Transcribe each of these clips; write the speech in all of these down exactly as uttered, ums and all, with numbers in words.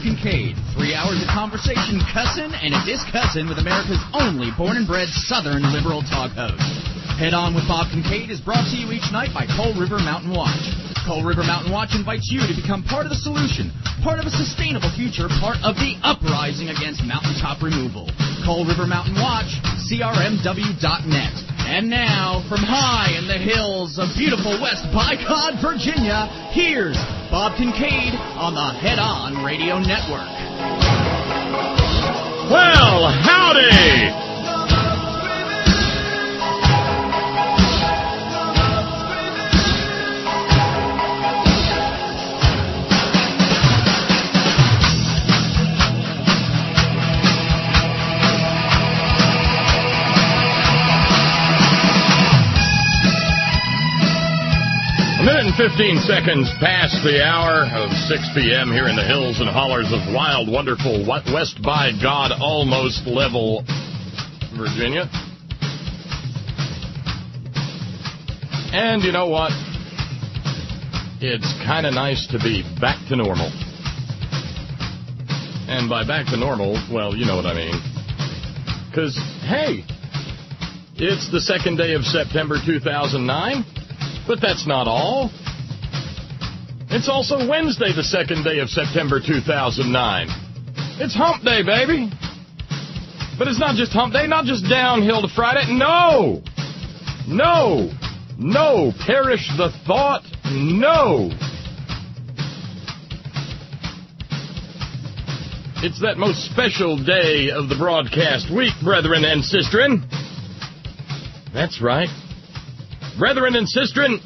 Kincaid. Three hours of conversation, cussin' and a discussin' with America's only born-and-bred Southern liberal talk host. Head On with Bob Kincaid is brought to you each night by Coal River Mountain Watch. Coal River Mountain Watch invites you to become part of the solution, part of a sustainable future, part of the uprising against mountaintop removal. Coal River Mountain Watch, C R M W dot net. And now, from high in the hills of beautiful West Bycod, Virginia, here's Bob Kincaid on the Head On Radio Network. Well, howdy! A minute and fifteen seconds past the hour of six p.m. here in the hills and hollers of wild, wonderful, West by God, almost level Virginia. And you know what? It's kind of nice to be back to normal. And by back to normal, well, you know what I mean. Because, hey, it's the second day of September two thousand nine. But that's not all. It's also Wednesday, the second day of September two thousand nine. It's Hump Day, baby. But it's not just Hump Day, not just downhill to Friday. No! No! No! Perish the thought. No! It's that most special day of the broadcast week, brethren and sisterin. That's right. Brethren and sisterin,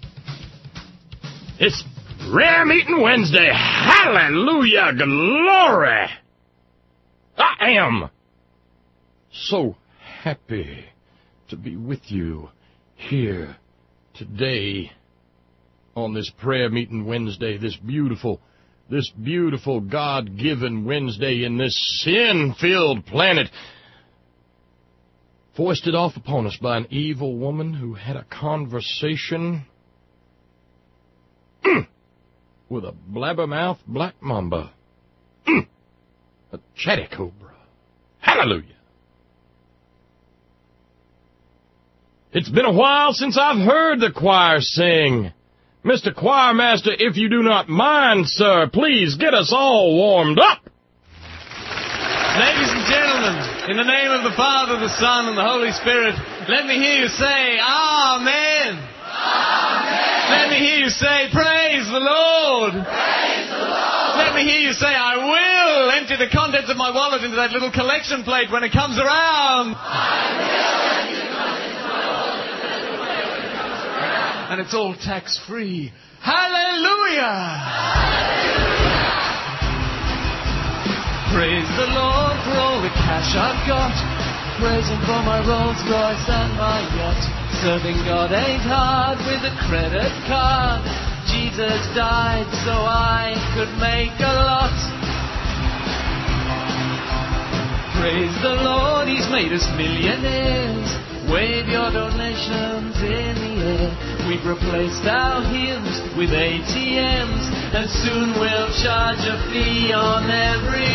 it's Prayer Meeting Wednesday. Hallelujah, glory. I am so happy to be with you here today on this Prayer Meeting Wednesday, this beautiful, this beautiful God-given Wednesday in this sin-filled planet, foisted off upon us by an evil woman who had a conversation mm, with a blabbermouth black mamba. Mm, a chatty cobra. Hallelujah. It's been a while since I've heard the choir sing. Mister Choir Master, if you do not mind, sir, please get us all warmed up. Ladies and gentlemen, in the name of the Father, the Son, and the Holy Spirit, let me hear you say, Amen. Amen. Let me hear you say, Praise the Lord. Praise the Lord. Let me hear you say, I will empty the contents of my wallet into that little collection plate when it comes around. I will empty the contents of my wallet into that little plate when it comes around. And it's all tax-free. Hallelujah. Hallelujah. Praise the Lord for all the cash I've got. Praise Him for my Rolls Royce and my yacht. Serving God ain't hard with a credit card. Jesus died so I could make a lot. Praise the Lord, He's made us millionaires. Wave your donations in the air. We've replaced our hymns with A T Ms, and soon we'll charge a fee on every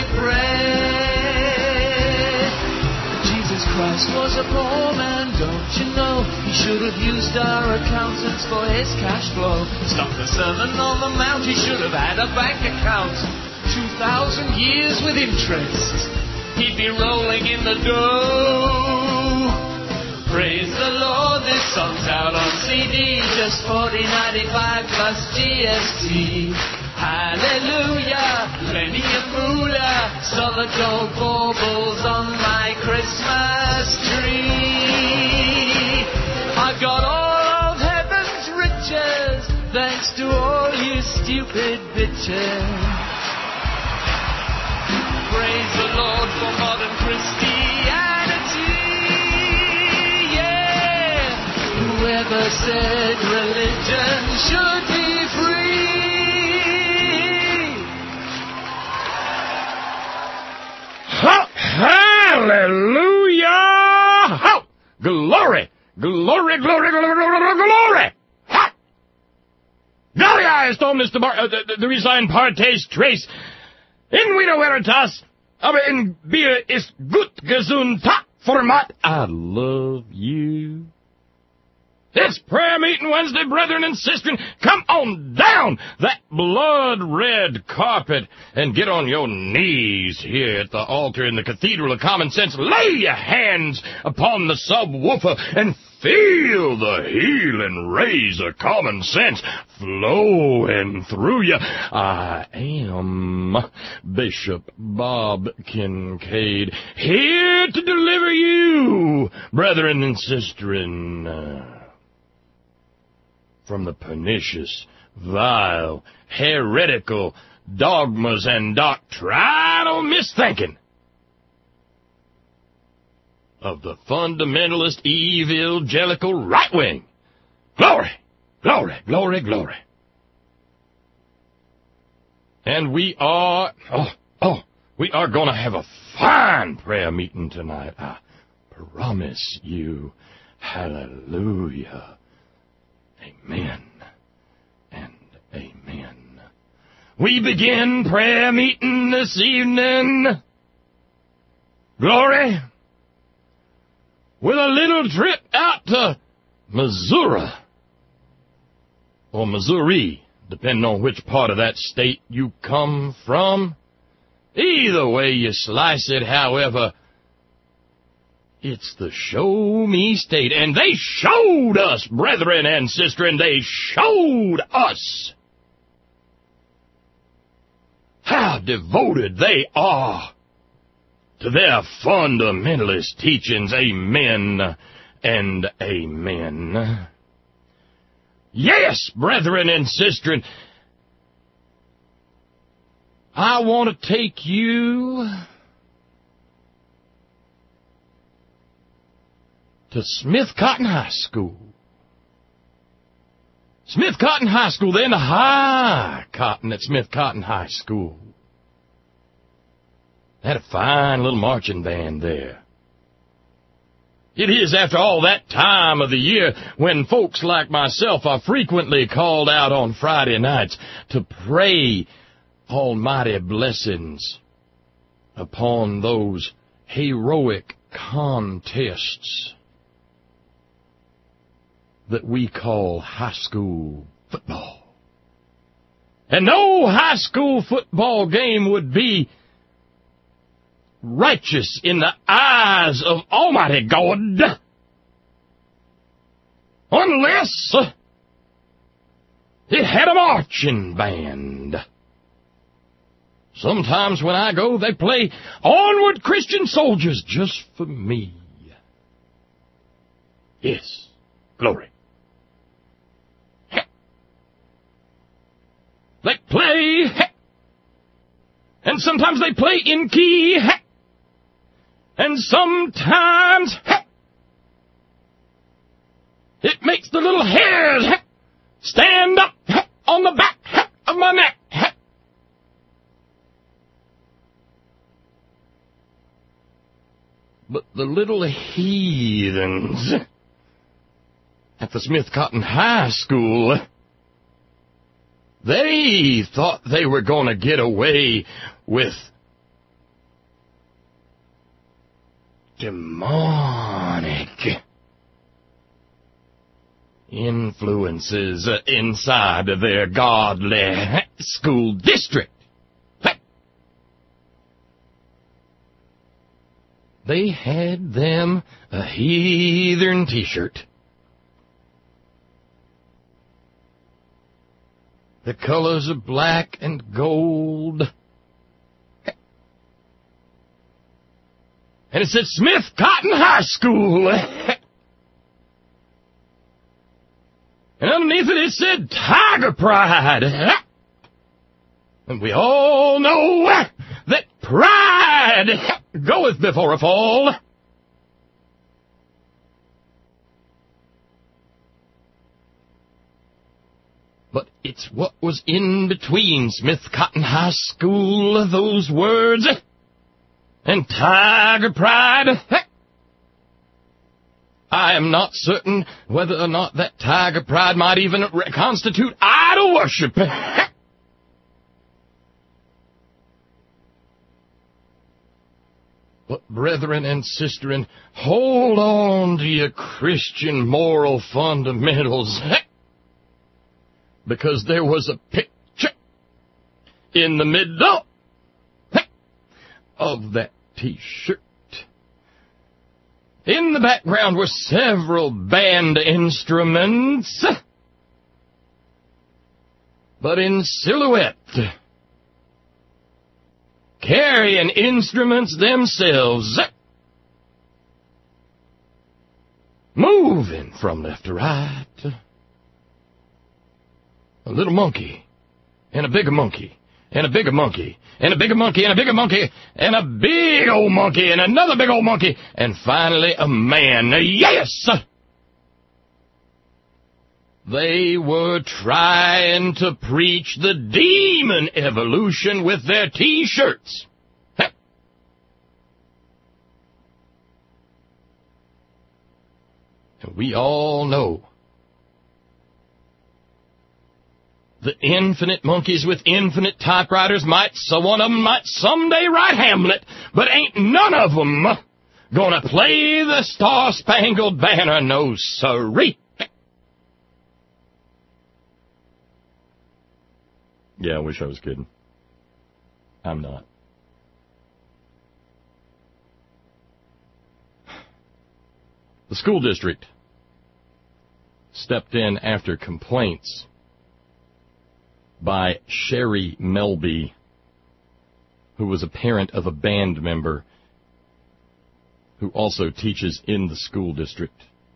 prayer. Jesus Christ was a poor man, don't you know? He should have used our accountants for his cash flow. Stop the Sermon on the Mount, he should have had a bank account. Two thousand years with interest, he'd be rolling in the dough. Praise the Lord, this song's out on C D, just forty ninety-five plus G S T. Hallelujah, plenty of moolah, saw the gold baubles on my Christmas tree. I've got all of heaven's riches, thanks to all you stupid bitches. Praise the Lord for modern Christianity. Whoever said religion should be free? Hallelujah! How? Glory! Glory, glory, glory, glory, glory! Ha! Gloria est omnis de bar, uh, the, the resign partes trace. In Vita Veritas, aber in Bier ist gut Gesundheit format. I love you. It's prayer meeting Wednesday, brethren and sisters. Come on down that blood-red carpet and get on your knees here at the altar in the Cathedral of Common Sense. Lay your hands upon the subwoofer and feel the healing rays of common sense flowing through you. I am Bishop Bob Kincaid, here to deliver you, brethren and sisters, uh, from the pernicious, vile, heretical dogmas and doctrinal misthinking of the fundamentalist, evangelical right wing. Glory, glory, glory, glory. And we are, oh, oh, we are going to have a fine prayer meeting tonight. I promise you. Hallelujah. Amen and amen. We begin prayer meeting this evening, glory, with a little trip out to Missouri, or Missouri, depending on which part of that state you come from. Either way you slice it, however, it's the show me state, and they showed us, brethren and sisters, and they showed us how devoted they are to their fundamentalist teachings. Amen and amen. Yes, brethren and sisters, I want to take you to Smith Cotton High School. Smith Cotton High School, then the High Cotton at Smith Cotton High School. They had a fine little marching band there. It is, after all, that time of the year when folks like myself are frequently called out on Friday nights to pray almighty blessings upon those heroic contests that we call high school football. And no high school football game would be righteous in the eyes of Almighty God unless it had a marching band. Sometimes when I go, they play Onward Christian Soldiers just for me. Yes, glory. They play, and sometimes they play in key, and sometimes it makes the little hairs stand up on the back of my neck. But the little heathens at the Smith Cotton High School, they thought they were going to get away with demonic influences inside of their godly school district. They had them a heathen t-shirt. The colors of black and gold. And it said Smith Cotton High School. And underneath it, it said Tiger Pride. And we all know that pride goeth before a fall. But it's what was in between Smith Cotton High School, those words, and Tiger Pride. I am not certain whether or not that Tiger Pride might even constitute idol worship. But brethren and sisterin, hold on to your Christian moral fundamentals. Because there was a picture in the middle of that T-shirt. In the background were several band instruments, but in silhouette, carrying instruments themselves, moving from left to right. A little monkey, and a bigger monkey, and a bigger monkey, and a bigger monkey, and a bigger monkey, and a big old monkey, and another big old monkey, and finally a man. Yes! They were trying to preach the demon evolution with their T-shirts. And we all know the infinite monkeys with infinite typewriters might, so one of them might someday write Hamlet, but ain't none of them gonna play the Star-Spangled Banner, no siree. Yeah, I wish I was kidding. I'm not. The school district stepped in after complaints by Sherry Melby, who was a parent of a band member who also teaches in the school district.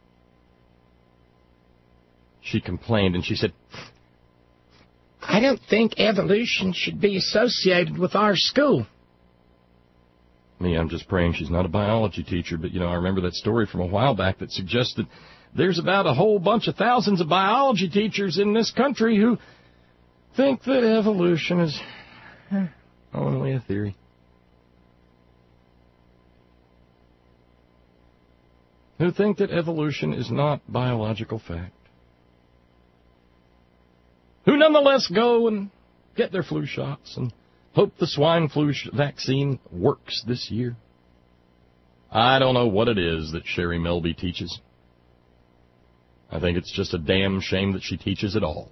She complained and she said, I don't think evolution should be associated with our school. Me, I'm just praying she's not a biology teacher, but, you know, I remember that story from a while back that suggested there's about a whole bunch of thousands of biology teachers in this country who think that evolution is only a theory. Who think that evolution is not biological fact. Who nonetheless go and get their flu shots and hope the swine flu sh- vaccine works this year. I don't know what it is that Sherry Melby teaches. I think it's just a damn shame that she teaches at all.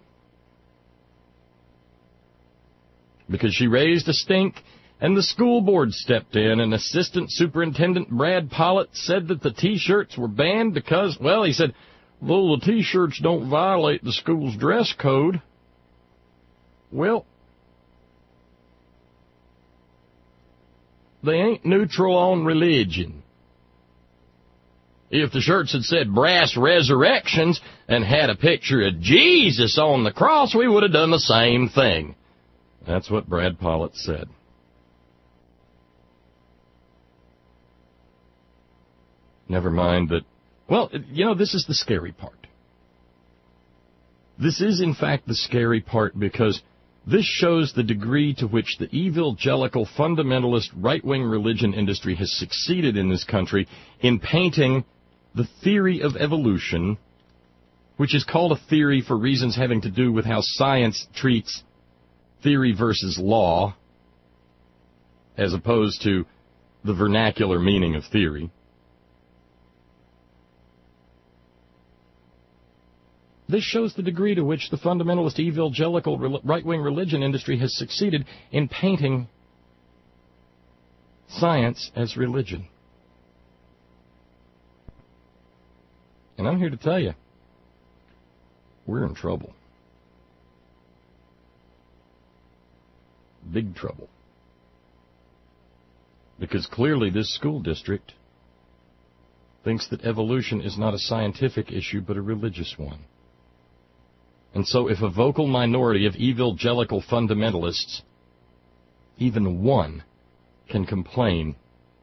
Because she raised a stink, and the school board stepped in, and Assistant Superintendent Brad Pollitt said that the T-shirts were banned because, well, he said, well, the T-shirts don't violate the school's dress code. Well, they ain't neutral on religion. If the shirts had said brass resurrections and had a picture of Jesus on the cross, we would have done the same thing. That's what Brad Pollitt said. Never mind that, well, you know, this is the scary part. This is, in fact, the scary part because this shows the degree to which the evangelical fundamentalist right-wing religion industry has succeeded in this country in painting the theory of evolution, which is called a theory for reasons having to do with how science treats theory versus law, as opposed to the vernacular meaning of theory. This shows the degree to which the fundamentalist evangelical right-wing religion industry has succeeded in painting science as religion. And I'm here to tell you, we're in trouble. Big trouble. Because clearly this school district thinks that evolution is not a scientific issue but a religious one. And so if a vocal minority of evangelical fundamentalists, even one, can complain,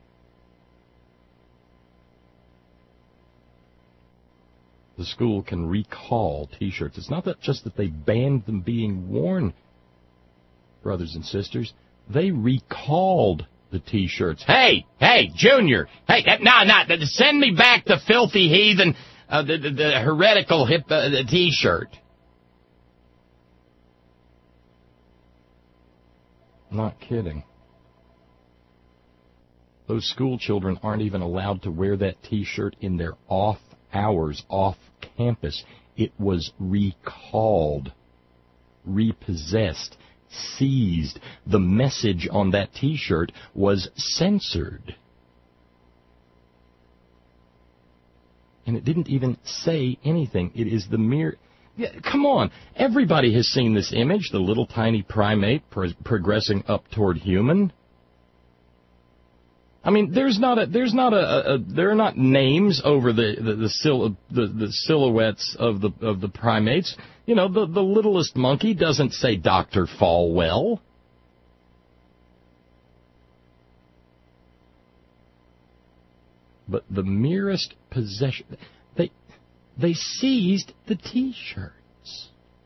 the school can recall T-shirts. It's not that just that they banned them being worn, brothers and sisters. They recalled the T-shirts. Hey, hey, Junior, hey, no, no, send me back the filthy heathen, uh, the, the, the heretical hip uh, the T-shirt. Not kidding. those school children aren't even allowed to wear that T-shirt in their off hours, off campus. It was recalled, repossessed, seized. The message on that T-shirt was censored. And it didn't even say anything. It is the mere... Yeah, come on. Everybody has seen this image, the little tiny primate pro- progressing up toward human. I mean, there's not a, there's not a, a, a there are not names over the the the, sil- the the silhouettes of the of the primates. You know, the the littlest monkey doesn't say Doctor Falwell. But the merest possession, they they seized the T-shirts.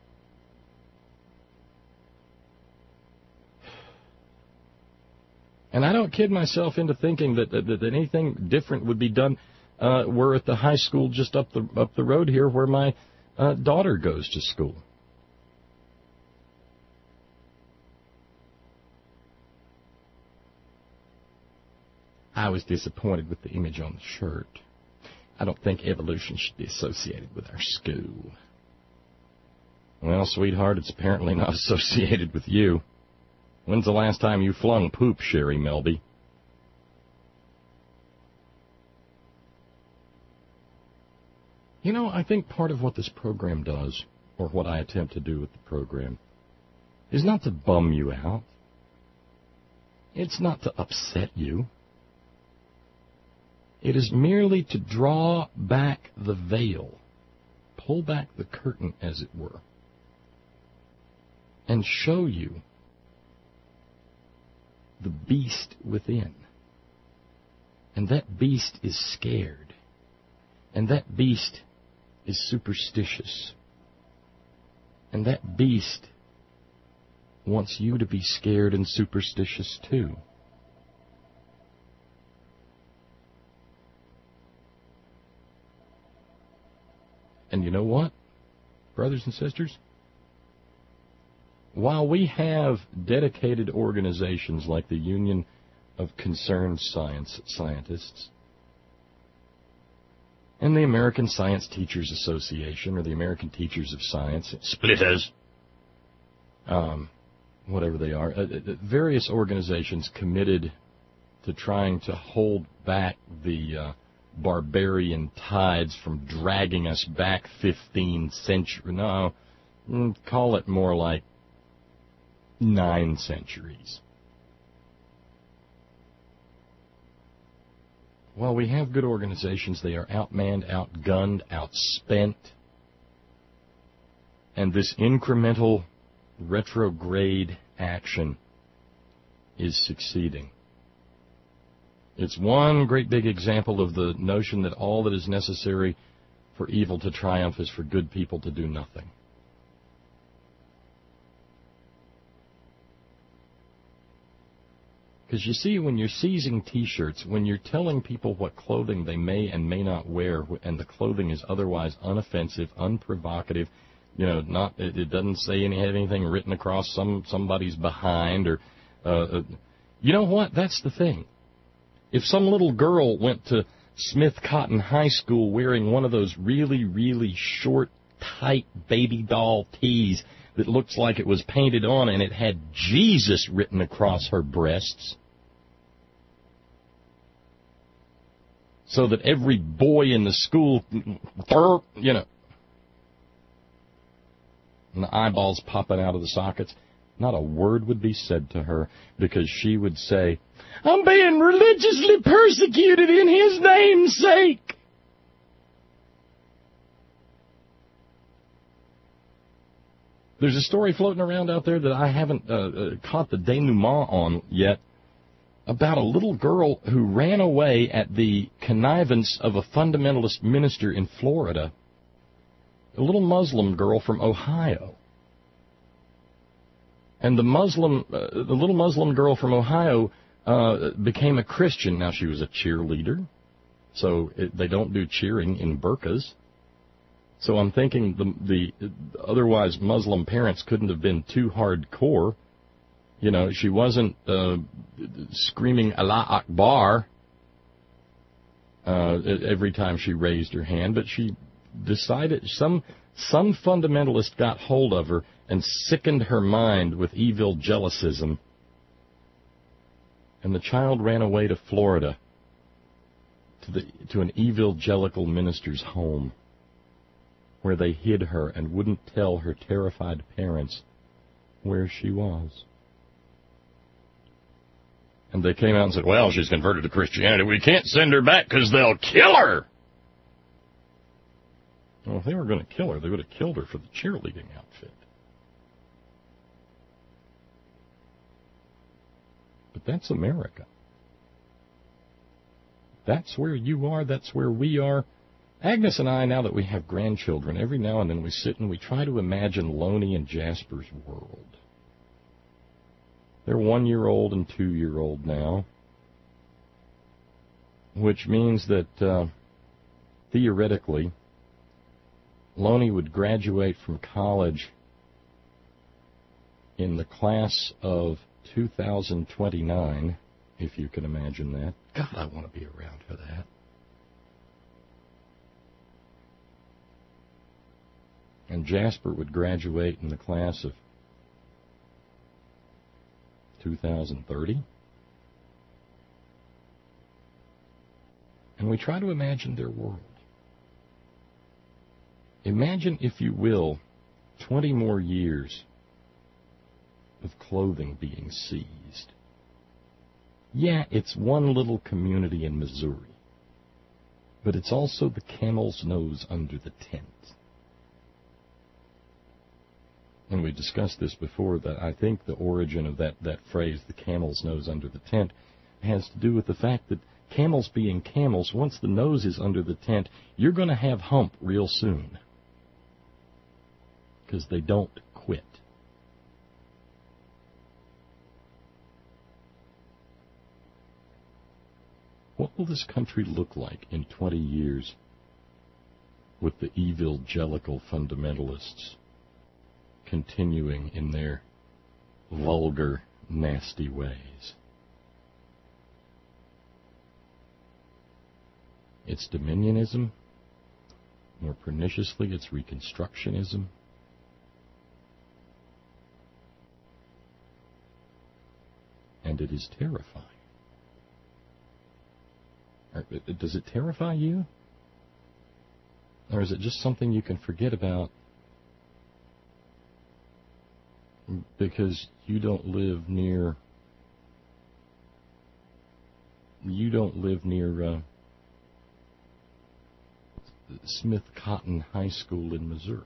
And I don't kid myself into thinking that, that, that anything different would be done. Uh, we're at the high school just up the up the road here where my uh, daughter goes to school. I was disappointed with the image on the shirt. I don't think evolution should be associated with our school. Well, sweetheart, it's apparently not associated with you. When's the last time you flung poop, Sherry Melby? You know, I think part of what this program does, or what I attempt to do with the program, is not to bum you out. It's not to upset you. It is merely to draw back the veil, pull back the curtain, as it were, and show you the beast within. And that beast is scared. And that beast is superstitious. And that beast wants you to be scared and superstitious too. And you know what, brothers and sisters? While we have dedicated organizations like the Union of Concerned Science Scientists and the American Science Teachers Association or the American Teachers of Science, Splitters, um, whatever they are, uh, various organizations committed to trying to hold back the uh, barbarian tides from dragging us back fifteen centuries. No, call it more like nine centuries. While we have good organizations, they are outmanned, outgunned, outspent. And this incremental retrograde action is succeeding. It's one great big example of the notion that all that is necessary for evil to triumph is for good people to do nothing. Because you see, when you're seizing T-shirts, when you're telling people what clothing they may and may not wear, and the clothing is otherwise unoffensive, unprovocative, you know, not it, it doesn't say any have anything written across some somebody's behind, or uh, you know what? That's the thing. If some little girl went to Smith Cotton High School wearing one of those really, really short, tight baby doll tees that looks like it was painted on and it had Jesus written across her breasts, so that every boy in the school, you know, and the eyeballs popping out of the sockets, not a word would be said to her, because she would say, "I'm being religiously persecuted in His name's sake." There's a story floating around out there that I haven't uh, uh, caught the denouement on yet, about a little girl who ran away at the connivance of a fundamentalist minister in Florida, a little Muslim girl from Ohio. And the Muslim, uh, the little Muslim girl from Ohio uh, became a Christian. Now, she was a cheerleader, so it, they don't do cheering in burqas. So I'm thinking the, the otherwise Muslim parents couldn't have been too hardcore. You know, she wasn't uh, screaming Allah Akbar uh, every time she raised her hand, but she decided some some fundamentalist got hold of her and sickened her mind with evil jealousism, and the child ran away to Florida to the to an evangelical minister's home, where they hid her and wouldn't tell her terrified parents where she was. And they came out and said, well, she's converted to Christianity. We can't send her back because they'll kill her. Well, if they were going to kill her, they would have killed her for the cheerleading outfit. But that's America. That's where you are. That's where we are. Agnes and I, now that we have grandchildren, every now and then we sit and we try to imagine Loney and Jasper's world. They're one-year-old and two-year-old now, which means that, uh, theoretically, Loney would graduate from college in the class of two thousand twenty-nine, if you can imagine that. God, I want to be around for that. And Jasper would graduate in the class of two thousand thirty. And we try to imagine their world. Imagine, if you will, twenty more years of clothing being seized. Yeah, it's one little community in Missouri, but it's also the camel's nose under the tent. And we discussed this before, that I think the origin of that, that phrase, the camel's nose under the tent, has to do with the fact that camels being camels, once the nose is under the tent, you're going to have hump real soon. Because they don't quit. What will this country look like in twenty years with the evangelical fundamentalists continuing in their vulgar, nasty ways? It's dominionism. More perniciously, it's Reconstructionism. And it is terrifying. Does it terrify you? Or is it just something you can forget about because you don't live near you don't live near uh, Smith Cotton High School in Missouri?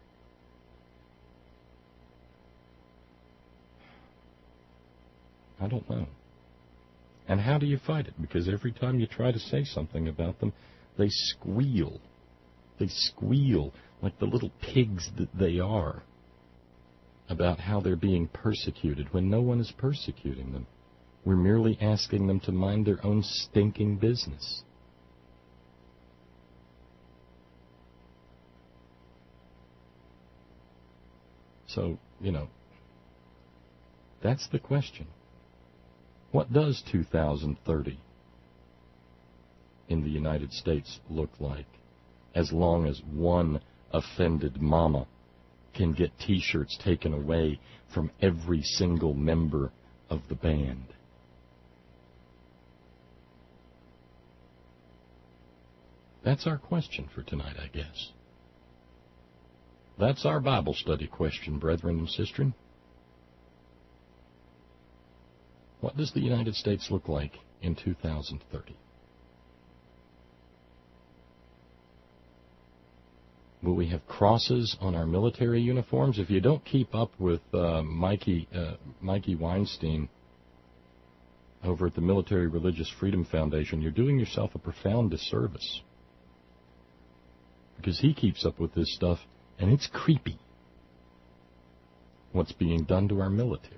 I don't know. And how do you fight it? Because every time you try to say something about them, they squeal. They squeal like the little pigs that they are about how they're being persecuted when no one is persecuting them. We're merely asking them to mind their own stinking business. So, you know, that's the question. What does two thousand thirty in the United States look like, as long as one offended mama can get T-shirts taken away from every single member of the band? That's our question for tonight, I guess. That's our Bible study question, brethren and sistren. What does the United States look like in two thousand thirty? Will we have crosses on our military uniforms? If you don't keep up with uh, Mikey, uh, Mikey Weinstein over at the Military Religious Freedom Foundation, you're doing yourself a profound disservice. Because he keeps up with this stuff, and it's creepy what's being done to our military.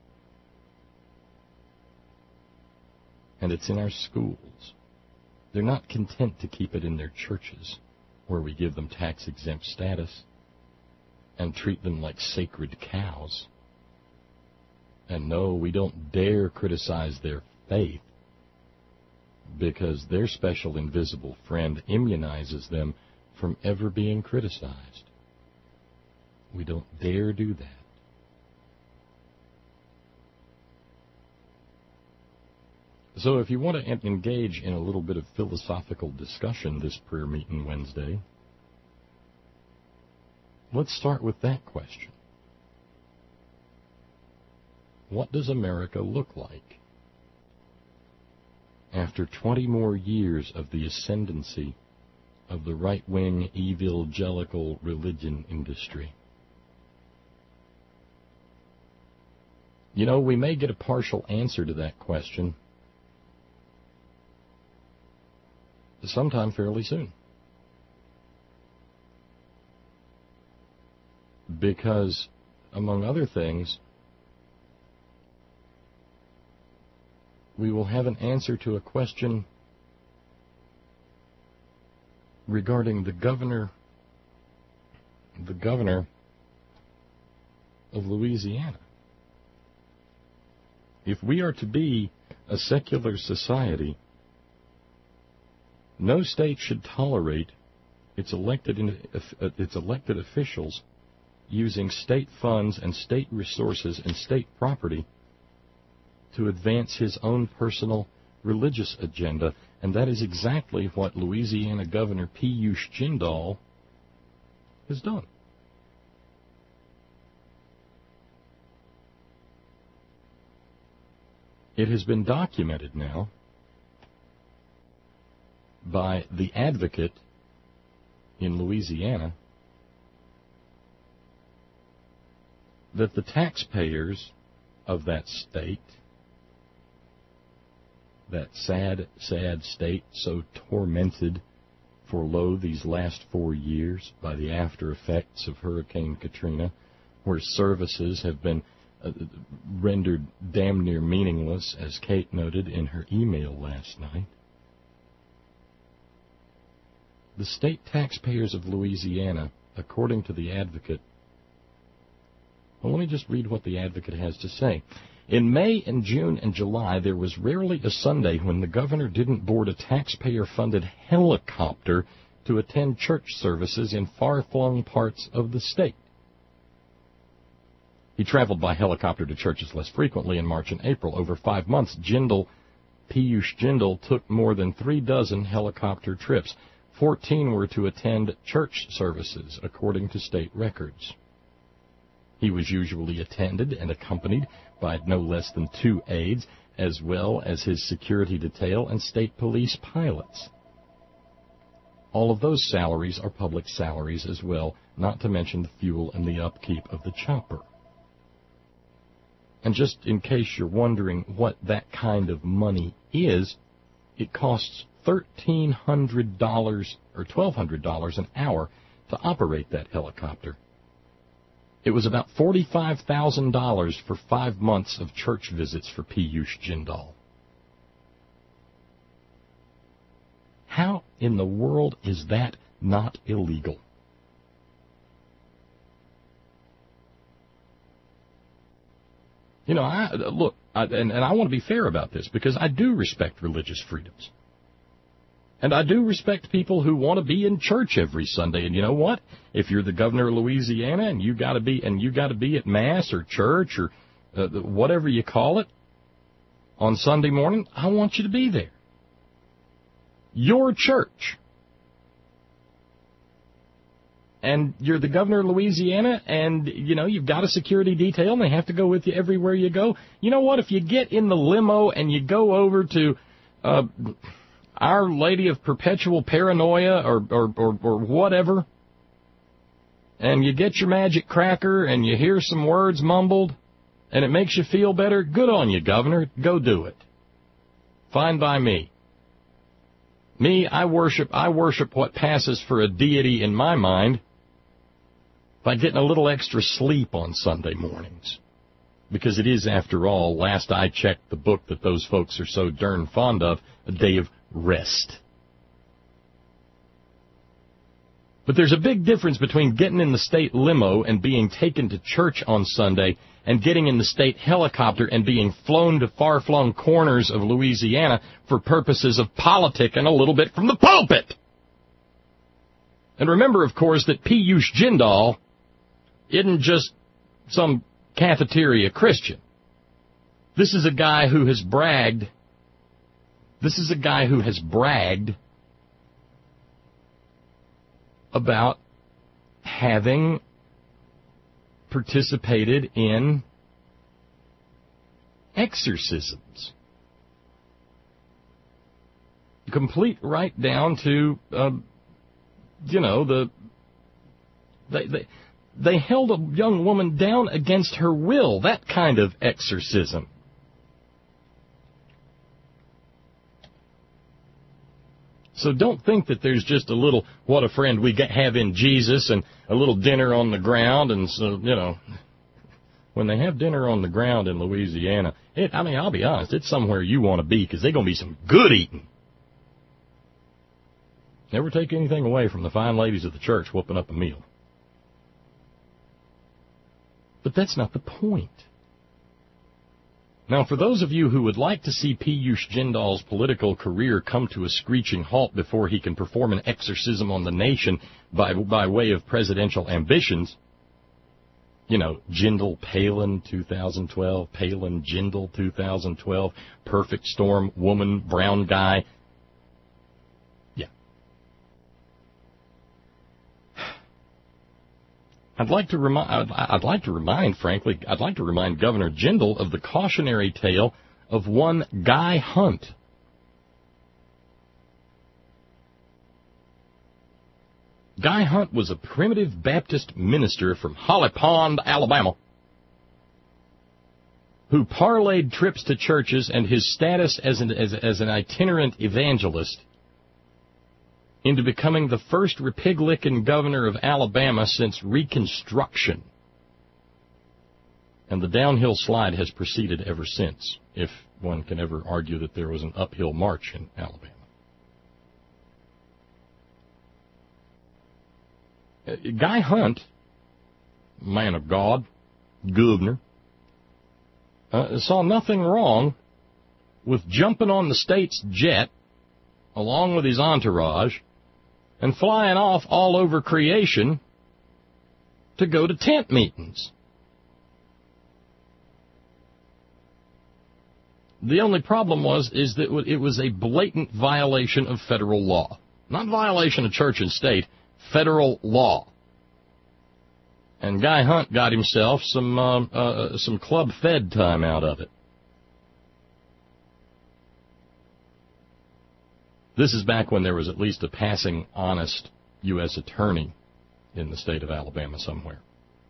And it's in our schools. They're not content to keep it in their churches, where we give them tax-exempt status and treat them like sacred cows. And no, we don't dare criticize their faith, because their special invisible friend immunizes them from ever being criticized. We don't dare do that. So if you want to engage in a little bit of philosophical discussion this prayer meeting Wednesday, let's start with that question. What does America look like after twenty more years of the ascendancy of the right-wing evangelical religion industry? You know, we may get a partial answer to that question sometime fairly soon. Because, among other things, we will have an answer to a question regarding the governor, the governor of Louisiana. If we are to be a secular society, no state should tolerate its elected its elected officials using state funds and state resources and state property to advance his own personal religious agenda. And that is exactly what Louisiana Governor Piyush Jindal has done. It has been documented now by the Advocate in Louisiana that the taxpayers of that state, that sad, sad state so tormented for lo these last four years by the after effects of Hurricane Katrina, where services have been uh, rendered damn near meaningless, as Kate noted in her email last night. The state taxpayers of Louisiana, according to the Advocate, well, let me just read what the Advocate has to say. In May and June and July, there was rarely a Sunday when the governor didn't board a taxpayer-funded helicopter to attend church services in far-flung parts of the state. He traveled by helicopter to churches less frequently in March and April. Over five months, Jindal, Piyush Jindal took more than three dozen helicopter trips. Fourteen were to attend church services, according to state records. He was usually attended and accompanied by no less than two aides, as well as his security detail and state police pilots. All of those salaries are public salaries as well, not to mention the fuel and the upkeep of the chopper. And just in case you're wondering what that kind of money is, it costs thirteen hundred dollars or twelve hundred dollars an hour to operate that helicopter. It was about forty-five thousand dollars for five months of church visits for Piyush Jindal. How in the world is that not illegal? You know, I, look, I, and, and I want to be fair about this because I do respect religious freedoms. And I do respect people who want to be in church every Sunday. And you know what? If you're the governor of Louisiana and you got to be and you got to be at mass or church or uh, whatever you call it on Sunday morning, I want you to be there. Your church. And you're the governor of Louisiana, and, you know, you've got a security detail, and they have to go with you everywhere you go. You know what? If you get in the limo and you go over to uh, Our Lady of Perpetual Paranoia or, or, or, or whatever, and you get your magic cracker and you hear some words mumbled, and it makes you feel better, good on you, Governor. Go do it. Fine by me. Me, I worship, I worship what passes for a deity in my mind by getting a little extra sleep on Sunday mornings. Because it is, after all, last I checked the book that those folks are so darn fond of, a day of rest. But there's a big difference between getting in the state limo and being taken to church on Sunday and getting in the state helicopter and being flown to far-flung corners of Louisiana for purposes of politic and a little bit from the pulpit. And remember, of course, that Piyush Jindal isn't just some cafeteria Christian. This is a guy who has bragged. This is a guy who has bragged about having participated in exorcisms. Complete right down to, uh, you know, the they, they they held a young woman down against her will, that kind of exorcism. So don't think that there's just a little, what a friend we get, have in Jesus, and a little dinner on the ground, and so, you know, when they have dinner on the ground in Louisiana, it, I mean, I'll be honest, it's somewhere you want to be, because there's going to be some good eating. Never take anything away from the fine ladies of the church whooping up a meal. But that's not the point. Now, for those of you who would like to see Piyush Jindal's political career come to a screeching halt before he can perform an exorcism on the nation by by way of presidential ambitions, you know, Jindal Palin two thousand twelve, Palin Jindal two thousand twelve, perfect storm, woman, brown guy. Yeah. I'd like to remind, I'd, I'd like to remind, frankly, I'd like to remind Governor Jindal of the cautionary tale of one Guy Hunt. Guy Hunt was a primitive Baptist minister from Holly Pond, Alabama, who parlayed trips to churches and his status as an, as, as an itinerant evangelist into becoming the first Republican governor of Alabama since Reconstruction. And the downhill slide has proceeded ever since, if one can ever argue that there was an uphill march in Alabama. Uh, Guy Hunt, man of God, governor, uh, saw nothing wrong with jumping on the state's jet along with his entourage and flying off all over creation to go to tent meetings. The only problem was is that it was a blatant violation of federal law. Not violation of church and state, federal law. And Guy Hunt got himself some uh, uh, some club fed time out of it. This is back when there was at least a passing honest U S attorney in the state of Alabama somewhere.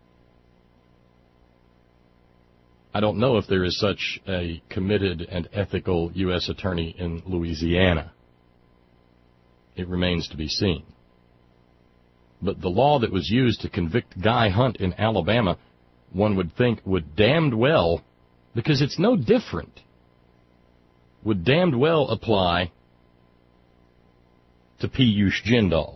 I don't know if there is such a committed and ethical U S attorney in Louisiana. It remains to be seen. But the law that was used to convict Guy Hunt in Alabama, one would think would damned well, because it's no different, would damned well apply to Piyush Jindal.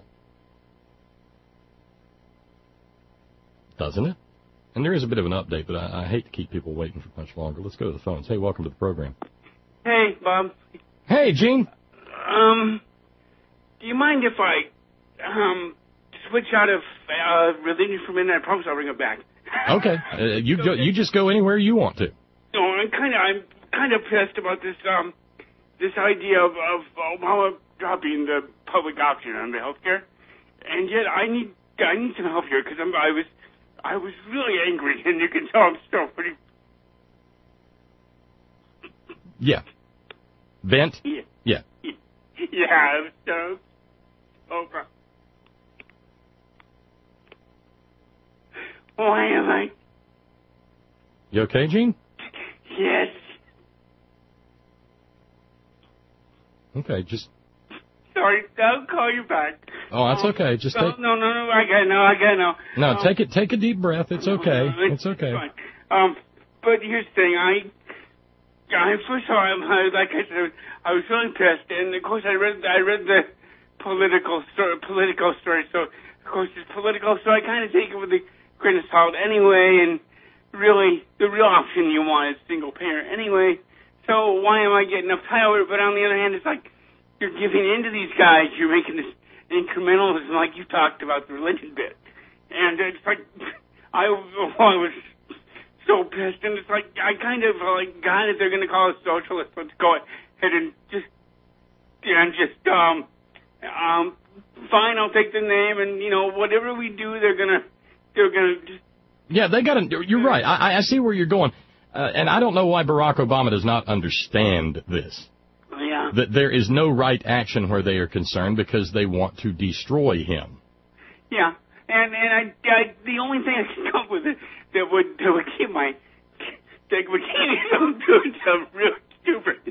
Doesn't it? And there is a bit of an update, but I, I hate to keep people waiting for much longer. Let's go to the phones. Hey, welcome to the program. Hey, Bob. Hey, Gene. Um, do you mind if I um switch out of uh, religion for a minute? I promise I'll bring it back. Okay. Uh, you go, you just go anywhere you want to. No, I'm kind of I'm kind of pissed about this um this idea of of Obama dropping the public option on the health care, and yet I need I need some help here because I'm I was I was really angry, and you can tell I'm still pretty. Yeah. Bent. Yeah. Yeah. Yeah. So. Okay. Why am I? You okay, Gene? Yes. Okay, just. Sorry, I'll call you back. Oh, that's okay. Just no, take. No, no, no. I got no. I got no. No, um, take it. Take a deep breath. It's okay. No, It's okay. Fine. Um, but here's the thing. I, I first of all, I, like I said, I was really pissed, and of course I read I read the political story, political story. So of course, is political, so I kind of take it with a grain of salt anyway, and really, the real option you want is single parent anyway, so why am I getting uptight over it? But on the other hand, it's like, you're giving in to these guys, you're making this incrementalism like you talked about the religion bit, and it's like, I, well, I was so pissed, and it's like, I kind of, like, God, if they're going to call us socialists, let's go ahead and just, and just, um, um, fine, I'll take the name, and, you know, whatever we do, they're going to, they're going to just... Yeah, they got to, you're right, I, I see where you're going, uh, and I don't know why Barack Obama does not understand this. Yeah. That there is no right action where they are concerned because they want to destroy him. Yeah, and, and I, I, the only thing I can come up with is, that would, that would keep my, that would keep me from doing something real stupid.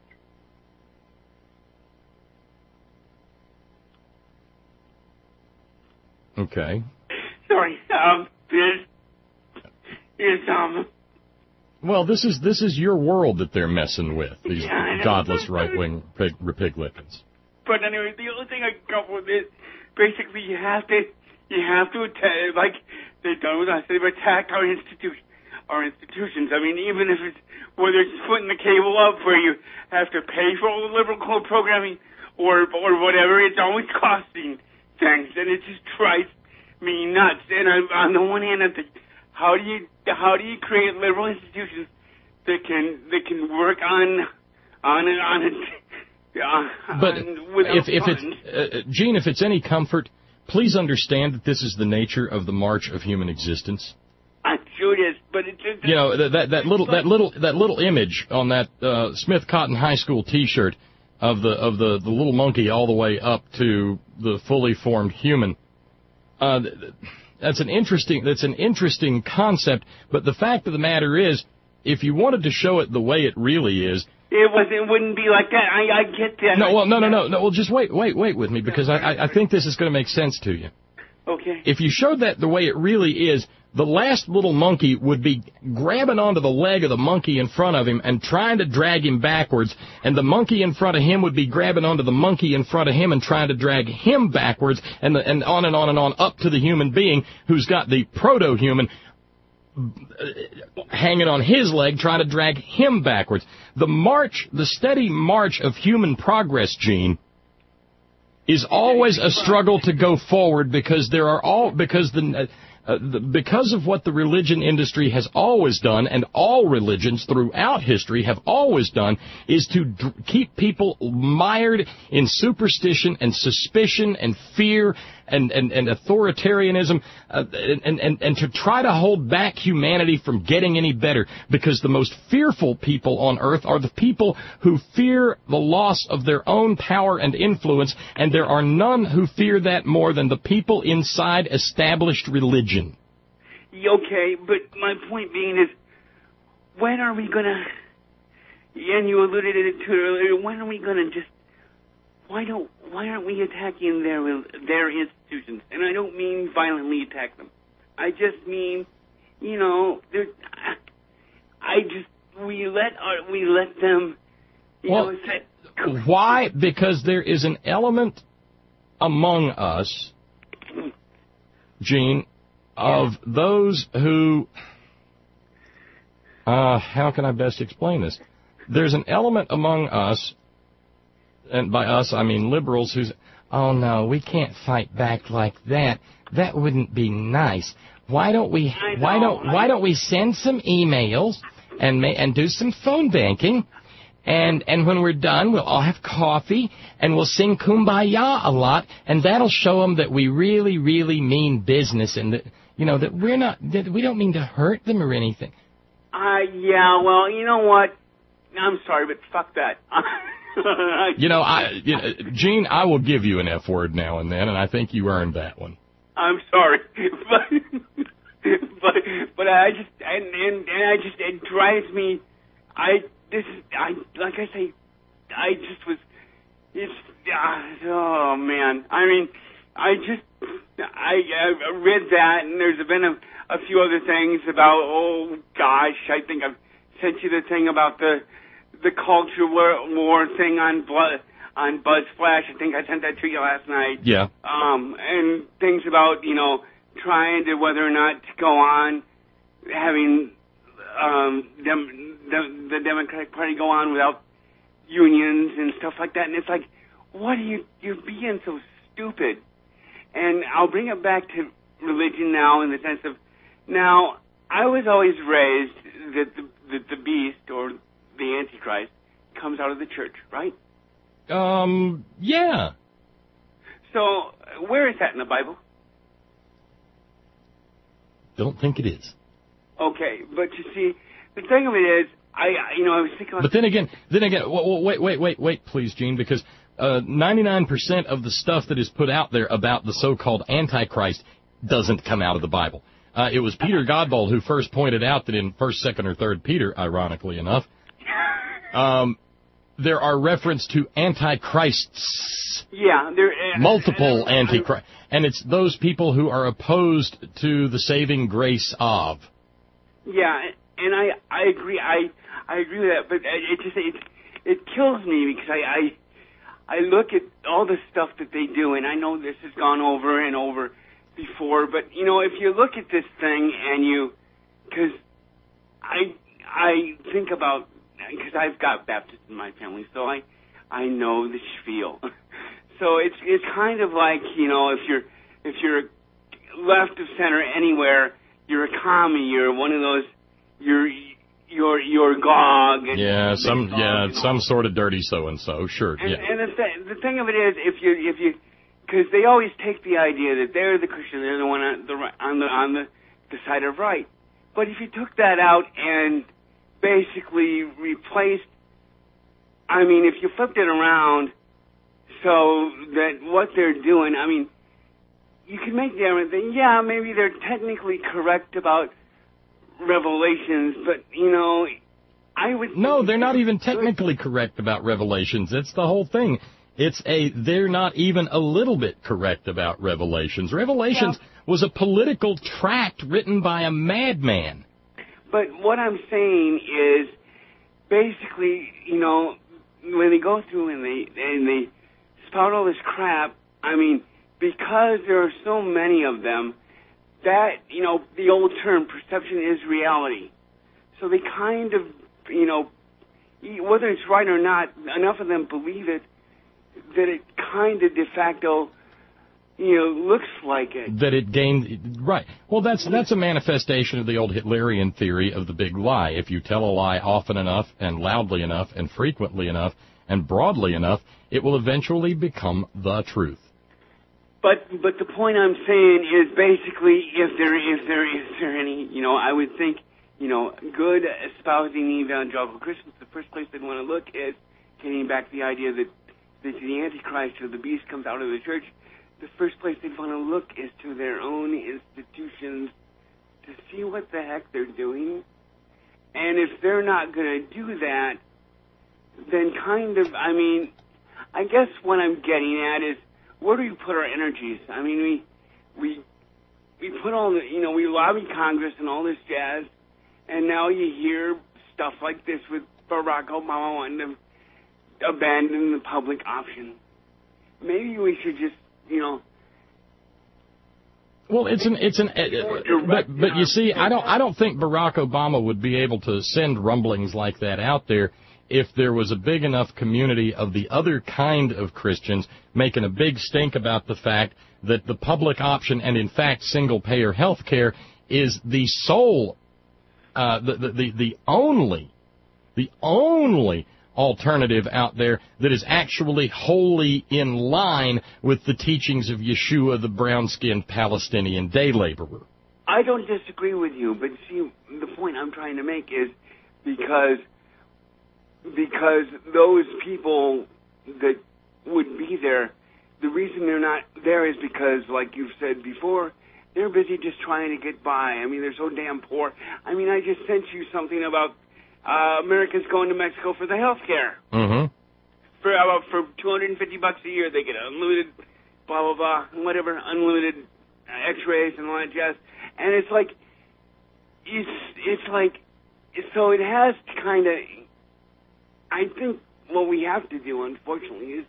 Okay. Sorry, um, is, is, um... Well, this is this is your world that they're messing with, these yeah, godless right-wing pig, Republicans. But anyway, the only thing I can come up with is, basically, you have to, you have to attack, like they've done with us, they've attacked our institution, our institutions. I mean, even if it's, whether it's putting the cable up where you have to pay for all the liberal code programming, or, or whatever, it's always costing things, and it just drives me nuts. And I, on the one hand, I think, how do you, how do you create liberal institutions that can, that can work on, on, on, on But on, if, if it's, uh, Gene, if it's any comfort, please understand that this is the nature of the march of human existence. I'm sure it is, but it's just... You know, that, that, that little, that little, that little image on that, uh, Smith Cotton High School t-shirt of the, of the, the little monkey all the way up to the fully formed human, uh, that's an interesting, that's an interesting concept, but the fact of the matter is, if you wanted to show it the way it really is, It was. It wouldn't be like that. I, I get that. No, well, no, no, no, no. Well, just wait, wait, wait with me, because I, I, I think this is going to make sense to you. Okay. If you showed that the way it really is, the last little monkey would be grabbing onto the leg of the monkey in front of him and trying to drag him backwards, and the monkey in front of him would be grabbing onto the monkey in front of him and trying to drag him backwards, and the, and on and on and on up to the human being who's got the proto-human hanging on his leg, trying to drag him backwards. The march, the steady march of human progress, Gene, is always a struggle to go forward because there are all because the, uh, the because of what the religion industry has always done, and all religions throughout history have always done, is to d- keep people mired in superstition and suspicion and fear and, and, and authoritarianism, uh, and, and, and to try to hold back humanity from getting any better, because the most fearful people on earth are the people who fear the loss of their own power and influence, and there are none who fear that more than the people inside established religion. Okay, but my point being is, when are we going to, and you alluded to it earlier, when are we going to just, why don't, why aren't we attacking their their institutions? And I don't mean violently attack them. I just mean, you know, I just, we let our, we let them, you well, know, it's that, why? Because there is an element among us, Gene, of those who, uh, how can I best explain this? There's an element among us, and by us I mean liberals, who's, oh no, we can't fight back like that. That wouldn't be nice. Why don't we, why don't, why don't we send some emails and ma- and do some phone banking? And and when we're done, we'll all have coffee, and we'll sing Kumbaya a lot, and that'll show them that we really, really mean business, and that, you know, that we're not, that we don't mean to hurt them or anything. Uh, yeah, well, you know what? I'm sorry, but fuck that. you know, I, you know, Gene, I will give you an F word now and then, and I think you earned that one. I'm sorry, but but but I just and and, and I just it drives me. I. This is, I, like I say, I just was, it's, uh, oh man, I mean, I just, I, I read that, and there's been a, a few other things about, oh gosh, I think I've sent you the thing about the, the culture war, war thing on blood, on BuzzFlash. I think I sent that to you last night. Yeah. Um, and things about, you know, trying to whether or not to go on having um, dem- the, the Democratic Party go on without unions and stuff like that. And it's like, what are you, you're being so stupid. And I'll bring it back to religion now in the sense of, now, I was always raised that the, that the beast or the Antichrist comes out of the church, right? Um, yeah. So, where is that in the Bible? Don't think it is. Okay, but you see, the thing of it is, I, you know, I was thinking... But then again, then again, wait, wait, wait, wait, please, Gene, because uh, ninety-nine percent of the stuff that is put out there about the so-called Antichrist doesn't come out of the Bible. Uh, it was Peter Godbold who first pointed out that in First, Second, or Third Peter, ironically enough, um, there are reference to antichrists. Yeah, there uh, multiple and, antichrists, and it's those people who are opposed to the saving grace of. Yeah, and I I agree I I agree with that, but it just it it kills me because I I I look at all the stuff that they do, and I know this has gone over and over before, but you know, if you look at this thing and you, because I I think about, because I've got Baptists in my family, so I I know the spiel. So it's it's kind of like, you know, if you're if you're left of center anywhere, you're a commie, you're one of those, you're you're you're Gog. And yeah, some Gog, yeah, you know. some sort of dirty so and so. Sure. And, yeah. and the th- the thing of it is, if you if you because they always take the idea that they're the Christian, they're the one on the right, on the on the, the side of right. But if you took that out and basically replaced, I mean, if you flipped it around so that what they're doing, I mean, you can make the argument that, yeah, maybe they're technically correct about Revelations, but, you know, I would... No, they're not even technically correct about Revelations. That's the whole thing. It's a, they're not even a little bit correct about Revelations. Revelations yeah. was a political tract written by a madman. But what I'm saying is, basically, you know, when they go through and they and they spout all this crap, I mean, because there are so many of them, that, you know, the old term, perception is reality. So they kind of, you know, whether it's right or not, enough of them believe it, that it kind of de facto, you know, looks like it. That it gained, right. Well, that's that's a manifestation of the old Hitlerian theory of the big lie. If you tell a lie often enough and loudly enough and frequently enough and broadly enough, it will eventually become the truth. But but the point I'm saying is basically, if there is there is there any, you know, I would think, you know, good espousing evangelical Christians, the first place they'd want to look is getting back the idea that, that the Antichrist or the beast comes out of the church. The first place they'd want to look is to their own institutions to see what the heck they're doing. And if they're not going to do that, then kind of, I mean, I guess what I'm getting at is, where do we put our energies? I mean, we we we put all the, you know, we lobby Congress and all this jazz, and now you hear stuff like this with Barack Obama wanting to abandon the public option. Maybe we should just, you know. Well, it's an it's an uh, but but you see, I don't I don't think Barack Obama would be able to send rumblings like that out there if there was a big enough community of the other kind of Christians making a big stink about the fact that the public option and, in fact, single-payer health care is the sole, uh, the, the, the, the only, the only alternative out there that is actually wholly in line with the teachings of Yeshua, the brown-skinned Palestinian day laborer. I don't disagree with you, but see, the point I'm trying to make is because... Because those people that would be there, the reason they're not there is because, like you've said before, they're busy just trying to get by. I mean, they're so damn poor. I mean, I just sent you something about uh, Americans going to Mexico for the health care. Mm-hmm. For about for two hundred fifty bucks a year, they get unlimited, blah blah blah, whatever, unlimited X-rays and all that jazz. And it's like, it's it's like, so it has to kind of. I think what we have to do, unfortunately, is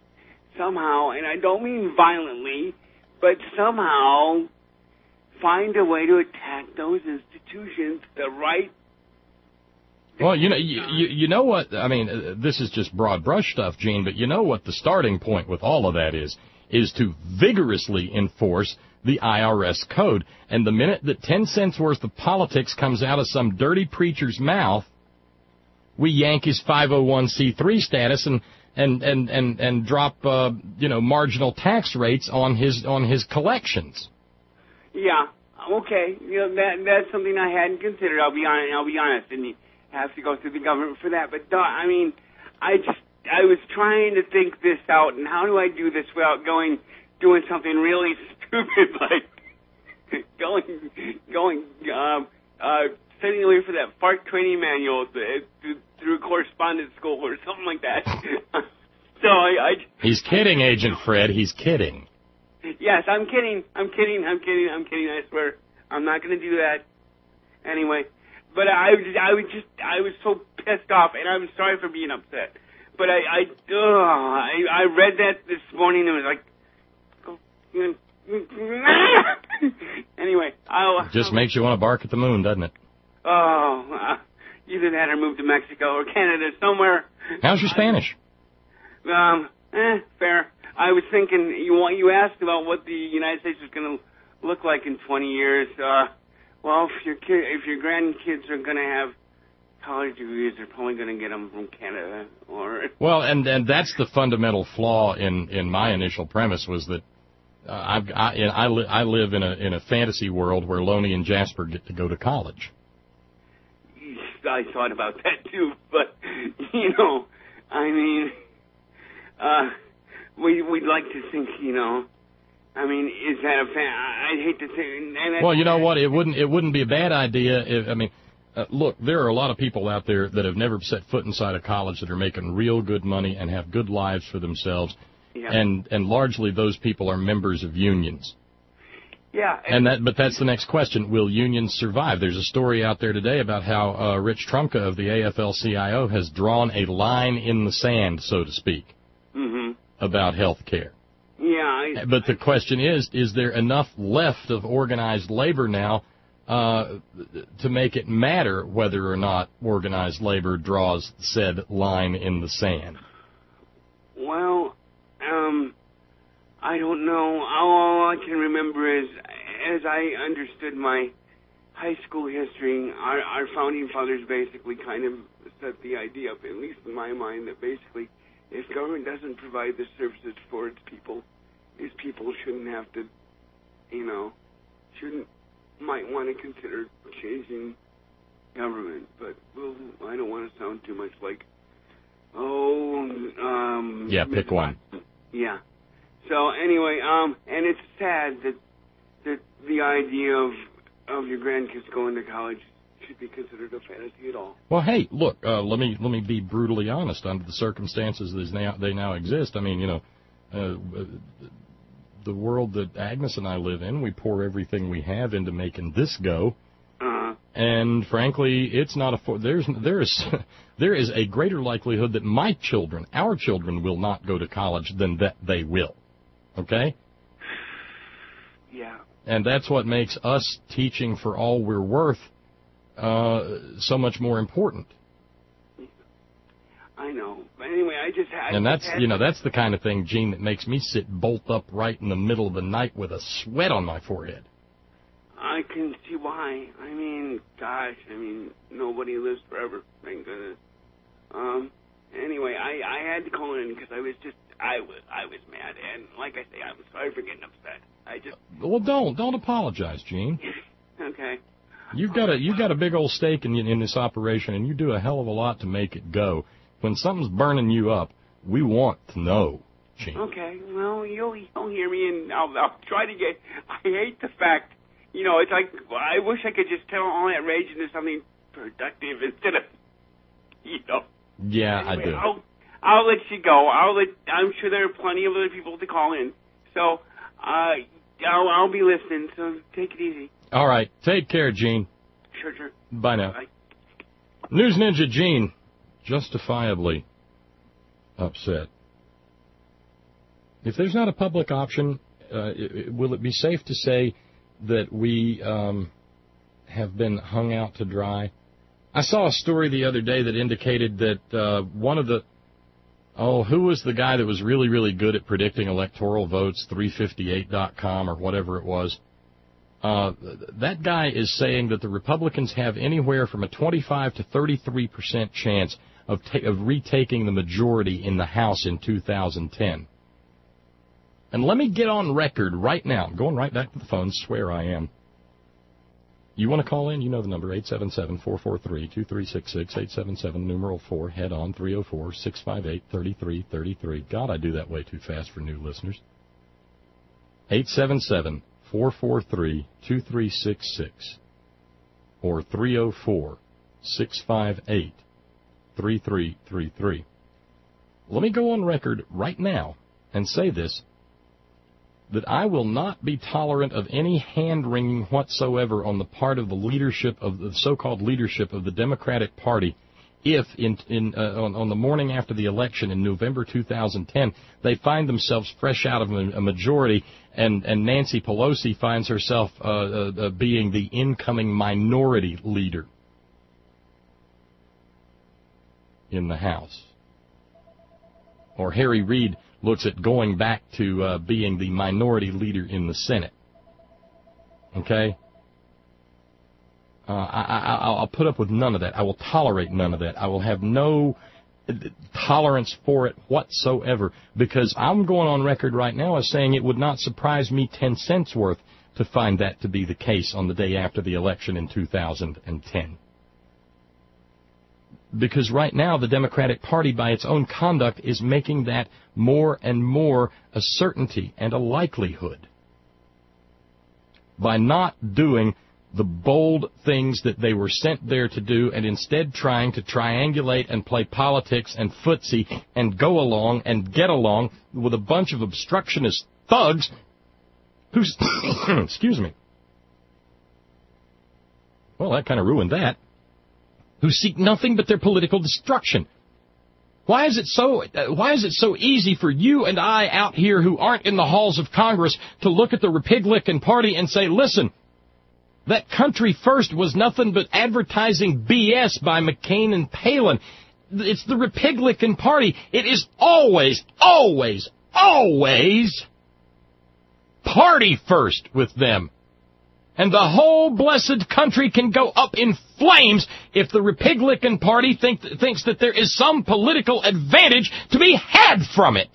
somehow, and I don't mean violently, but somehow find a way to attack those institutions the right. Well, you know, you, you, you know what, I mean, uh, this is just broad brush stuff, Gene, but you know what the starting point with all of that is, is to vigorously enforce the I R S code. And the minute that ten cents worth of politics comes out of some dirty preacher's mouth, we yank his five oh one c three status and, and, and, and, and drop, uh, you know, marginal tax rates on his, on his collections. Yeah, okay. You know, that, that's something I hadn't considered, I'll be honest, I'll be honest, and you have to go through the government for that. But, I mean, I just, I was trying to think this out, and how do I do this without going, doing something really stupid, like going, going, um, uh, sending away for that FARC training manual through, through correspondence school or something like that. So I, I... He's kidding, Agent Fred. He's kidding. Yes, I'm kidding. I'm kidding. I'm kidding. I'm kidding. I swear. I'm not going to do that. Anyway. But I was, I was just, I was so pissed off, and I'm sorry for being upset. But I, I, ugh, I, I read that this morning and it was like, oh, anyway, I'll... Just makes you want to bark at the moon, doesn't it? Oh, uh, either that or move to Mexico or Canada, somewhere. How's your Spanish? I, um, eh, fair. I was thinking, you want, you asked about what the United States is going to look like in twenty years. Uh, well, if your kid, if your grandkids are going to have college degrees, they're probably going to get them from Canada or... Well, and, and that's the fundamental flaw in, in my initial premise was that uh, I've, I, I, li- I live in a, in a fantasy world where Loney and Jasper get to go to college. I thought about that too, but, you know, I mean, uh, we, we'd like to think, you know, I mean, is that a fan? I'd hate to say... And well, you know what, it wouldn't, it wouldn't be a bad idea if, I mean... Uh, look, there are a lot of people out there that have never set foot inside a college that are making real good money and have good lives for themselves, yeah. and and largely those people are members of unions. Yeah, and, and that, but that's the next question: will unions survive? There's a story out there today about how uh, Rich Trumka of the A F L C I O has drawn a line in the sand, so to speak, mm-hmm. about health care. Yeah, I, but the I, question is: is there enough left of organized labor now? Uh, to make it matter whether or not organized labor draws said line in the sand? Well, um, I don't know. All I can remember is, as I understood my high school history, our, our founding fathers basically kind of set the idea up, at least in my mind, that basically if government doesn't provide the services for its people, these people shouldn't have to, you know, shouldn't might want to consider changing government, but well, I don't want to sound too much like, oh, um... Yeah, pick one. Yeah. So anyway, um, and it's sad that that the idea of of your grandkids going to college should be considered a fantasy at all. Well, hey, look, uh, let me let me be brutally honest. Under the circumstances that now, they now exist, I mean, you know, uh, the world that Agnes and I live in, we pour everything we have into making this go. Uh-huh. And frankly, it's not a there's there is there is a greater likelihood that my children, our children, will not go to college than that they will. Okay? Yeah. And that's what makes us teaching for all we're worth uh, so much more important. I know. But anyway, I just had... And that's, had, you know, that's the kind of thing, Gene, that makes me sit bolt upright in the middle of the night with a sweat on my forehead. I can see why. I mean, gosh, I mean, nobody lives forever, thank goodness. Um, anyway, I, I had to call in because I was just, I was, I was mad. And like I say, I'm sorry for getting upset. I just... Well, don't, don't apologize, Gene. Okay. You've got a, you've got a big old stake in, in this operation, and you do a hell of a lot to make it go. When something's burning you up, we want to know, Gene. Okay, well, you'll, you'll hear me, and I'll, I'll try to get... I hate the fact, you know, it's like, I wish I could just turn all that rage into something productive instead of, you know. Yeah, anyway, I do. I'll, I'll let you go. I'll let, I'm sure there are plenty of other people to call in. So, uh, I'll, I'll be listening, so take it easy. All right. Take care, Gene. Sure, sure. Bye now. Bye. News Ninja Gene, justifiably upset. If there's not a public option, uh, it, will it be safe to say that we um, have been hung out to dry? I saw a story the other day that indicated that uh, one of the, oh, who was the guy that was really, really good at predicting electoral votes, three fifty-eight dot com or whatever it was? Uh, that guy is saying that the Republicans have anywhere from a twenty-five to thirty-three percent chance of, ta- of retaking the majority in the House in two thousand ten. And let me get on record right now. I'm going right back to the phone, swear I am. You want to call in? You know the number, eight seven seven, four four three, two three six six, eight seven seven, numeral four, head on, three oh four, six five eight, three three three three. God, I do that way too fast for new listeners. eight seven seven, four four three, two three six six or three oh four, six five eight, three three three three. Let me go on record right now and say this, that I will not be tolerant of any hand-wringing whatsoever on the part of the leadership of the so-called leadership of the Democratic Party if in, in uh, on, on the morning after the election in November two thousand ten they find themselves fresh out of a, a majority and, and Nancy Pelosi finds herself uh, uh, uh, being the incoming minority leader in the House. Or Harry Reid looks at going back to uh, being the minority leader in the Senate. Okay? Uh, I, I, I'll put up with none of that. I will tolerate none of that. I will have no tolerance for it whatsoever, because I'm going on record right now as saying it would not surprise me ten cents worth to find that to be the case on the day after the election in two thousand ten. Because right now the Democratic Party, by its own conduct, is making that more and more a certainty and a likelihood. By not doing the bold things that they were sent there to do and instead trying to triangulate and play politics and footsie and go along and get along with a bunch of obstructionist thugs who's, excuse me, well, that kind of ruined that, who seek nothing but their political destruction. Why is it so, uh, why is it so easy for you and I out here who aren't in the halls of Congress to look at the Republican Party and say, listen, that Country First was nothing but advertising B S by McCain and Palin. It's the Republican Party. It is always, always, always party first with them. And the whole blessed country can go up in flames if the Republican Party think, thinks that there is some political advantage to be had from it.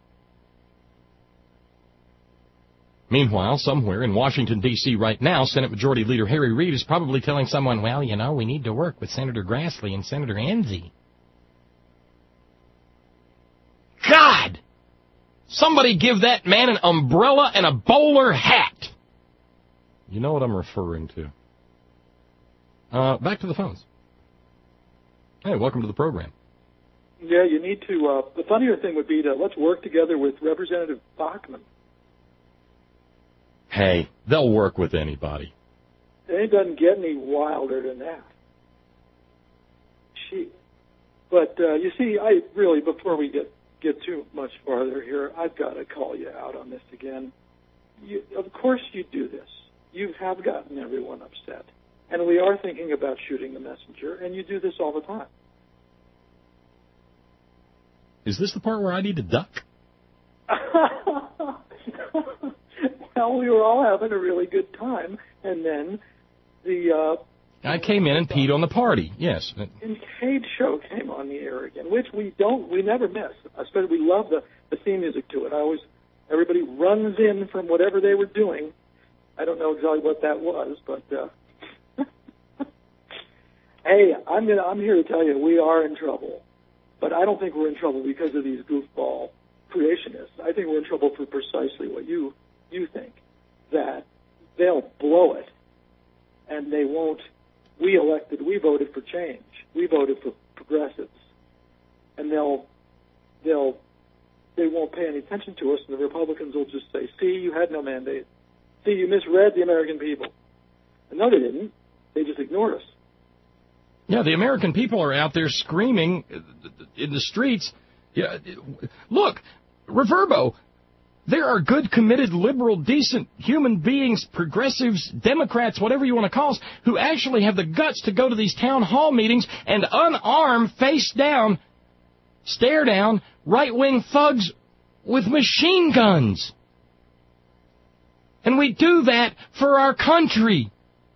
Meanwhile, somewhere in Washington, D C right now, Senate Majority Leader Harry Reid is probably telling someone, well, you know, we need to work with Senator Grassley and Senator Enzi. God! Somebody give that man an umbrella and a bowler hat. You know what I'm referring to. Uh, back to the phones. Hey, welcome to the program. Yeah, you need to, uh, the funnier thing would be to let's work together with Representative Bachmann. Hey, they'll work with anybody. It doesn't get any wilder than that. She, but, uh, you see, I really, before we get, get too much farther here, I've got to call you out on this again. You, of course you do this. You have gotten everyone upset. And we are thinking about shooting the messenger, and you do this all the time. Is this the part where I need to duck? Well, we were all having a really good time, and then the... Uh, I came in and peed on the party, yes. Kincaid show came on the air again, which we don't, we never miss. Especially, we love the, the theme music to it. I always, everybody runs in from whatever they were doing. I don't know exactly what that was, but uh, hey, I'm gonna, I'm here to tell you we are in trouble. But I don't think we're in trouble because of these goofball creationists. I think we're in trouble for precisely what you you think, that they'll blow it, and they won't. We elected, we voted for change. We voted for progressives, and they'll they'll they won't pay any attention to us, and the Republicans will just say, "See, you had no mandate. See, you misread the American people." And no, they didn't. They just ignored us. Yeah, the American people are out there screaming in the streets. Yeah, look, Reverbo, There are good, committed, liberal, decent human beings, progressives, Democrats, whatever you want to call us, who actually have the guts to go to these town hall meetings and unarmed, face down, stare down, right-wing thugs with machine guns. And we do that for our country.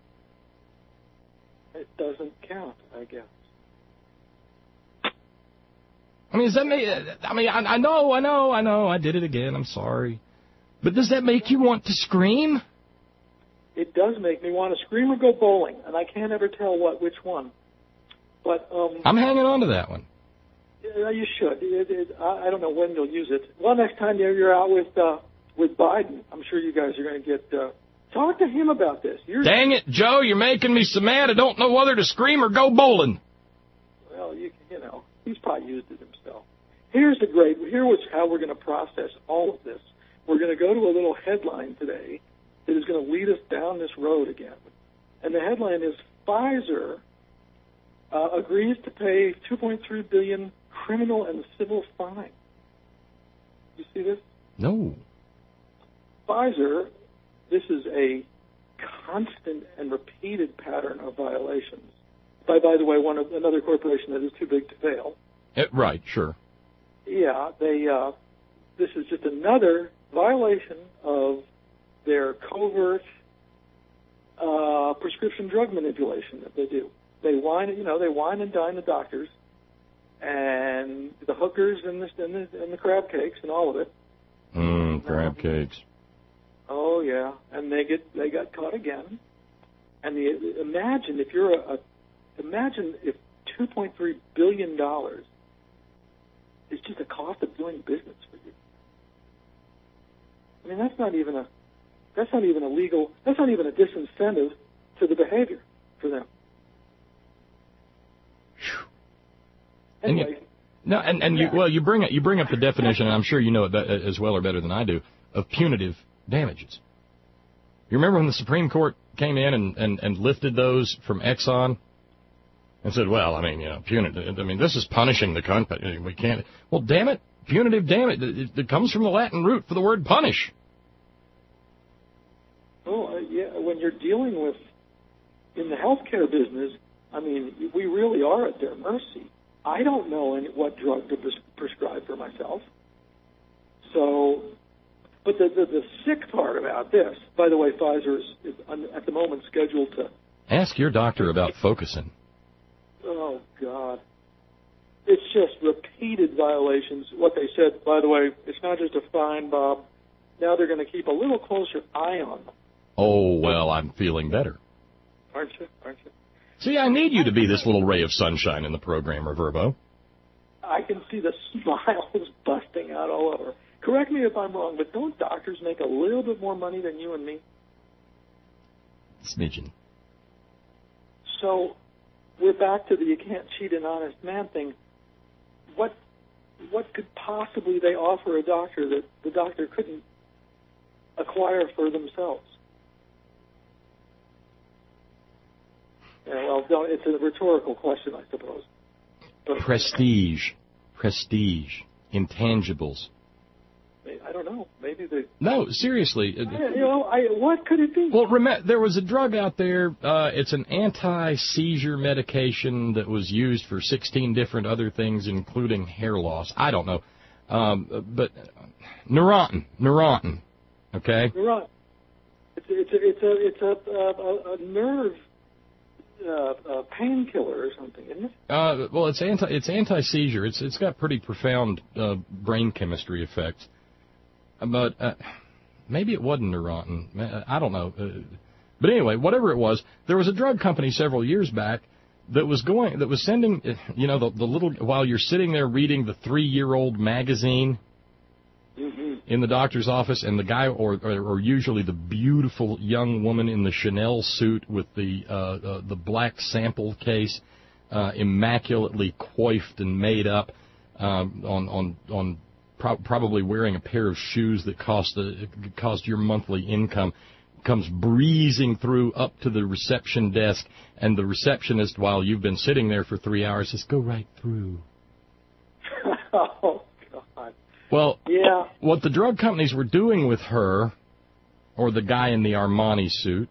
It doesn't count, I guess. I mean, does that make, I mean, I, I know, I know, I know, I did it again, I'm sorry. But does that make you want to scream? It does make me want to scream or go bowling, and I can't ever tell what which one. But um, I'm hanging on to that one. Yeah, you should. It, it, I, I don't know when you'll use it. Well, next time you're out with uh, with Biden, I'm sure you guys are going to get, uh, talk to him about this. You're, Dang it, Joe, you're making me so mad I don't know whether to scream or go bowling. Well, you, you know, he's probably used it himself. Here's the great, here was how we're going to process all of this. We're going to go to a little headline today that is going to lead us down this road again. And the headline is, Pfizer uh, agrees to pay two point three billion dollars criminal and civil fine. You see this? No. Pfizer, this is a constant and repeated pattern of violations. By, by the way, one of, another corporation that is too big to fail. It, right, sure. Yeah, they. Uh, this is just another violation of their covert uh, prescription drug manipulation that they do. They wine, you know, they wine and dine the doctors and the hookers and the and the, and the crab cakes and all of it. Mmm, crab cakes. Oh yeah, and they get they got caught again. And the, imagine if you're a, a imagine if two point three billion dollars is just a cost of doing business for you. I mean, that's not even a that's not even a legal that's not even a disincentive to the behavior for them. Anyway. And you, no, and, and you well, you bring it you bring up the definition, and I'm sure you know it be, as well or better than I do, of punitive damages. You remember when the Supreme Court came in and, and, and lifted those from Exxon and said, well, I mean, you know, punitive. I mean, this is punishing the company. We can't. Well, damn it, punitive damage. It, it comes from the Latin root for the word punish. Oh, uh, yeah. When you're dealing with in the healthcare business, I mean, we really are at their mercy. I don't know any, what drug to pres- prescribe for myself. So, but the, the the sick part about this, by the way, Pfizer is, is at the moment scheduled to ask your doctor about focusing. Oh, God. It's just repeated violations. What they said, by the way, it's not just a fine, Bob. Now they're going to keep a little closer eye on them. Oh, well, I'm feeling better. Aren't you? Aren't you? See, I need you to be this little ray of sunshine in the program, Reverbo. I can see the smiles busting out all over. Correct me if I'm wrong, but don't doctors make a little bit more money than you and me? Smidgen. So we're back to the you can't cheat an honest man thing. What what could possibly they offer a doctor that the doctor couldn't acquire for themselves? Yeah, well, no, it's a rhetorical question, I suppose. But Prestige. Prestige. Intangibles. I don't know. Maybe they... No, seriously. I, you know, I, what could it be? Well, remember, there was a drug out there. Uh, it's an anti-seizure medication that was used for sixteen different other things, including hair loss. I don't know. Um, but Neurontin. Neurontin. Okay? Neurontin. It's, it's, a, it's, a, it's a, a, a nerve uh, a painkiller or something, isn't it? Uh, well, it's anti it's anti-seizure. It's It's got pretty profound uh, brain chemistry effects. But uh, maybe it wasn't Neurontin. I don't know. Uh, but anyway, whatever it was, there was a drug company several years back that was going, that was sending, you know, the, the little, while you're sitting there reading the three-year-old magazine mm-hmm. in the doctor's office, and the guy, or, or, or usually the beautiful young woman in the Chanel suit with the uh, uh, the black sample case, uh, immaculately coiffed and made up, um, on on on. Pro- probably wearing a pair of shoes that cost the cost your monthly income, comes breezing through up to the reception desk, and the receptionist, while you've been sitting there for three hours, says, "Go right through." Oh God! Well, yeah. What the drug companies were doing with her, or the guy in the Armani suit,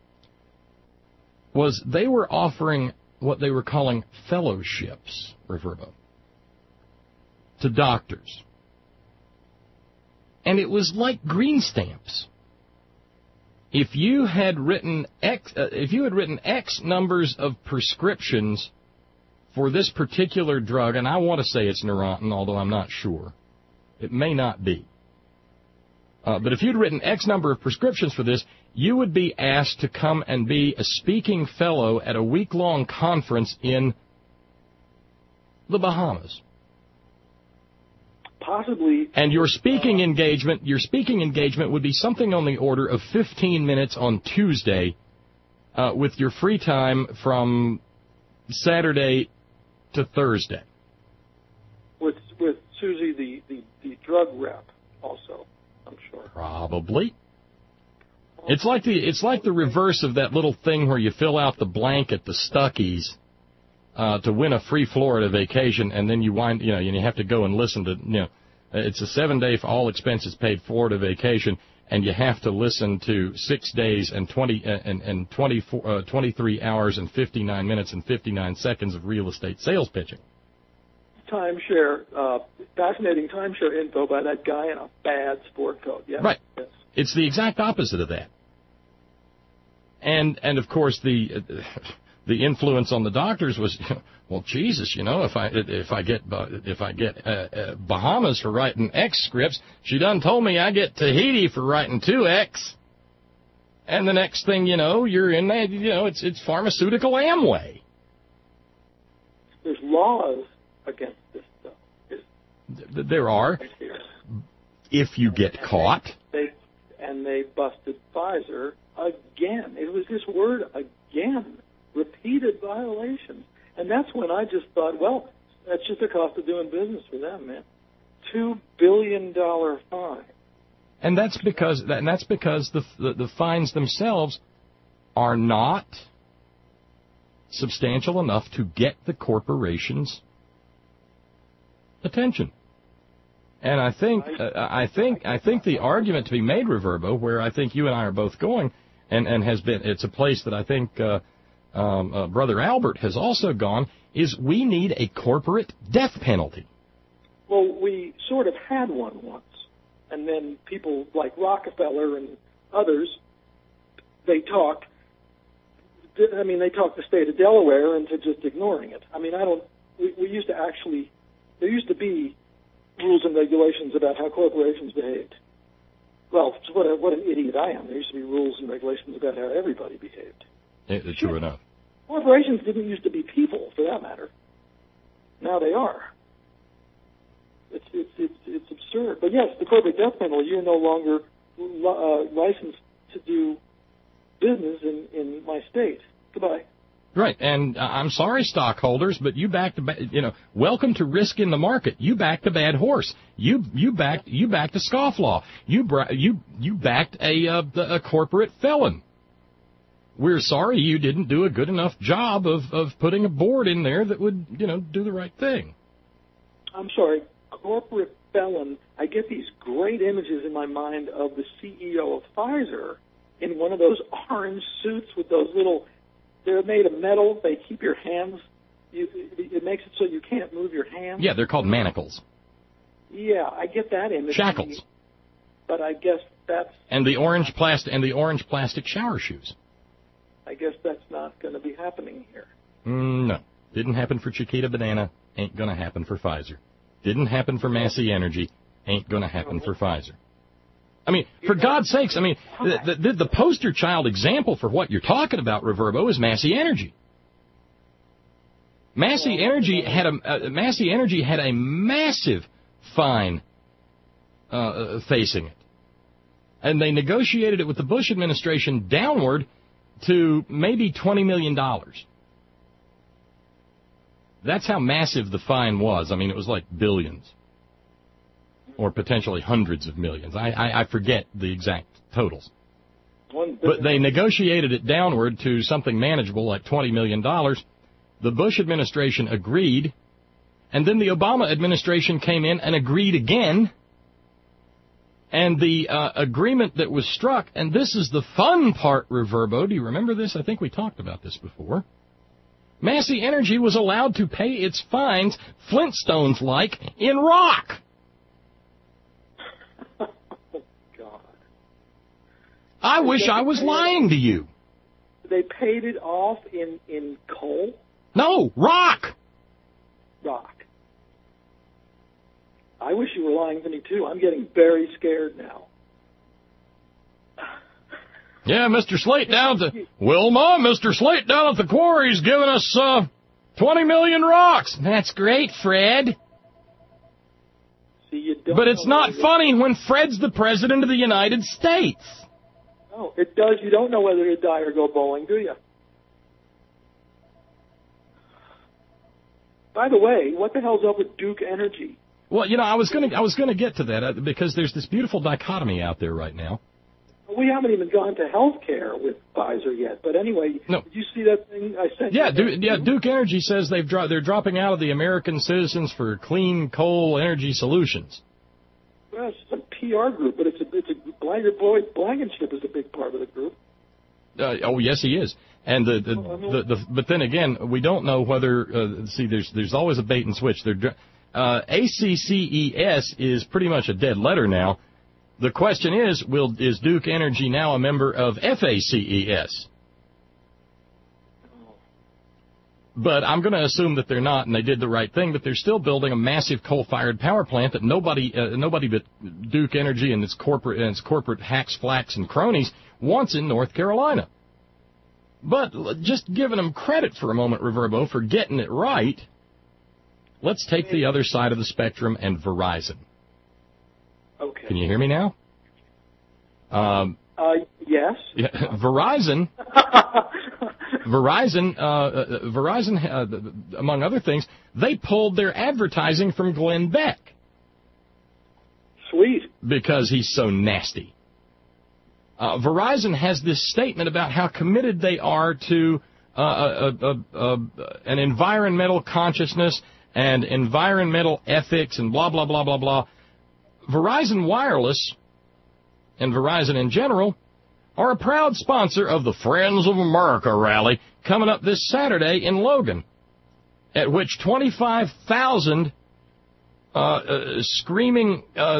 was they were offering what they were calling fellowships, Reverbo, to doctors. And it was like green stamps. If you had written X, uh, if you had written X numbers of prescriptions for this particular drug, and I want to say it's Neurontin, although I'm not sure. It may not be. Uh, but if you'd written X number of prescriptions for this, you would be asked to come and be a speaking fellow at a week-long conference in the Bahamas. Possibly. And your speaking uh, engagement, your speaking engagement would be something on the order of fifteen minutes on Tuesday, uh, with your free time from Saturday to Thursday. With with Susie, the, the, the drug rep, also, I'm sure. Probably. It's like the it's like the reverse of that little thing where you fill out the blank at the Stuckey's uh, to win a free Florida vacation, and then you wind you know and you have to go and listen to you know it's a seven day for all expenses paid Florida vacation, and you have to listen to six days and twenty uh, and and twenty four uh, twenty three hours and fifty nine minutes and fifty nine seconds of real estate sales pitching. Timeshare, uh, fascinating timeshare info by that guy in a bad sport coat. Yes. Right. Yes. It's the exact opposite of that. And and of course the uh, the influence on the doctors was, well, Jesus, you know, if I if I get if I get uh, uh, Bahamas for writing X scripts, she done told me I get Tahiti for writing two X. And the next thing you know, you're in that, you know, it's it's pharmaceutical Amway. There's laws against this stuff. It's, there are. If you get and caught. They, they, and they busted Pfizer again. It was this word again. Repeated violations. And that's when I just thought, well, that's just the cost of doing business for them, man. Two billion dollar fine. And that's because and that's because the, the the fines themselves are not substantial enough to get the corporation's attention. And I think uh, I think I think the argument to be made, Reverbo, where I think you and I are both going, and, and has been it's a place that I think uh, um, uh, Brother Albert has also gone, is we need a corporate death penalty. Well, we sort of had one once, and then people like Rockefeller and others, they talked. I mean, they talked the state of Delaware into just ignoring it. I mean, I don't. We, we used to actually. There used to be rules and regulations about how corporations behaved. Well, what, a, what an idiot I am. There used to be rules and regulations about how everybody behaved. It, it's true enough. Corporations didn't used to be people, for that matter. Now they are. It's it's it's, it's absurd. But yes, the corporate death penalty, you're no longer uh, licensed to do business in, in my state. Goodbye. Right, and uh, I'm sorry, stockholders, but you backed, a ba- you know, welcome to risk in the market. You backed a bad horse. You you backed you backed a scofflaw. You bra- you you backed a uh, a corporate felon. We're sorry you didn't do a good enough job of, of putting a board in there that would, you know, do the right thing. I'm sorry, corporate felon. I get these great images in my mind of the C E O of Pfizer in one of those orange suits with those little. They're made of metal. They keep your hands. You, it makes it so you can't move your hands. Yeah, they're called manacles. Yeah, I get that image. Shackles. But I guess that's. And the orange plastic and the orange plastic shower shoes. I guess that's not going to be happening here. Mm, no, didn't happen for Chiquita Banana. Ain't going to happen for Pfizer. Didn't happen for Massey Energy. Ain't going to happen for Pfizer. I mean, for God's sakes, I mean, the, the, the poster child example for what you're talking about, Reverbo, is Massey Energy. Massey Energy had a uh, Massey Energy had a massive fine uh, facing it, and they negotiated it with the Bush administration downward to maybe twenty million dollars. That's how massive the fine was. I mean, it was like billions. Or potentially hundreds of millions. I, I, I forget the exact totals. But they negotiated it downward to something manageable like twenty million dollars. The Bush administration agreed, and then the Obama administration came in and agreed again, And the uh, agreement that was struck, and this is the fun part, Reverbo. Do you remember this? I think we talked about this before. Massey Energy was allowed to pay its fines, Flintstones-like, in rock. Oh, God. I wish I was lying to you. They paid it off in, in coal? No, rock. Rock. I wish you were lying to me, too. I'm getting very scared now. Yeah, Mister Slate down at the... Wilma, Mister Slate down at the quarry's giving us uh, twenty million rocks. That's great, Fred. See, you don't but it's know not funny when Fred's the president of the United States. No, it does. You don't know whether to die or go bowling, do you? By the way, what the hell's up with Duke Energy? Well, you know, I was going to I was going to get to that uh, because there's this beautiful dichotomy out there right now. We haven't even gone to health care with Pfizer yet. But anyway, no. Did you see that thing I sent yeah, you? Du- yeah, Duke Energy says they've dro- they're dropping out of the American Citizens for Clean Coal Energy Solutions. Well, it's a P R group, but it's a it's a Blanger Boyd Blankenship is a big part of the group. Uh, oh, yes, he is. And the the, oh, the, the but then again, we don't know whether uh, see there's there's always a bait and switch. They're uh, A C C E S is pretty much a dead letter now. The question is, will is Duke Energy now a member of F A C E S? But I'm going to assume that they're not, and they did the right thing. But they're still building a massive coal-fired power plant that nobody, uh, nobody but Duke Energy and its corporate and its corporate hacks, flacks, and cronies wants in North Carolina. But just giving them credit for a moment, Reverbo, for getting it right. Let's take the other side of the spectrum and Verizon. Okay. Can you hear me now? Um, uh, yes. Yeah, Verizon. Verizon, uh, Verizon, uh, among other things, they pulled their advertising from Glenn Beck. Sweet. Because he's so nasty. Uh, Verizon has this statement about how committed they are to uh, a, a, a, an environmental consciousness and environmental ethics and blah, blah, blah, blah, blah. Verizon Wireless and Verizon in general are a proud sponsor of the Friends of America rally coming up this Saturday in Logan, at which twenty-five thousand uh, uh, screaming uh,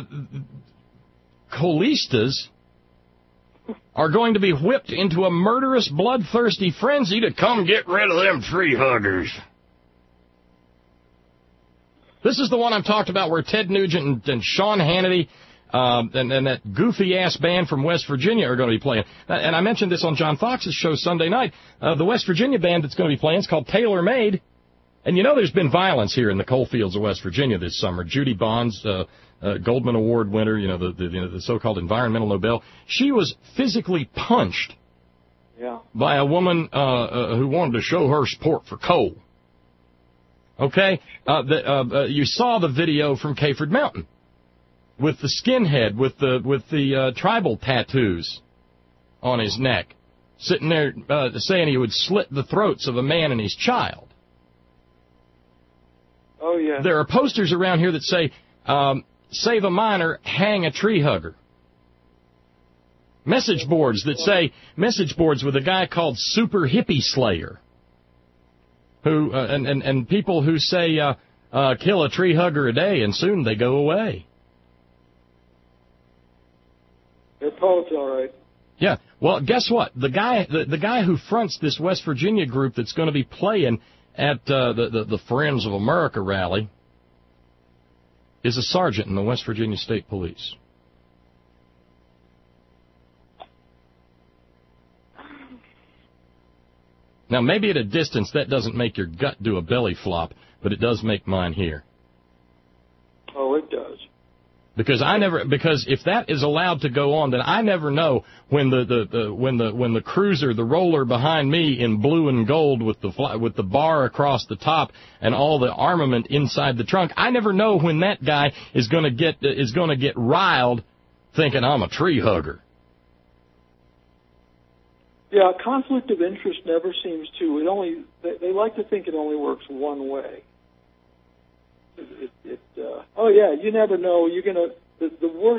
colistas are going to be whipped into a murderous, bloodthirsty frenzy to come get rid of them tree huggers. This is the one I've talked about where Ted Nugent and, and Sean Hannity um, and, and that goofy-ass band from West Virginia are going to be playing. And I mentioned this on John Fox's show Sunday night. Uh, the West Virginia band that's going to be playing is called Tailor Made. And you know there's been violence here in the coal fields of West Virginia this summer. Judy Bonds, uh, uh, Goldman Award winner, you know, the, the, you know, the so-called environmental Nobel, she was physically punched yeah. by a woman uh, uh, who wanted to show her support for coal. Okay, uh, the, uh, uh, you saw the video from Kayford Mountain with the skinhead with the with the uh, tribal tattoos on his neck, sitting there uh, saying he would slit the throats of a man and his child. Oh yeah. There are posters around here that say, um, "Save a miner, hang a tree hugger." Message boards that say message boards with a guy called Super Hippie Slayer. Who uh, and, and and people who say uh, uh, kill a tree hugger a day and soon they go away. Their poet's all right. Yeah. Well, guess what? The guy the, the guy who fronts this West Virginia group that's going to be playing at uh, the, the the Friends of America rally is a sergeant in the West Virginia State Police. Now, maybe at a distance that doesn't make your gut do a belly flop, but it does make mine here. Oh, it does. Because I never, because if that is allowed to go on, then I never know when the, the, the when the when the cruiser, the roller behind me in blue and gold with the fly, with the bar across the top and all the armament inside the trunk, I never know when that guy is going to get is going to get riled, thinking I'm a tree hugger. Yeah, conflict of interest never seems to. It only they, they like to think it only works one way. It, it, it, uh, oh yeah, you never know. You're gonna the, the worst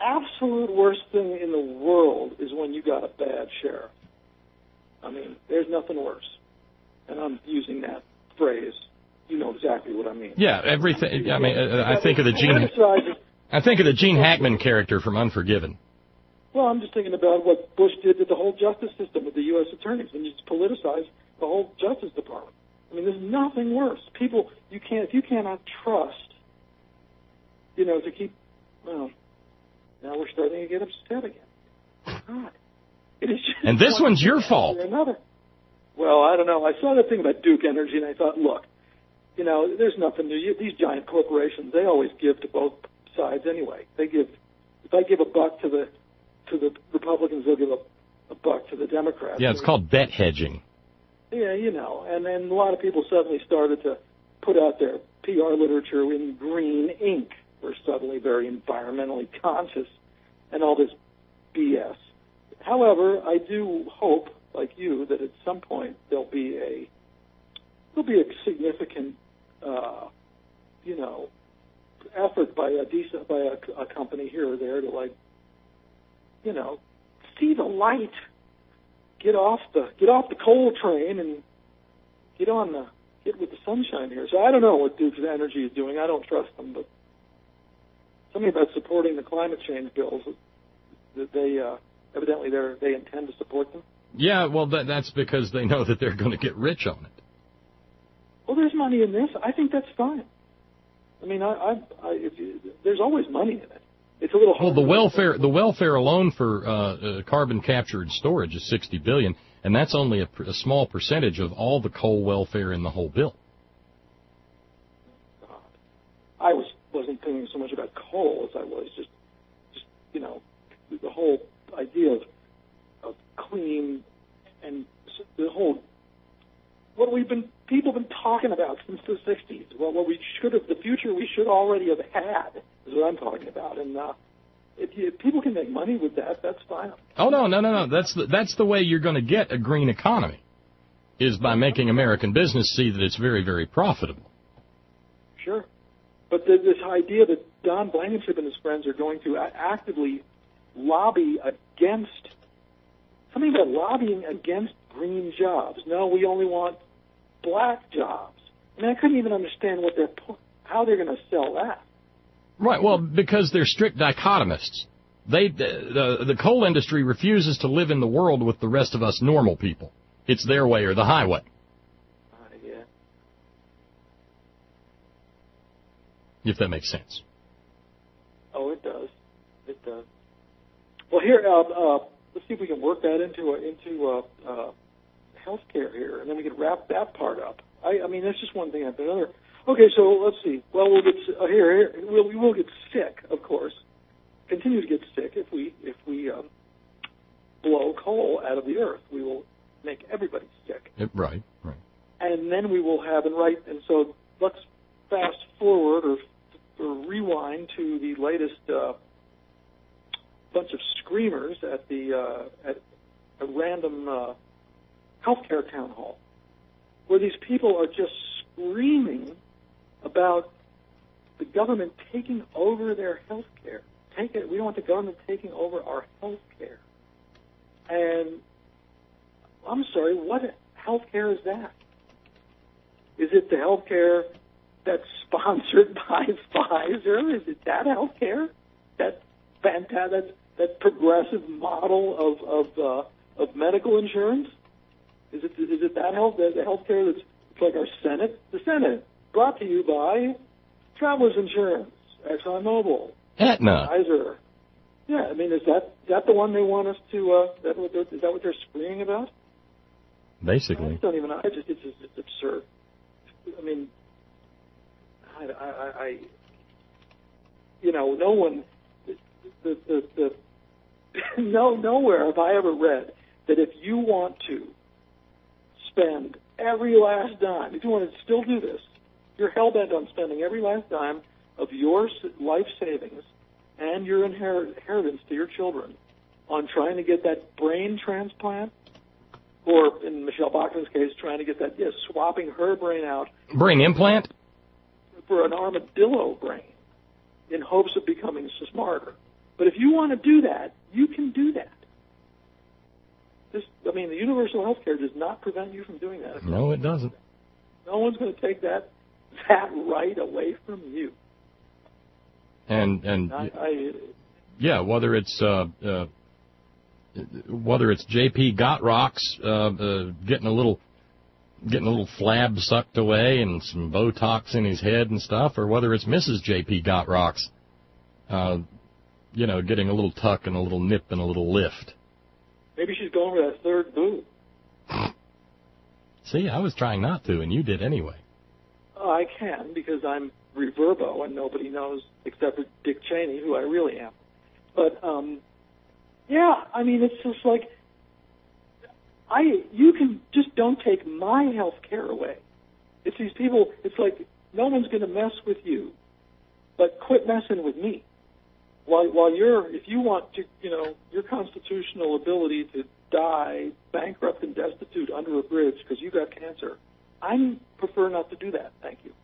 absolute worst thing in the world is when you got a bad sheriff. I mean, there's nothing worse. And I'm using that phrase. You know exactly what I mean. Yeah, everything. I mean, uh, I think of the Gene. I think of the Gene Hackman character from Unforgiven. Well, I'm just thinking about what Bush did to the whole justice system with the U S attorneys, and you just politicize the whole Justice Department. I mean, there's nothing worse. People, you can't, if you cannot trust, you know, to keep, well, now we're starting to get upset again. God. It is just and this one's your fault. Another. Well, I don't know. I saw that thing about Duke Energy, and I thought, look, you know, there's nothing new. These giant corporations, they always give to both sides anyway. They give, if I give a buck to the to the Republicans, they'll give a, a buck to the Democrats. Yeah, it's called bet hedging. Yeah, you know, and then a lot of people suddenly started to put out their P R literature in green ink. We're suddenly very environmentally conscious and all this B S. However, I do hope, like you, that at some point there'll be a there'll be a significant, uh, you know, effort by a decent by a, a company here or there to, like, you know, see the light, get off the get off the coal train and get on the get with the sunshine here. So I don't know what Duke Energy is doing. I don't trust them, but something about supporting the climate change bills that they uh, evidently they they intend to support them. Yeah, well, that, that's because they know that they're going to get rich on it. Well, there's money in this. I think that's fine. I mean, I, I, I if you, there's always money in it. It's a little well, the welfare the welfare alone for uh, uh, carbon capture and storage is sixty billion dollars, and that's only a, a small percentage of all the coal welfare in the whole bill. God. I was wasn't thinking so much about coal as I was just, just you know, the whole idea of of clean and the whole what we've been people have been talking about since the sixties. Well, what we should have, the future we should already have had is what I'm talking about. And uh, if, you, if people can make money with that, that's fine. Oh no, no, no, no. That's the, that's the way you're going to get a green economy, is by making American business see that it's very, very profitable. Sure, but the, this idea that Don Blankenship and his friends are going to actively lobby against something about lobbying against green jobs. No, we only want black jobs. I mean, I couldn't even understand what they're how they're going to sell that. Right. Well, because they're strict dichotomists. They the the coal industry refuses to live in the world with the rest of us normal people. It's their way or the highway. Uh, yeah. If that makes sense. Oh, it does. It does. Well, here, uh, uh, let's see if we can work that into a, into uh, uh, healthcare here, and then we can wrap that part up. I, I mean, that's just one thing after another. Okay, so let's see. Well, we'll get uh, here. here we'll, we will get sick, of course. Continue to get sick if we if we um, blow coal out of the earth. We will make everybody sick. It, right, right. And then we will have and right. And so let's fast forward or, or rewind to the latest uh, bunch of screamers at the uh, at a random uh, healthcare town hall, where these people are just screaming about the government taking over their health care. Take it. We don't want the government taking over our health care. And I'm sorry, what health care is that? Is it the health care that's sponsored by Pfizer? Is it that health care? That fantastic, that progressive model of of uh, of medical insurance? Is it is it that health the health care that's like our Senate? The Senate, brought to you by Travelers Insurance, ExxonMobil, Aetna. Pfizer. Yeah, I mean, is that is that the one they want us to? Uh, that what is that what they're screaming about? Basically. I just don't even. I just it's just it's absurd. I mean, I, I, I you know, no one, the the, the no nowhere have I ever read that if you want to spend every last dime, if you want to still do this, you're hell-bent on spending every last dime of your life savings and your inherit- inheritance to your children on trying to get that brain transplant, or in Michelle Bachmann's case, trying to get that, yes, swapping her brain out. Brain implant? For an armadillo brain in hopes of becoming smarter. But if you want to do that, you can do that. This, I mean, the universal health care does not prevent you from doing that. No, it doesn't. No one's going to take that that right away from you. And and I, I, yeah, whether it's uh, uh, whether it's J P Gotrocks uh, uh, getting a little getting a little flab sucked away and some Botox in his head and stuff, or whether it's Missus J P Gotrocks, uh, you know, getting a little tuck and a little nip and a little lift. Maybe she's going for that third boob. See, I was trying not to, and you did anyway. Oh, I can, because I'm Reverbo, and nobody knows except for Dick Cheney who I really am. But, um, yeah, I mean, it's just like, I, you can just don't take my health care away. It's these people, it's like, no one's going to mess with you, but quit messing with me. While, while you're, if you want to, you know, your constitutional ability to die bankrupt and destitute under a bridge because you got cancer, I prefer not to do that. Thank you.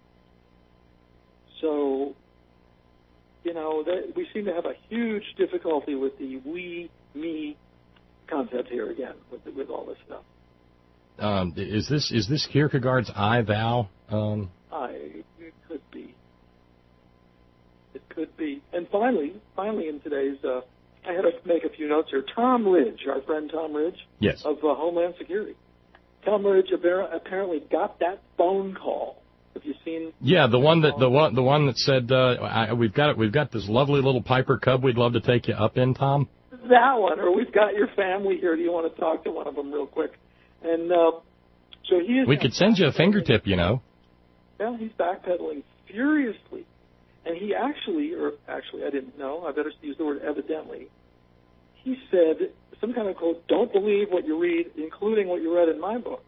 So, you know, that, we seem to have a huge difficulty with the we, me concept here again with with all this stuff. Um, is this is this Kierkegaard's I Thou? Um... I it could be. It could be. And finally, finally in today's, uh, I had to make a few notes here. Tom Ridge, our friend Tom Ridge, yes, of uh, Homeland Security. Tom Ridge apparently got that phone call. Have you seen? Yeah, the one that the one the one that said uh, I, we've got we've got this lovely little Piper Cub we'd love to take you up in, Tom. That one, or we've got your family here. Do you want to talk to one of them real quick? And uh, so he is. We could send you a fingertip, you know. Yeah, he's backpedaling furiously, and he actually, or actually, I didn't know. I better use the word evidently. He said some kind of quote, "Don't believe what you read, including what you read in my book."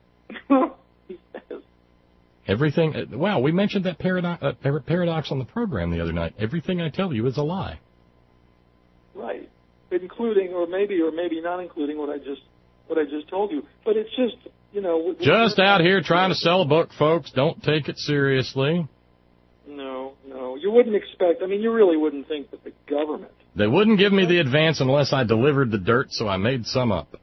He says. Everything. Wow, we mentioned that paradox, uh, paradox on the program the other night. Everything I tell you is a lie. Right, including, or maybe, or maybe not including what I just, what I just told you. But it's just, you know, just out here trying to sell a book, folks. Don't take it seriously. No, no, you wouldn't expect. I mean, you really wouldn't think that the government. They wouldn't give me the advance unless I delivered the dirt, so I made some up.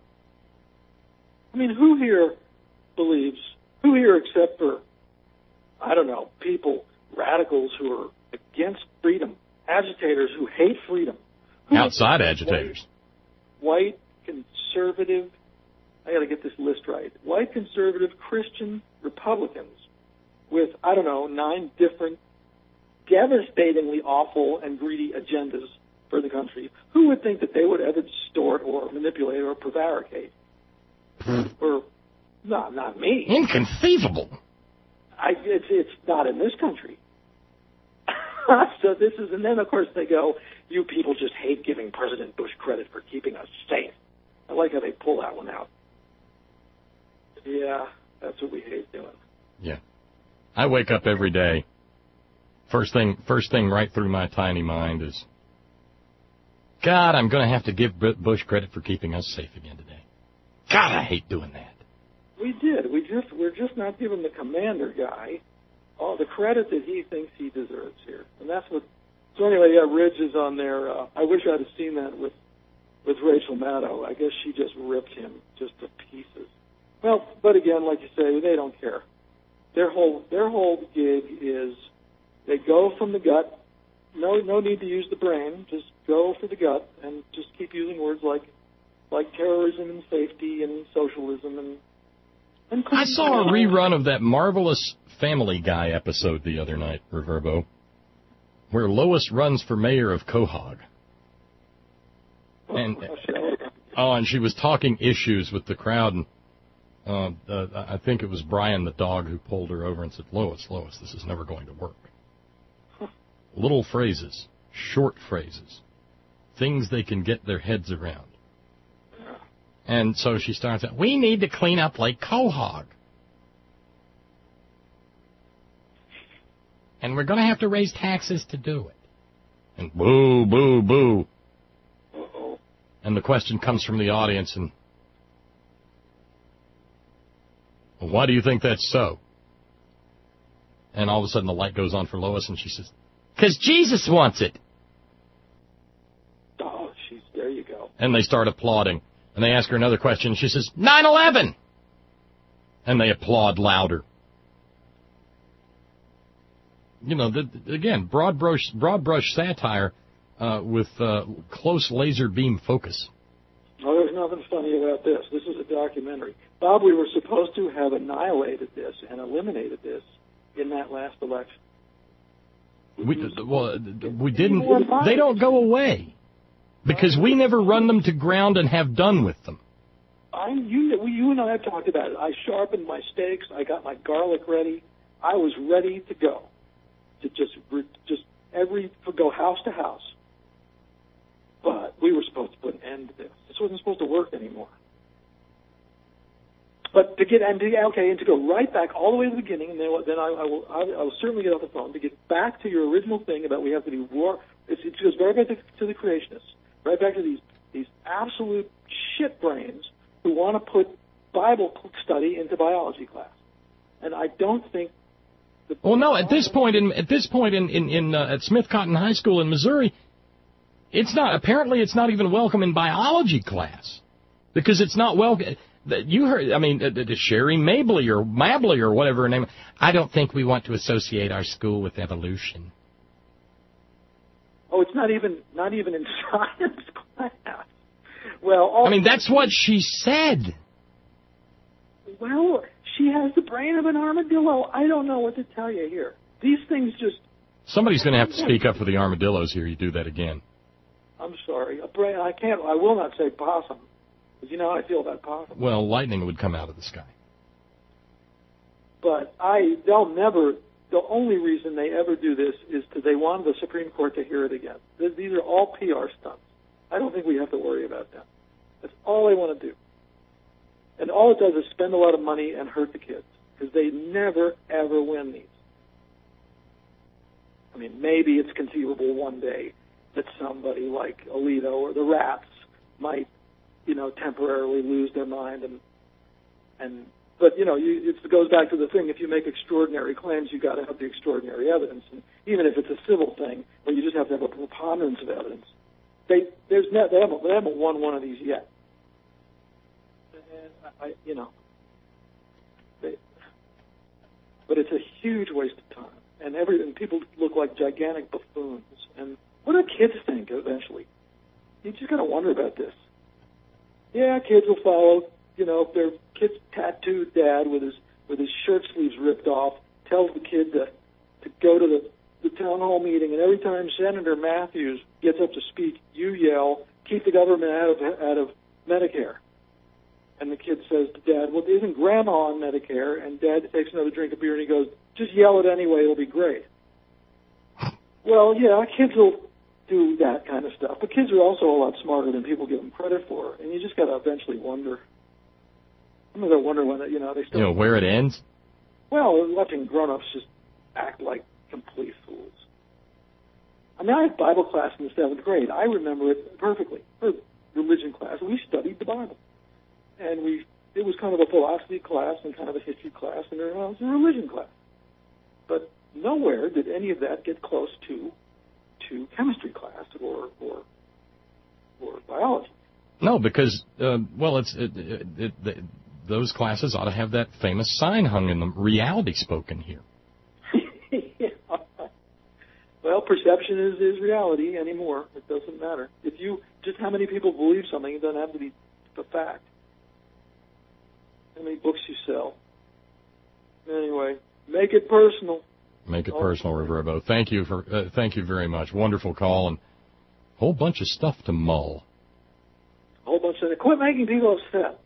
I mean, who here believes? Who here, except for, I don't know, people, radicals who are against freedom, agitators who hate freedom. Who Outside agitators. White, white, conservative, I got to get this list right, white, conservative, Christian Republicans with, I don't know, nine different devastatingly awful and greedy agendas for the country. Who would think that they would ever distort or manipulate or prevaricate? or, no, not me. Inconceivable. I, it's, it's not in this country. So this is, and then of course they go, you people just hate giving President Bush credit for keeping us safe. I like how they pull that one out. Yeah, that's what we hate doing. Yeah. I wake up every day. First thing, first thing right through my tiny mind is, God, I'm going to have to give Bush credit for keeping us safe again today. God, I hate doing that. We did. We just, we're just not giving the commander guy all the credit that he thinks he deserves here. And that's what, so anyway, yeah, Ridge is on there. Uh, I wish I'd have seen that with, with Rachel Maddow. I guess she just ripped him just to pieces. Well, but again, like you say, they don't care. Their whole, their whole gig is they go from the gut. No, no need to use the brain. Just go for the gut and just keep using words like, like terrorism and safety and socialism and. and I saw a rerun of that marvelous Family Guy episode the other night, Reverbo, where Lois runs for mayor of Quahog. And oh, and she was talking issues with the crowd, and uh, uh, I think it was Brian the dog who pulled her over and said, "Lois, Lois, this is never going to work." Little phrases, short phrases, things they can get their heads around. And so she starts out, we need to clean up Lake Quahog. And we're going to have to raise taxes to do it. And boo, boo, boo. Uh-oh. And the question comes from the audience, and well, why do you think that's so? And all of a sudden the light goes on for Lois, and she says, because Jesus wants it. There you go. And they start applauding. And they ask her another question. She says, nine eleven! And they applaud louder. You know, the, again, broad brush, broad brush satire uh, with uh, close laser beam focus. Oh, there's nothing funny about this. This is a documentary. Bob, we were supposed to have annihilated this and eliminated this in that last election. We, well, we didn't. They don't go away because we never run them to ground and have done with them. I, you, you and I have talked about it. I sharpened my steaks. I got my garlic ready. I was ready to go. To just, just every, to go house to house. But we were supposed to put an end to this. This wasn't supposed to work anymore. But to get, and to, okay, and to go right back all the way to the beginning, and then, then I, I will, I, I will certainly get off the phone to get back to your original thing about we have to be war. It's, it goes right back to, to the creationists, right back to these these absolute shit brains who want to put Bible study into biology class, and I don't think. Well, no. At this point, in at this point in in, in uh, at Smith Cotton High School in Missouri, it's not. Apparently, it's not even welcome in biology class because it's not welcome. You heard. I mean, uh, Sherry Mabley or Mabley or whatever her name. I don't think we want to associate our school with evolution. Oh, it's not even not even in science class. Well, all I mean, that's what she said. Well, she has the brain of an armadillo. I don't know what to tell you here. These things just... Somebody's going to have to speak up for the armadillos here. You do that again. I'm sorry. A brain, I can't... I will not say possum. Because you know how I feel about possum. Well, lightning would come out of the sky. But I... They'll never... The only reason they ever do this is because they want the Supreme Court to hear it again. These are all P R stunts. I don't think we have to worry about them. That's all they want to do. And all it does is spend a lot of money and hurt the kids, because they never, ever win these. I mean, maybe it's conceivable one day that somebody like Alito or the Rats might, you know, temporarily lose their mind. And, and but, you know, you, it goes back to the thing, if you make extraordinary claims, you've got to have the extraordinary evidence. And even if it's a civil thing, where you just have to have a preponderance of evidence, they, there's no, they, haven't, they haven't won one of these yet. I, you know, they, but it's a huge waste of time, and every and people look like gigantic buffoons. And what do kids think eventually? You just got to wonder about this. Yeah, kids will follow. You know, if their kid's tattooed dad with his with his shirt sleeves ripped off tells the kid to to go to the the town hall meeting, and every time Senator Matthews gets up to speak, you yell, "Keep the government out of out of Medicare." And the kid says to Dad, well, isn't Grandma on Medicare? And Dad takes another drink of beer and he goes, just yell it anyway, it'll be great. Well, yeah, kids will do that kind of stuff. But kids are also a lot smarter than people give them credit for. And you just got to eventually wonder. I'm going to wonder when, you know, they still... You know, where it ends? Well, watching grown-ups just act like complete fools. I mean, I had Bible class in the seventh grade. I remember it perfectly. For religion class, we studied the Bible. And we, it was kind of a philosophy class and kind of a history class, and there was a religion class. But nowhere did any of that get close to to chemistry class or or, or biology. No, because uh, well, it's it, it, it, it, those classes ought to have that famous sign hung in them: "Reality spoken here." Yeah. Well, perception is is reality anymore. It doesn't matter if you just how many people believe something. It doesn't have to be a fact. How many books you sell. Anyway, make it personal. Make it personal, Reverbo. Thank you for uh, thank you very much. Wonderful call and a whole bunch of stuff to mull. A whole bunch of quit making people upset.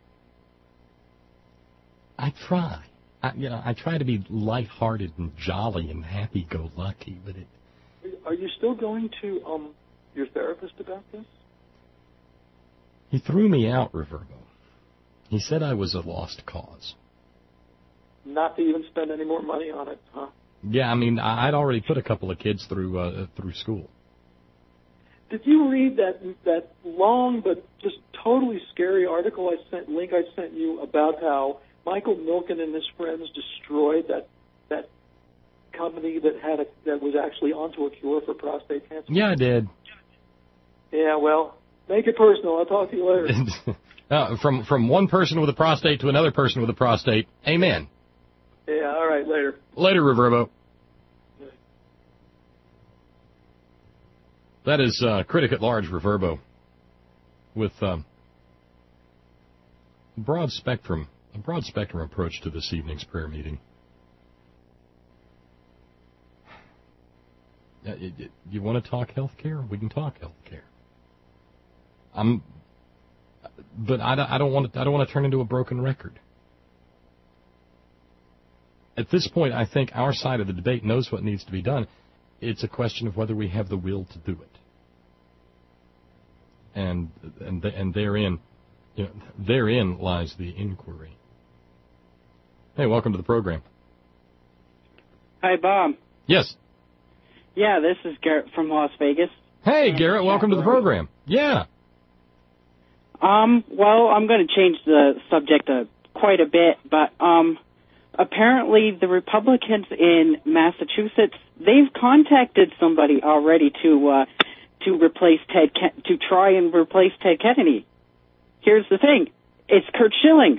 I try. I, you know, I try to be lighthearted and jolly and happy-go-lucky, but it. Are you still going to um your therapist about this? He threw me out, Reverbo. He said I was a lost cause. Not to even spend any more money on it, huh? Yeah, I mean, I'd already put a couple of kids through uh, through school. Did you read that that long but just totally scary article I sent, link I sent you about how Michael Milken and his friends destroyed that that company that had a, that was actually onto a cure for prostate cancer? Yeah, I did. Yeah, well, Make it personal. I'll talk to you later. uh, from from one person with a prostate to another person with a prostate. Amen. Yeah, all right, later. Later, Reverbo. That is uh, Critic at Large, Reverbo, with um, broad spectrum, a broad spectrum approach to this evening's prayer meeting. Uh, you, you want to talk health care? We can talk health care. I'm, but I, I don't want to. I don't want to turn into a broken record. At this point, I think our side of the debate knows what needs to be done. It's a question of whether we have the will to do it. And and and therein, you know, therein lies the inquiry. Hey, welcome to the program. Hi, Bob. Yes. Yeah, this is Garrett from Las Vegas. Hey, Garrett, welcome to the program. Yeah. Um, well, I'm going to change the subject a, quite a bit, but um, apparently the Republicans in Massachusetts, they've contacted somebody already to uh, to replace Ted Ken- to try and replace Ted Kennedy. Here's the thing: it's Curt Schilling.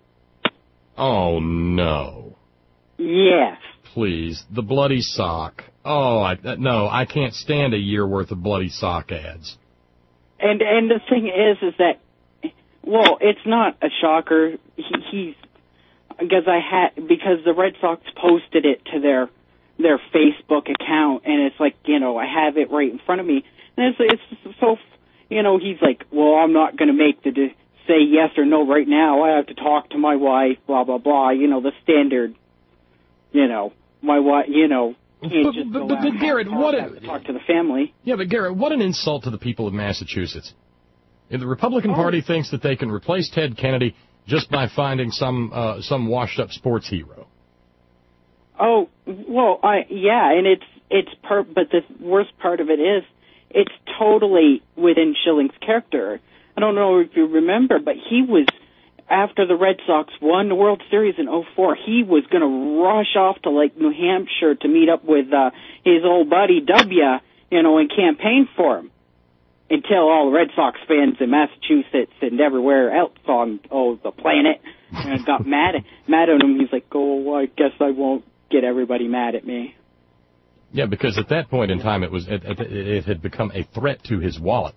Oh no. Yes. Please, the bloody sock. Oh, I, no, I can't stand a year worth of bloody sock ads. And and the thing is, is that, well, it's not a shocker. He, he's because I had because the Red Sox posted it to their their Facebook account, and it's like, you know, I have it right in front of me, and it's it's so, you know, he's like, well, I'm not going to make the de- say yes or no right now. I have to talk to my wife, blah blah blah. You know, the standard, you know, my wife, you know. But, but, but, but Garrett, what a, talk to the family. Yeah, but Garrett, what an insult to the people of Massachusetts. If the Republican oh. Party thinks that they can replace Ted Kennedy just by finding some uh, some washed-up sports hero. Oh, well, I yeah, and it's it's per, but the worst part of it is it's totally within Schilling's character. I don't know if you remember, but he was, after the Red Sox won the World Series in oh four, he was going to rush off to, like, New Hampshire to meet up with uh, his old buddy W, you know, and campaign for him, until all the Red Sox fans in Massachusetts and everywhere else on oh, the planet uh, got mad, mad at him. He's like, oh, well, I guess I won't get everybody mad at me. Yeah, because at that point in time, it was it, it, it had become a threat to his wallet.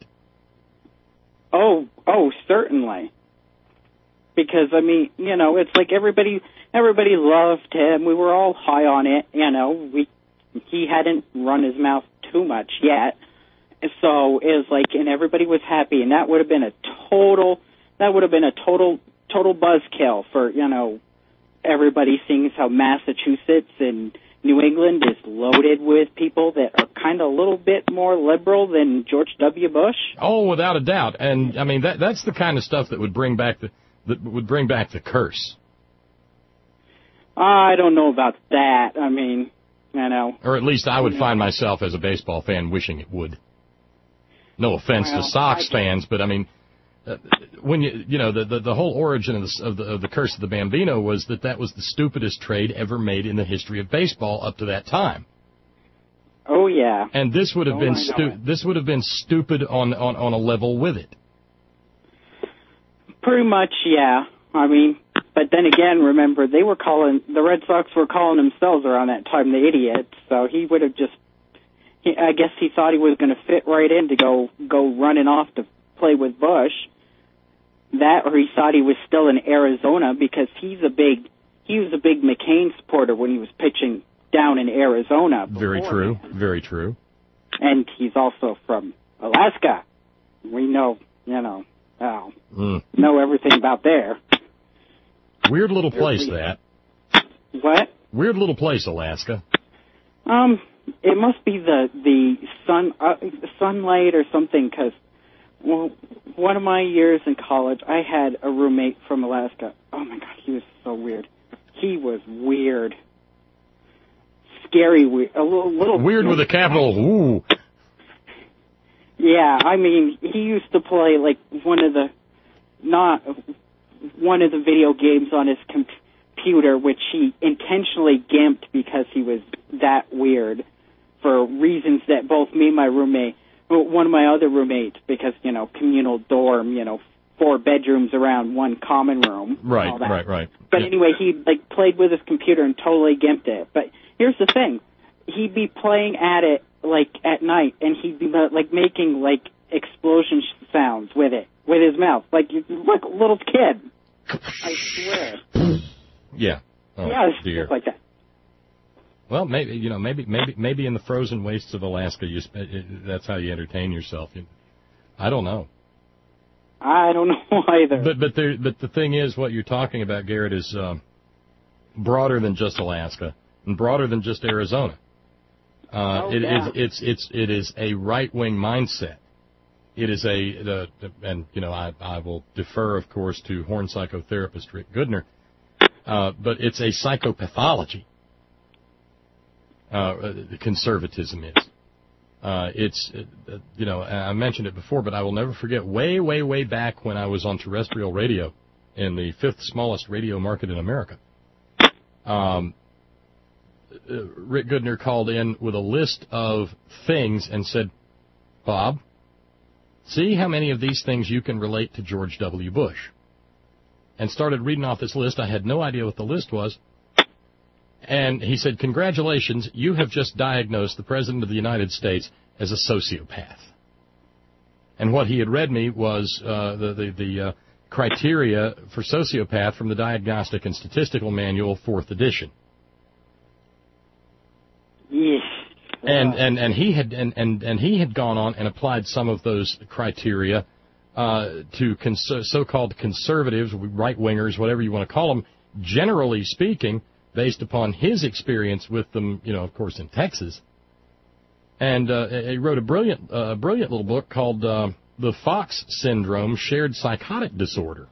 Oh, oh, certainly. Because, I mean, you know, it's like everybody everybody loved him. We were all high on it, you know. We he hadn't run his mouth too much yet. So it was like, and everybody was happy, and that would have been a total, that would have been a total, total buzzkill for, you know, everybody seeing how Massachusetts and New England is loaded with people that are kind of a little bit more liberal than George W. Bush. Oh, without a doubt. And, I mean, that that's the kind of stuff that would bring back the, that would bring back the curse. I don't know about that. I mean, you know. Or at least I would find myself as a baseball fan wishing it would. No offense well, to Sox fans, but I mean, uh, when you you know the, the the whole origin of the, of the of the curse of the Bambino was that that was the stupidest trade ever made in the history of baseball up to that time. Oh yeah. And this would have oh, been stu- this would have been stupid on, on on a level with it. Pretty much, yeah. I mean, but then again, remember they were calling the Red Sox were calling themselves around that time the idiots. So he would have just. I guess he thought he was going to fit right in to go go running off to play with Bush. That, or he thought he was still in Arizona because he's a big he was a big McCain supporter when he was pitching down in Arizona. Very true. Very true. And he's also from Alaska. We know, you know, uh, mm. know everything about there. Weird little place that. What? Weird little place, Alaska. Um. It must be the the sun uh, sunlight or something, because well, one of my years in college, I had a roommate from Alaska. Oh my God, he was so weird. He was weird, scary, weird, a little, little weird with a capital. Ooh. Yeah, I mean, he used to play like one of the not one of the video games on his computer, which he intentionally gimped because he was that weird. For reasons that both me and my roommate one of my other roommates, because, you know, communal dorm, you know, four bedrooms around one common room. Right, all that. right, right. But yeah. anyway, he, like, played with his computer and totally gimped it. But here's the thing. He'd be playing at it, like, at night, and he'd be, like, making, like, explosion sounds with it, with his mouth. Like, like a little kid. I swear. Yeah. Oh, yeah, dear. Like that. Well, maybe, you know, maybe, maybe, maybe in the frozen wastes of Alaska, you sp- that's how you entertain yourself. I don't know. I don't know either. But but there, but the thing is, what you're talking about, Garrett, is um, broader than just Alaska and broader than just Arizona. Uh, oh, it yeah. is it's it's it is a right wing mindset. It is a the, and you know I I will defer, of course, to Horn psychotherapist Rick Goodner, uh, but it's a psychopathology. Uh, conservatism is. Uh, it's, uh, you know, I mentioned it before, but I will never forget way, way, way back when I was on terrestrial radio in the fifth smallest radio market in America. Um, uh, Rick Goodner called in with a list of things and said, Bob, see how many of these things you can relate to George W. Bush. And started reading off this list. I had no idea what the list was. And he said, congratulations, you have just diagnosed the President of the United States as a sociopath. And what he had read me was uh, the, the, the uh, criteria for sociopath from the Diagnostic and Statistical Manual, fourth edition. Yes. And, and, and, he had, and, and, and he had gone on and applied some of those criteria uh, to cons- so-called conservatives, right-wingers, whatever you want to call them, generally speaking, based upon his experience with them, you know, of course, in Texas. And uh, he wrote a brilliant, uh, brilliant little book called uh, The Fox Syndrome, Shared Psychotic Disorder.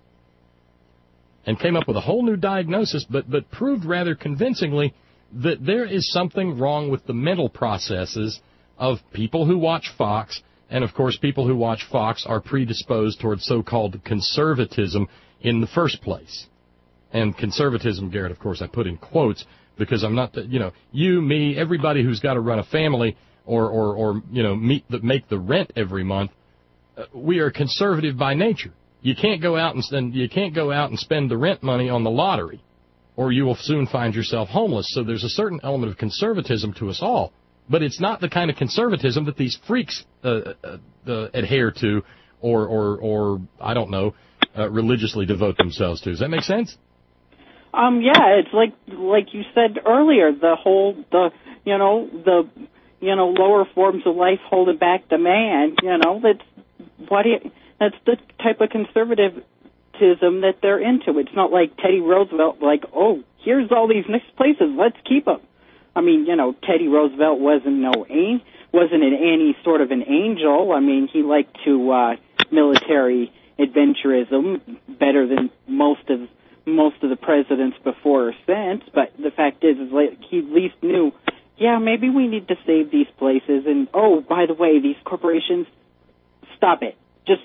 And came up with a whole new diagnosis, but, but proved rather convincingly that there is something wrong with the mental processes of people who watch Fox. And, of course, people who watch Fox are predisposed towards so-called conservatism in the first place. And conservatism, Garrett, of course, I put in quotes because I'm not, you know, you, me, everybody who's got to run a family or, or, or you know, meet the, make the rent every month, uh, we are conservative by nature. You can't go out and spend, you can't go out and spend the rent money on the lottery, or you will soon find yourself homeless. So there's a certain element of conservatism to us all, but it's not the kind of conservatism that these freaks uh, uh, uh, adhere to, or, or, or I don't know, uh, religiously devote themselves to. Does that make sense? Um, yeah, it's like like you said earlier, the whole the you know the you know lower forms of life holding back the man. You know that's what it, that's the type of conservatism that they're into. It's not like Teddy Roosevelt, like, oh, here's all these nice places, let's keep them. I mean, you know, Teddy Roosevelt wasn't no ain't wasn't an any sort of an angel. I mean, he liked to uh, military adventurism better than most of. most of the presidents before or since, but the fact is, is like he at least knew, yeah, maybe we need to save these places, and, oh, by the way, these corporations, stop it. Just,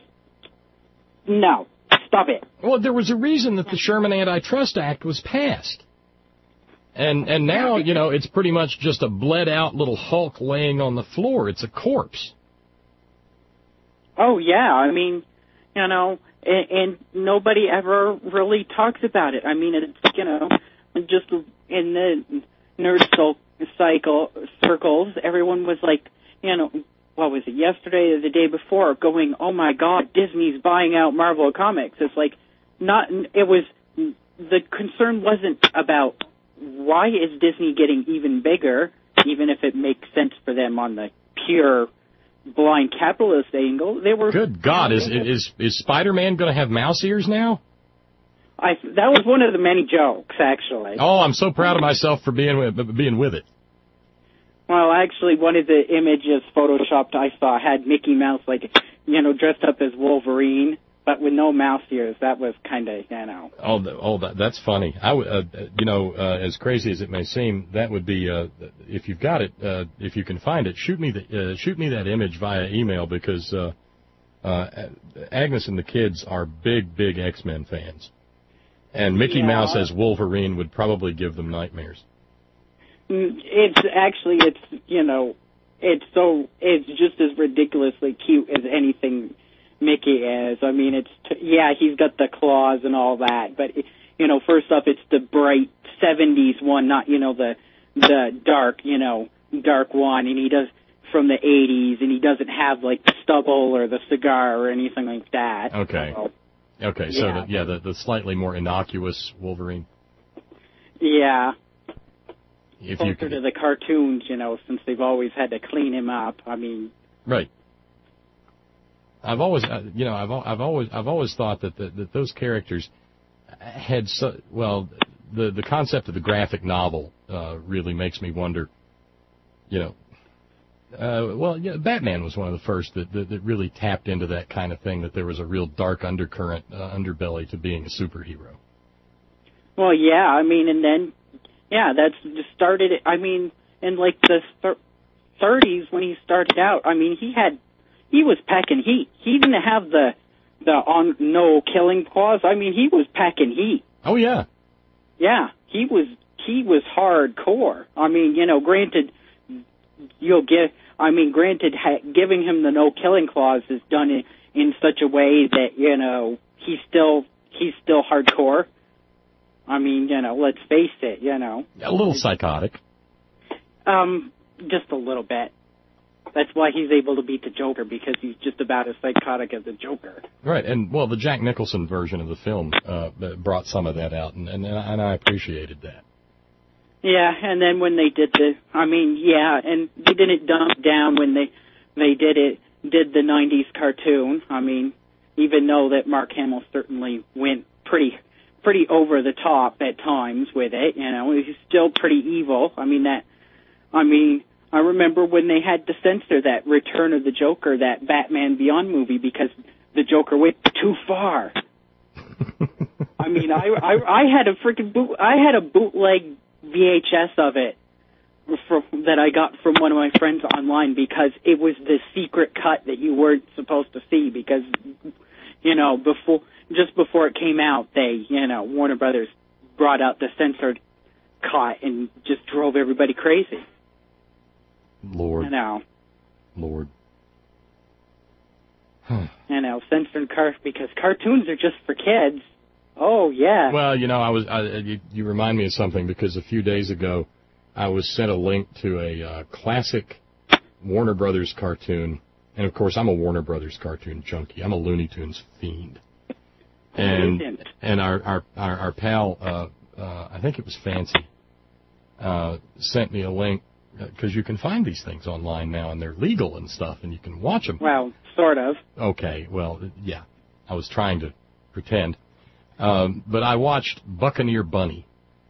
no, stop it. Well, there was a reason that the Sherman Antitrust Act was passed. And and now, you know, it's pretty much just a bled-out little hulk laying on the floor. It's a corpse. Oh, yeah, I mean, you know, And, and nobody ever really talks about it. I mean, it's, you know, just in the nerd cycle circles, everyone was like, you know, what was it, yesterday or the day before, going, oh my God, Disney's buying out Marvel Comics. It's like, not, it was, the concern wasn't about why is Disney getting even bigger, even if it makes sense for them on the pure blind capitalist angle. They were. Good God, is is is Spider-Man going to have mouse ears now? I that was one of the many jokes, actually. Oh, I'm so proud of myself for being with, being with it. Well, actually, one of the images photoshopped I saw had Mickey Mouse, like, you know, dressed up as Wolverine, but with no mouse ears. That was kind of, you know. Oh, the, oh, that, that's funny. I w- uh, you know, uh, as crazy as it may seem, that would be, uh, if you've got it, uh, if you can find it, shoot me the, uh, shoot me that image via email, because uh, uh, Agnes and the kids are big, big X-Men fans, and Mickey yeah. Mouse as Wolverine would probably give them nightmares. It's actually, it's, you know, it's so it's just as ridiculously cute as anything Mickey is. I mean, it's t- yeah, he's got the claws and all that, but you know, first off, it's the bright seventies one, not you know the the dark, you know, dark one, and he does from the eighties, and he doesn't have like the stubble or the cigar or anything like that. Okay. So, okay. So yeah, the, yeah, the the slightly more innocuous Wolverine. Yeah. If Closer you could, to the cartoons, you know, since they've always had to clean him up. I mean, right. I've always, uh, you know, I've I've always I've always thought that the, that those characters had so well the the concept of the graphic novel uh, really makes me wonder. You know, uh, well, yeah, Batman was one of the first that, that that really tapped into that kind of thing. That there was a real dark undercurrent, uh, underbelly to being a superhero. well, yeah, I mean, and then. Yeah, that's just started. I mean, in like the thirties when he started out. I mean, he had, he was packing heat. He didn't have the, the on no killing clause. I mean, he was packing heat. Oh yeah. Yeah, he was he was hardcore. I mean, you know, granted, you'll get. I mean, granted, ha- giving him the no killing clause is done in, in such a way that you know he's still he's still hardcore. I mean, you know, let's face it, you know. A little psychotic. Um, just a little bit. That's why he's able to beat the Joker, because he's just about as psychotic as the Joker. Right, and, well, the Jack Nicholson version of the film uh, brought some of that out, and, and, and I appreciated that. Yeah, and then when they did the, I mean, yeah, and they didn't dump down when they they did it, did the nineties cartoon. I mean, even though that Mark Hamill certainly went pretty... pretty over the top at times with it, you know, he's still pretty evil. I mean, that, I mean, I remember when they had to censor that Return of the Joker, that Batman Beyond movie, because the Joker went too far. I mean, I, I, I had a freaking boot, I had a bootleg V H S of it for, that I got from one of my friends online, because it was the secret cut that you weren't supposed to see, because, you know, before, just before it came out, they, you know, Warner Brothers brought out the censored cut and just drove everybody crazy. Lord. You know. Lord. You know, censored car because cartoons are just for kids. Oh, yeah. Well, you know, I was I, you, you remind me of something, because a few days ago I was sent a link to a uh, classic Warner Brothers cartoon. And, of course, I'm a Warner Brothers cartoon junkie. I'm a Looney Tunes fiend. And and our our our, our pal, uh, uh, I think it was Fancy, uh, sent me a link, because you can find these things online now, and they're legal and stuff, and you can watch them. Well, sort of. Okay, well, yeah, I was trying to pretend, um, but I watched Buccaneer Bunny.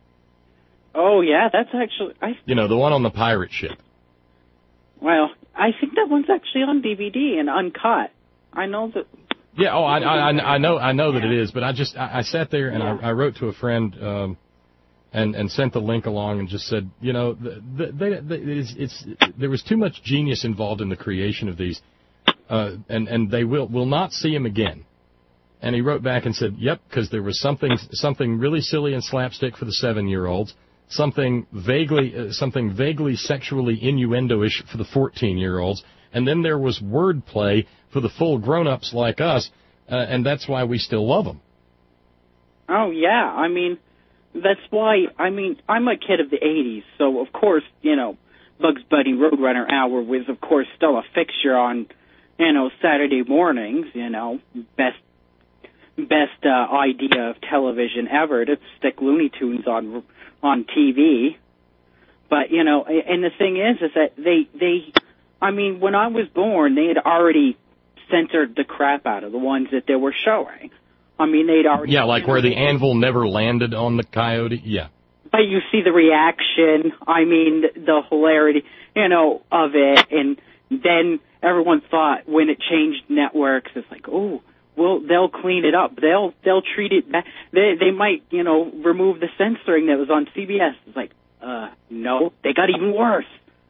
Oh yeah, that's actually I. You know, the one on the pirate ship. Well, I think that one's actually on D V D and uncut. I know that. Yeah, oh, I, I, I know, I know that it is, but I just, I, I sat there and I, I wrote to a friend, um, and and sent the link along and just said, you know, the, the, they, the, it's, it's there was too much genius involved in the creation of these, uh, and and they will will not see him again. And he wrote back and said, yep, because there was something something really silly and slapstick for the seven-year-olds, something vaguely uh, something vaguely sexually innuendo-ish for the fourteen-year-olds, and then there was wordplay for the full grown-ups like us, uh, and that's why we still love them. Oh, yeah. I mean, that's why, I mean, I'm a kid of the eighties, so, of course, you know, Bugs Bunny Roadrunner Hour was, of course, still a fixture on, you know, Saturday mornings, you know, best best uh, idea of television ever to stick Looney Tunes on on T V. But, you know, and the thing is, is that they, they I mean, when I was born, they had already censored the crap out of the ones that they were showing. I mean, they'd already... Yeah, like where the anvil never landed on the coyote, yeah. But you see the reaction, I mean, the hilarity, you know, of it, and then everyone thought when it changed networks, it's like, oh, well, they'll clean it up. They'll they'll treat it back. They, they might, you know, remove the censoring that was on C B S. It's like, uh, no, they got even worse.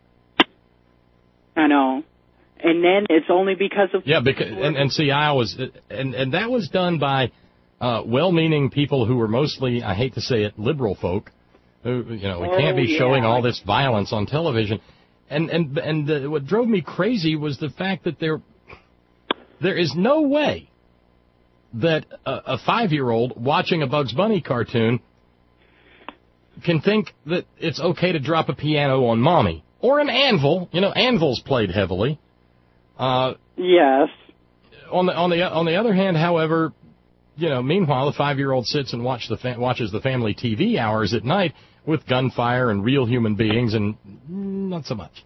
I know. And then it's only because of... Yeah, because, and, and see, I was... And, and that was done by uh, well-meaning people who were mostly, I hate to say it, liberal folk. Who, you know, we oh, can't be yeah. showing all this violence on television. And and and uh, what drove me crazy was the fact that there there is no way that a, a five-year-old watching a Bugs Bunny cartoon can think that it's okay to drop a piano on mommy or an anvil. You know, anvils played heavily. Uh, yes. On the on the on the other hand, however, you know, meanwhile the five-year-old sits and watch the fa- watches the family T V hours at night with gunfire and real human beings, and not so much.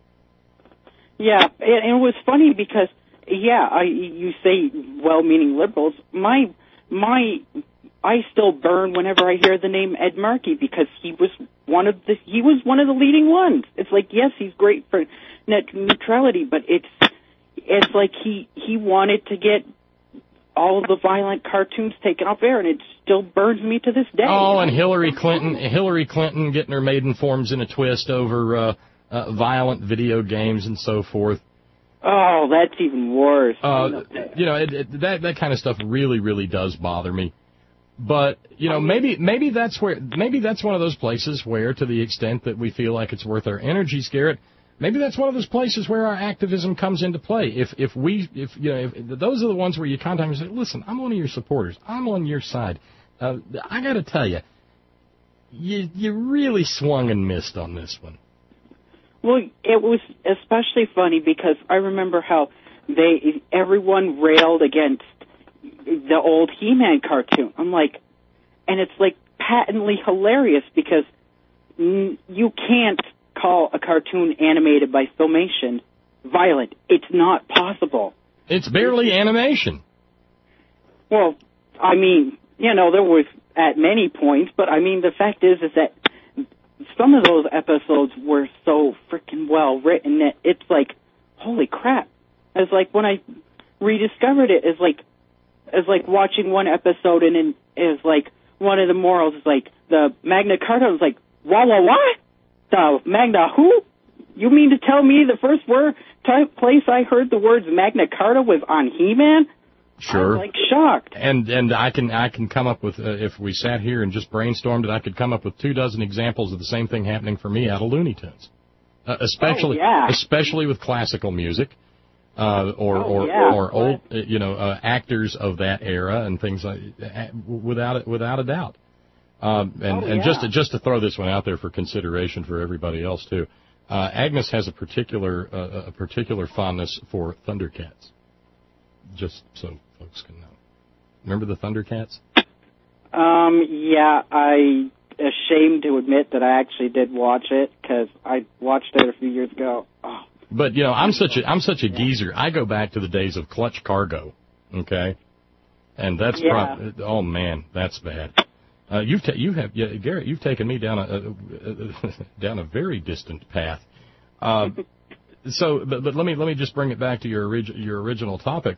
Yeah, and it was funny because, yeah, I, you say well-meaning liberals. My, my, I still burn whenever I hear the name Ed Markey because he was one of the he was one of the leading ones. It's like, yes, he's great for net neutrality, but it's it's like he he wanted to get all of the violent cartoons taken off air, and it still burns me to this day. Oh, and Hillary Clinton, Hillary Clinton getting her maiden forms in a twist over uh, uh, violent video games and so forth. Oh, that's even worse. Uh, you know, it, it, that that kind of stuff really, really does bother me. But you know, maybe maybe that's where maybe that's one of those places where, to the extent that we feel like it's worth our energy, Garrett, maybe that's one of those places where our activism comes into play. If if we if you know if those are the ones where you contact me and say, listen, I'm one of your supporters, I'm on your side. Uh, I got to tell you, you you really swung and missed on this one. Well, it was especially funny because I remember how they everyone railed against the old He-Man cartoon. I'm like, and it's like patently hilarious because you can't call a cartoon animated by Filmation violent. It's not possible. It's barely animation. Well, I mean, you know, there was at many points, but I mean, the fact is, is that some of those episodes were so freaking well written that it's like, holy crap. It's like when I rediscovered it, it's like, it's like watching one episode and then it's like one of the morals is like the Magna Carta was like, wah, wah, wah? The Magna who? You mean to tell me the first word type place I heard the words Magna Carta was on He-Man? Sure. I'm like shocked. And and I can I can come up with uh, if we sat here and just brainstormed it, I could come up with two dozen examples of the same thing happening for me out of Looney Tunes, uh, especially oh, yeah. especially with classical music, uh, or oh, or yeah. or old uh, you know uh, actors of that era and things like uh, without without a doubt. Um, and oh, and yeah. just to, just to throw this one out there for consideration for everybody else too, uh, Agnes has a particular uh, a particular fondness for Thundercats. Just so folks can know. Remember the Thundercats? Um, yeah, I ashamed to admit that I actually did watch it because I watched it a few years ago. Oh. But you know, I'm such a I'm such a geezer. I go back to the days of Clutch Cargo, okay, and that's yeah. prob- oh man, that's bad. Uh, you've ta- you have yeah, Garrett, you've taken me down a, a, a down a very distant path. Uh, so, but, but let me let me just bring it back to your orig- your original topic.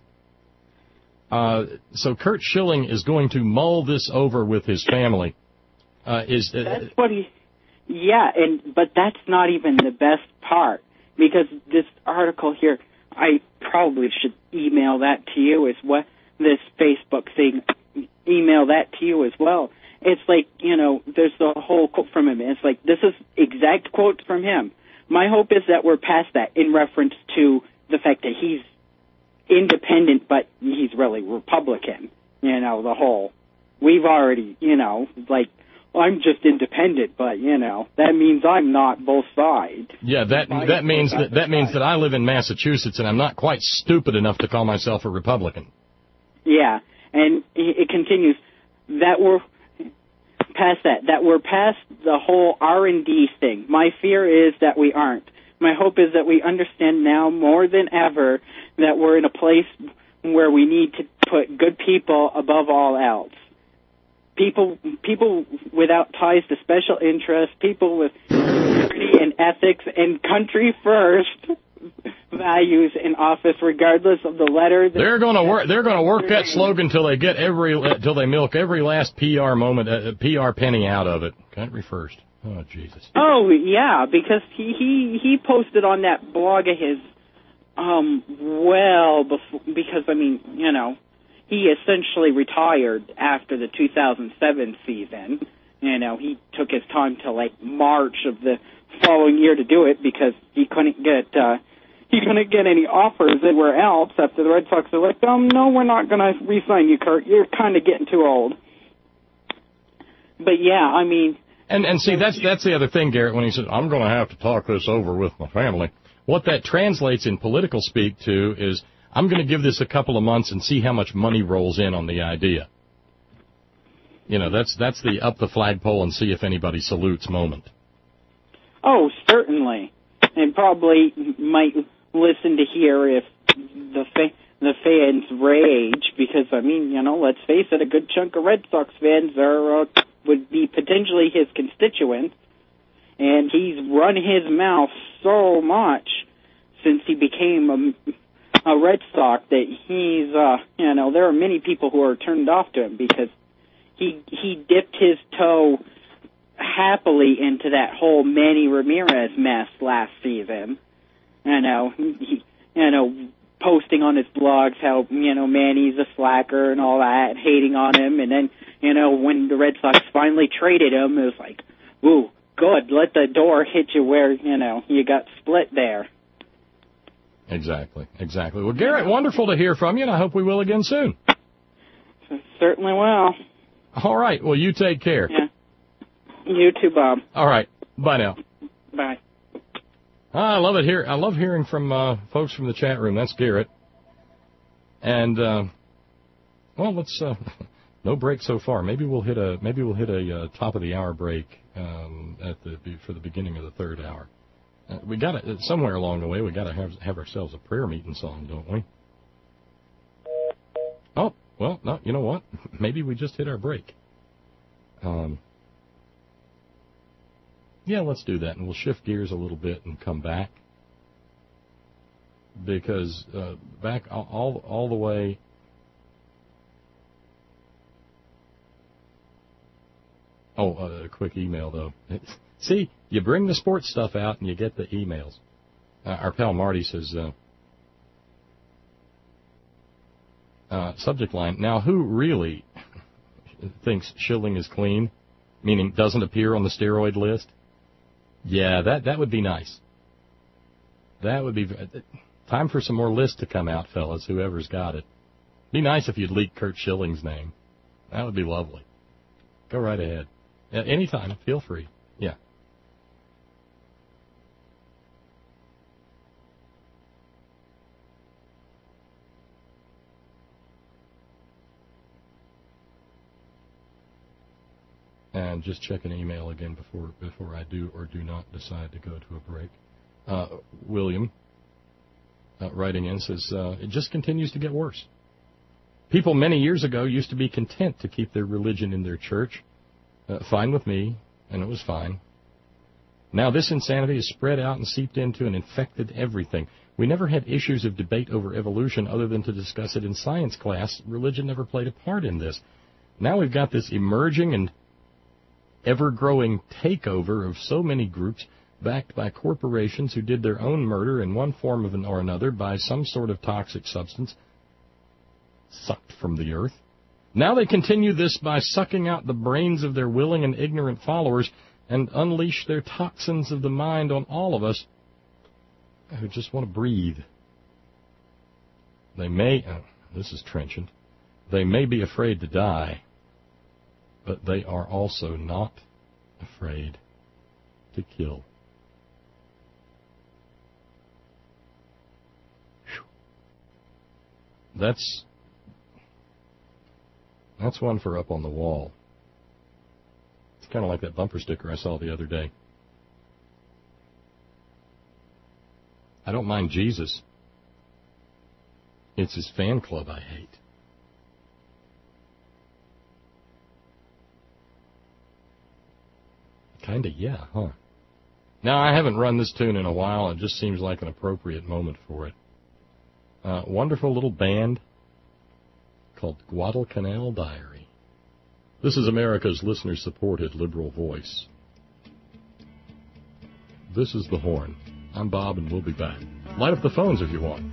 Uh, so Curt Schilling is going to mull this over with his family. Uh, is uh, that's what he? Yeah, and but that's not even the best part because this article here, I probably should email that to you as well. This Facebook thing, email that to you as well. It's like, you know, there's the whole quote from him. It's like, this is exact quotes from him. My hope is that we're past that in reference to the fact that he's independent, but he's really Republican. You know, the whole, we've already, you know, like, I'm just independent, but, you know, that means I'm not both sides. Yeah, that that means that that means that I live in Massachusetts and I'm not quite stupid enough to call myself a Republican. Yeah, and it continues that we're past that, that we're past the whole R and D thing. My fear is that we aren't. My hope is that we understand now more than ever that we're in a place where we need to put good people above all else. People, people without ties to special interests, people with integrity and ethics and country first values in office, regardless of the letter. They're going to work. They're going to work that slogan till they get every, till they milk every last P R moment, uh, P R penny out of it. Country first. Oh Jesus. Oh yeah, because he he he posted on that blog of his, um, well before, because I mean, you know, he essentially retired after the two thousand seven season, you know, he took his time till like March of the following year to do it because he couldn't get uh, he couldn't get any offers anywhere else after the Red Sox were like, um, no, we're not going to re-sign you, Kurt. You're kind of getting too old. But yeah, I mean, and and see that's that's the other thing, Garrett. When he says, I'm going to have to talk this over with my family, what that translates in political speak to is, I'm going to give this a couple of months and see how much money rolls in on the idea. You know, that's that's the up the flagpole and see if anybody salutes moment. Oh, certainly. And probably might listen to hear if the fa- the fans rage, because, I mean, you know, let's face it, a good chunk of Red Sox fans are uh, would be potentially his constituents, and he's run his mouth so much since he became a, a Red Sox that he's, uh, you know, there are many people who are turned off to him because he he dipped his toe happily into that whole Manny Ramirez mess last season. You know, he, you know, posting on his blogs how, you know, Manny's a slacker and all that, hating on him, and then, you know, when the Red Sox finally traded him, it was like, ooh, good, let the door hit you where, you know, you got split there. Exactly, exactly. Well, Garrett, wonderful to hear from you, and I hope we will again soon. Certainly will. All right, well, you take care. Yeah. You too, Bob. All right, bye now. Bye. I love it here. I love hearing from uh, folks from the chat room. That's Garrett. And uh, well, let's uh, no break so far. Maybe we'll hit a maybe we'll hit a uh, top of the hour break um, at the for the beginning of the third hour. Uh, we got to somewhere along the way. We got to have have ourselves a prayer meeting song, don't we? Oh well, no. You know what? Maybe we just hit our break. Um. Yeah, let's do that, and we'll shift gears a little bit and come back, because uh, back all all the way. Oh, uh, a quick email though. See, you bring the sports stuff out and you get the emails. Uh, our pal Marty says, uh, uh, subject line. Now, who really thinks Schilling is clean, meaning doesn't appear on the steroid list? Yeah, that, that would be nice. That would be... Time for some more lists to come out, fellas, whoever's got it. Be nice if you'd leak Curt Schilling's name. That would be lovely. Go right ahead. Uh, anytime, feel free. Yeah. And just check an email again before before I do or do not decide to go to a break. Uh, William, uh, writing in, says, uh, it just continues to get worse. People many years ago used to be content to keep their religion in their church. Uh, fine with me, and it was fine. Now this insanity is spread out and seeped into and infected everything. We never had issues of debate over evolution other than to discuss it in science class. Religion never played a part in this. Now we've got this emerging and ever-growing takeover of so many groups backed by corporations who did their own murder in one form of an or another by some sort of toxic substance sucked from the earth. Now they continue this by sucking out the brains of their willing and ignorant followers and unleash their toxins of the mind on all of us who just want to breathe. They may, oh, this is trenchant, they may be afraid to die, but they are also not afraid to kill. Whew. That's that's one for up on the wall. It's kind of like that bumper sticker I saw the other day. I don't mind Jesus. It's his fan club I hate. Kinda, yeah, huh? Now, I haven't run this tune in a while. It just seems like an appropriate moment for it. Uh, wonderful little band called Guadalcanal Diary. This is America's listener-supported liberal voice. This is The Horn. I'm Bob, and we'll be back. Light up the phones if you want.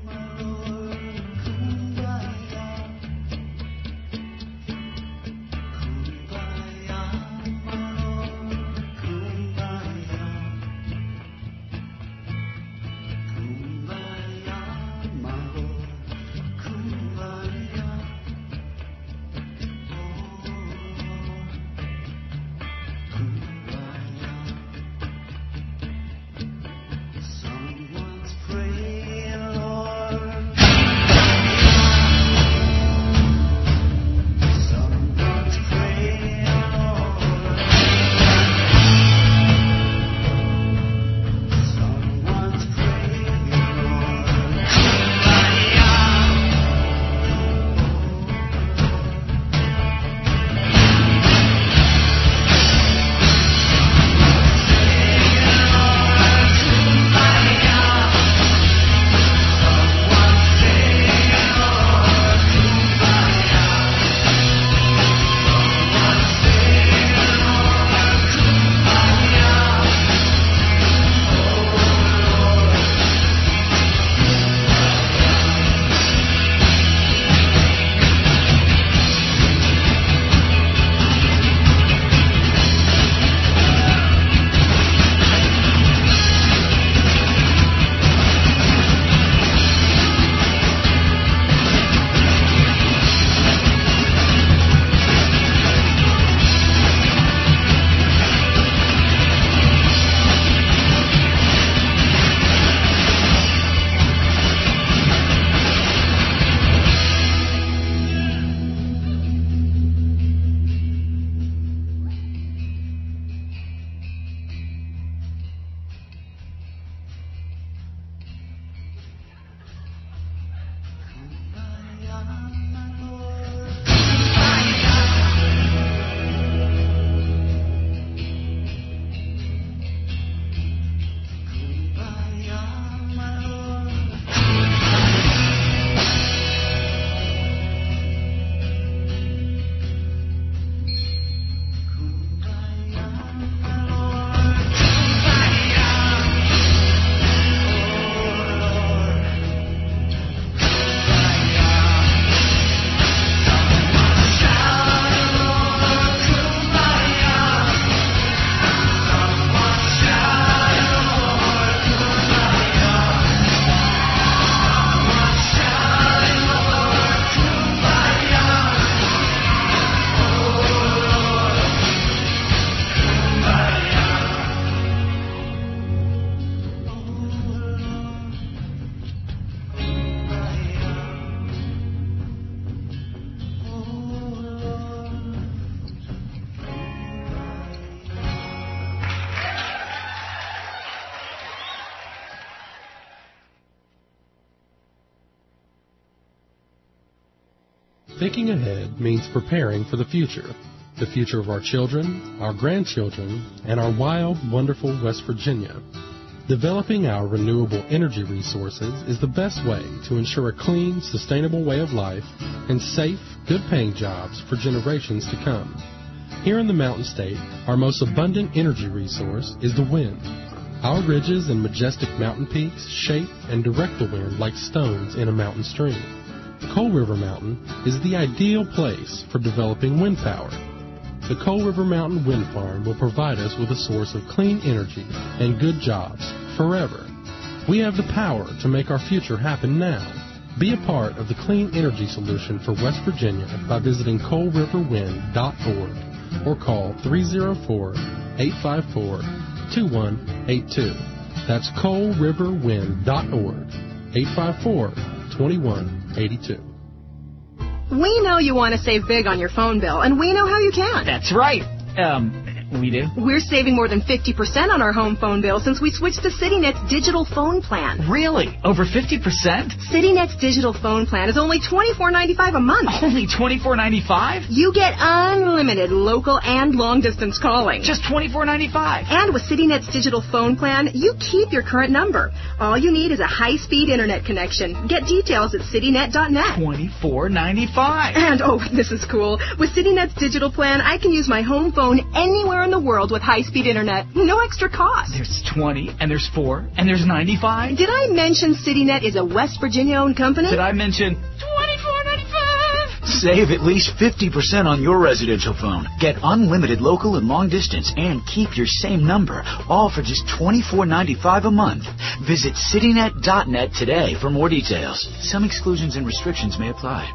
Thinking ahead means preparing for the future. The future of our children, our grandchildren, and our wild, wonderful West Virginia. Developing our renewable energy resources is the best way to ensure a clean, sustainable way of life and safe, good-paying jobs for generations to come. Here in the Mountain State, our most abundant energy resource is the wind. Our ridges and majestic mountain peaks shape and direct the wind like stones in a mountain stream. Coal River Mountain is the ideal place for developing wind power. The Coal River Mountain Wind Farm will provide us with a source of clean energy and good jobs forever. We have the power to make our future happen now. Be a part of the clean energy solution for West Virginia by visiting coal river wind dot org or call three oh four, eight five four, two one eight two. That's coal river wind dot org, eight five four, two one eight two. We know you want to save big on your phone bill, and we know how you can. That's right. Um, we do. We're saving more than fifty percent on our home phone bill since we switched to CityNet's digital phone plan. Really? Over fifty percent? CityNet's digital phone plan is only twenty-four ninety-five a month. Only twenty-four ninety-five? You get unlimited local and long-distance calling. Just twenty-four ninety-five. And with CityNet's digital phone plan, you keep your current number. All you need is a high-speed internet connection. Get details at citynet dot net. twenty-four ninety-five. And, oh, this is cool. With CityNet's digital plan, I can use my home phone anywhere in the world with high-speed internet. No extra cost. There's twenty, and there's four, and there's ninety-five. Did I mention CityNet is a West Virginia-owned company? Did I mention twenty-four ninety-five? Save at least fifty percent on your residential phone. Get unlimited local and long distance and keep your same number, all for just twenty-four ninety-five a month. Visit citynet dot net today for more details. Some exclusions and restrictions may apply.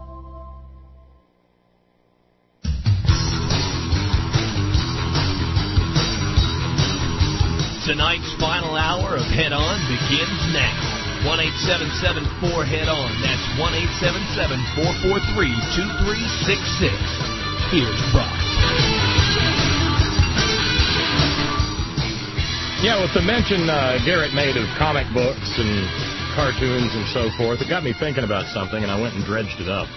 Tonight's final hour of Head On begins now. one eight seven seven four head on. That's one eight seven seven, four four three, two three six six. Here's Brock. Yeah, with the mention uh, Garrett made of comic books and cartoons and so forth, it got me thinking about something, and I went and dredged it up.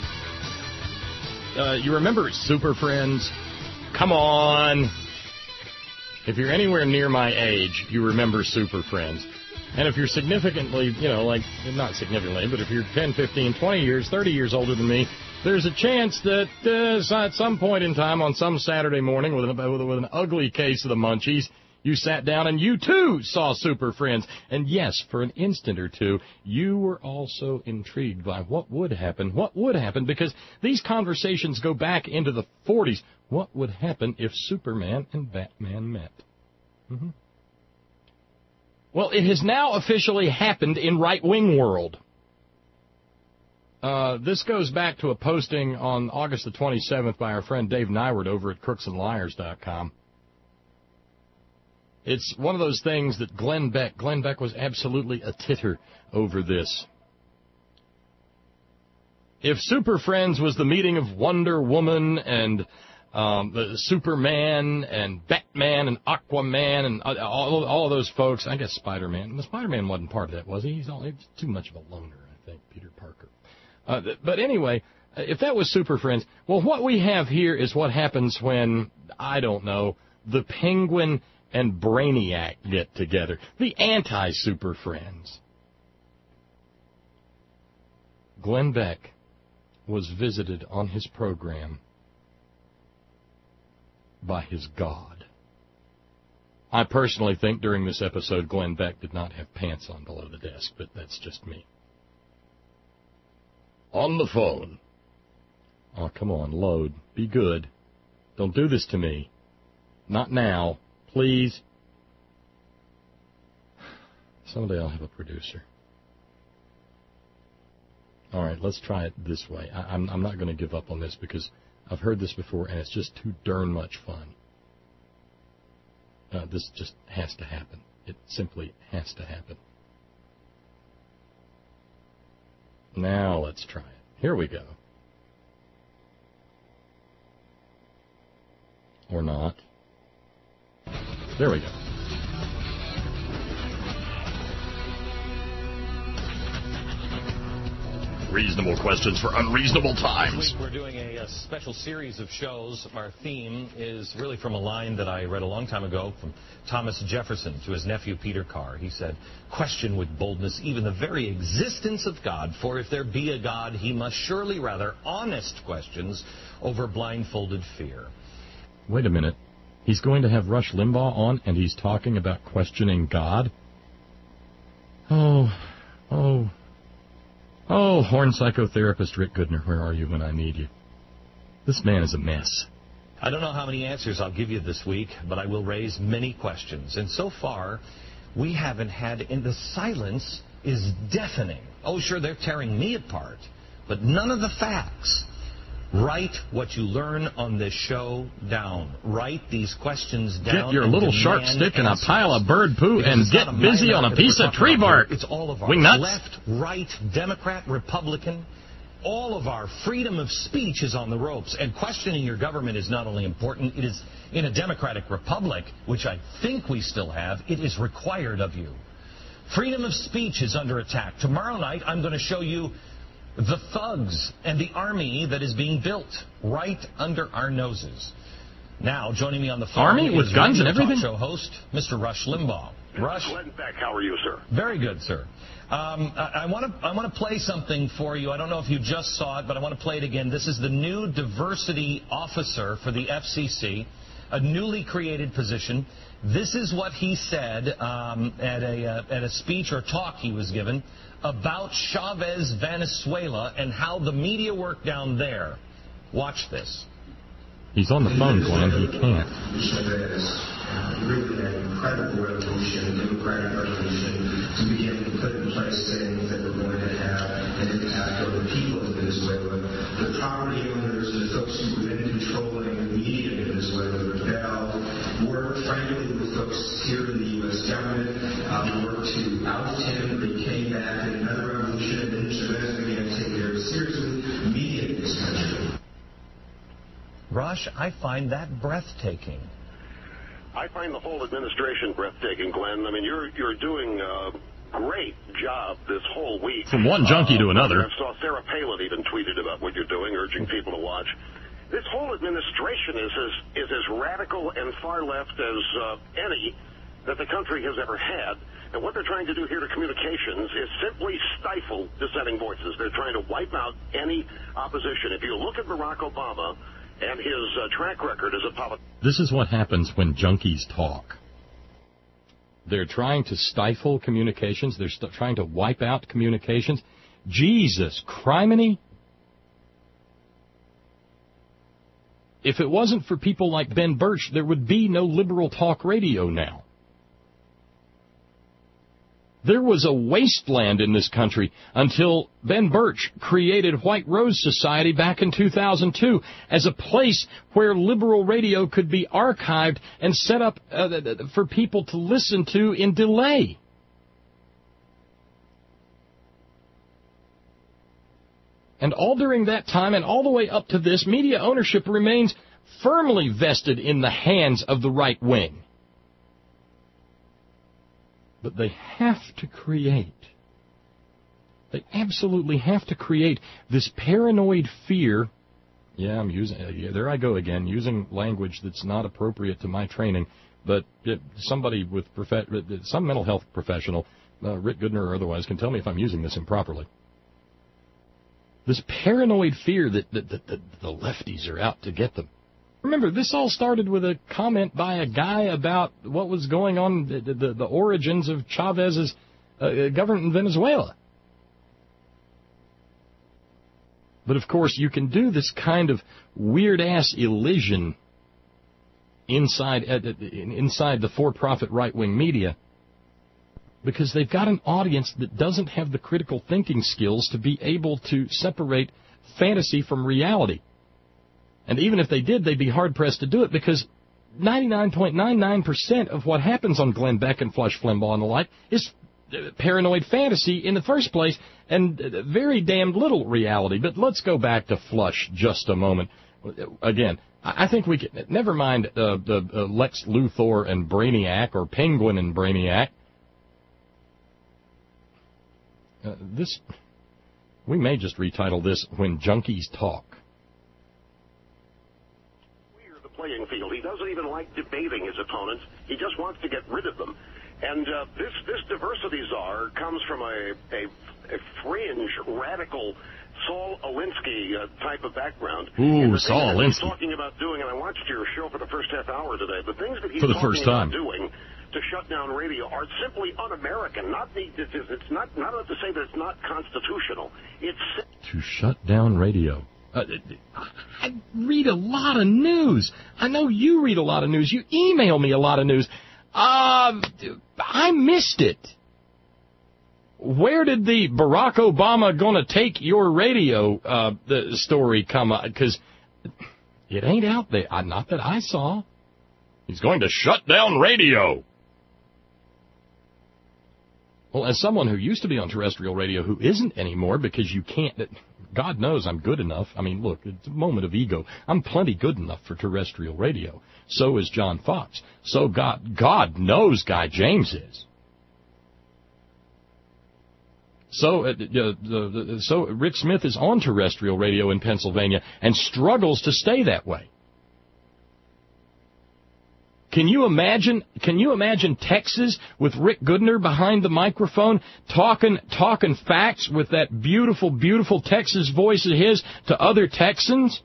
Uh, you remember Super Friends? Come on. If you're anywhere near my age, you remember Super Friends. And if you're significantly, you know, like, not significantly, but if you're ten, fifteen, twenty years, thirty years older than me, there's a chance that uh, at some point in time on some Saturday morning with an, with an ugly case of the munchies, you sat down and you, too, saw Super Friends. And, yes, for an instant or two, you were also intrigued by what would happen. What would happen? Because these conversations go back into the forties. What would happen if Superman and Batman met? Mm-hmm. Well, it has now officially happened in right-wing world. Uh, this goes back to a posting on August the twenty-seventh by our friend Dave Nyward over at crooks and liars dot com. It's one of those things that Glenn Beck, Glenn Beck was absolutely a titter over this. If Super Friends was the meeting of Wonder Woman and um, the Superman and Batman and Aquaman and all, all of those folks, I guess Spider-Man. Spider-Man wasn't part of that, was he? He's, all, he's too much of a loner, I think, Peter Parker. Uh, but anyway, if that was Super Friends, well, what we have here is what happens when, I don't know, the Penguin and Brainiac get together. The anti-Super Friends. Glenn Beck was visited on his program by his God. I personally think during this episode Glenn Beck did not have pants on below the desk, but that's just me. On the phone. Oh, come on, load. Be good. Don't do this to me. Not now. Please. Someday I'll have a producer. All right, let's try it this way. I, I'm, I'm not going to give up on this because I've heard this before, and it's just too darn much fun. Uh, this just has to happen. It simply has to happen. Now let's try it. Here we go. Or not. There we go. Reasonable questions for unreasonable times. This week we're doing a, a special series of shows. Our theme is really from a line that I read a long time ago from Thomas Jefferson to his nephew Peter Carr. He said, "Question with boldness even the very existence of God, for if there be a God, he must surely rather honest questions over blindfolded fear." Wait a minute. He's going to have Rush Limbaugh on, and he's talking about questioning God? Oh, oh, oh, horn psychotherapist Rick Goodner, where are you when I need you? This man is a mess. I don't know how many answers I'll give you this week, but I will raise many questions. And so far, we haven't had, and the silence is deafening. Oh, sure, they're tearing me apart, but none of the facts. Write what you learn on this show down. Write these questions down. Get your little sharp stick in a pile of bird poo and get busy on a piece of tree bark. It's all of our Wingnuts. left, right, Democrat, Republican. All of our freedom of speech is on the ropes. And questioning your government is not only important, it is in a democratic republic, which I think we still have, it is required of you. Freedom of speech is under attack. Tomorrow night, I'm going to show you the thugs and the army that is being built right under our noses. Now, joining me on the phone Army is with guns and everything? talk show host, Mister Rush Limbaugh. Rush, Glenn Beck, how are you, sir? very good, sir. Um, I want to I want to play something for you. I don't know if you just saw it, but I want to play it again. This is the new diversity officer for the F C C, a newly created position. This is what he said um, at a uh, at a speech or talk he was given about Chavez, Venezuela, and how the media work down there. Watch this. He's on the phone, Glenn. He can't. Chavez uh, really an incredible revolution, democratic revolution, to begin to put in place things that were going to have an impact on the people of Venezuela. The property owners, the folks who were then controlling the media in Venezuela rebelled, worked frankly with folks here in the U S government, um, worked to oust him, but he came back in another revolution, and then Chavez began to take very seriously media in this country. Rush, I find that breathtaking. I find the whole administration breathtaking, Glenn. I mean, you're you're doing a great job this whole week. From one junkie uh, to another. I saw Sarah Palin even tweeted about what you're doing, urging people to watch. This whole administration is as is as radical and far left as uh, any that the country has ever had. And what they're trying to do here to communications is simply stifle dissenting voices. They're trying to wipe out any opposition. If you look at Barack Obama and his uh, track record as a politician. This is what happens when junkies talk. They're trying to stifle communications. They're st- trying to wipe out communications. Jesus, criminy. If it wasn't for people like Ben Birch, there would be no liberal talk radio now. There was a wasteland in this country until Ben Birch created White Rose Society back in two thousand two as a place where liberal radio could be archived and set up uh, for people to listen to in delay. And all during that time and all the way up to this, media ownership remains firmly vested in the hands of the right wing. But they have to create, they absolutely have to create this paranoid fear. Yeah, I'm using, uh, yeah, there I go again, using language that's not appropriate to my training, but uh, somebody with, prof- some mental health professional, uh, Rick Goodner or otherwise, can tell me if I'm using this improperly. This paranoid fear that, that, that, that the lefties are out to get them. Remember, this all started with a comment by a guy about what was going on, the, the, the origins of Chavez's uh, government in Venezuela. But, of course, you can do this kind of weird-ass elision inside, uh, inside the for-profit right-wing media because they've got an audience that doesn't have the critical thinking skills to be able to separate fantasy from reality. And even if they did, they'd be hard-pressed to do it because ninety-nine point nine nine percent of what happens on Glenn Beck and Flush Limbaugh and the like is paranoid fantasy in the first place and very damned little reality. But let's go back to Flush just a moment. Again, I think we can, never mind uh, the uh, Lex Luthor and Brainiac or Penguin and Brainiac. Uh, this... We may just retitle this When Junkies Talk. Clear the playing field. He doesn't even like debating his opponents. He just wants to get rid of them. And uh, this this diversity czar comes from a, a, a fringe, radical Saul Alinsky uh, type of background. Ooh, Saul Alinsky. He's talking about doing, and I watched your show for the first half hour today, the things that he's for the talking first time. about doing to shut down radio are simply un-American. Not the, it's, it's not not enough to say that it's not constitutional. It's to shut down radio. Uh, I read a lot of news. I know you read a lot of news. You email me a lot of news. Uh, I missed it. Where did the Barack Obama gonna take your radio uh, the story come up? Because it ain't out there. Uh, not that I saw. He's going to shut down radio. Well, as someone who used to be on terrestrial radio who isn't anymore because you can't, God knows I'm good enough. I mean, look, it's a moment of ego. I'm plenty good enough for terrestrial radio. So is John Fox. So God, God knows Guy James is. So, uh, uh, uh, so Rick Smith is on terrestrial radio in Pennsylvania and struggles to stay that way. Can you imagine? Can you imagine Texas with Rick Goodner behind the microphone talking talking facts with that beautiful, beautiful Texas voice of his to other Texans?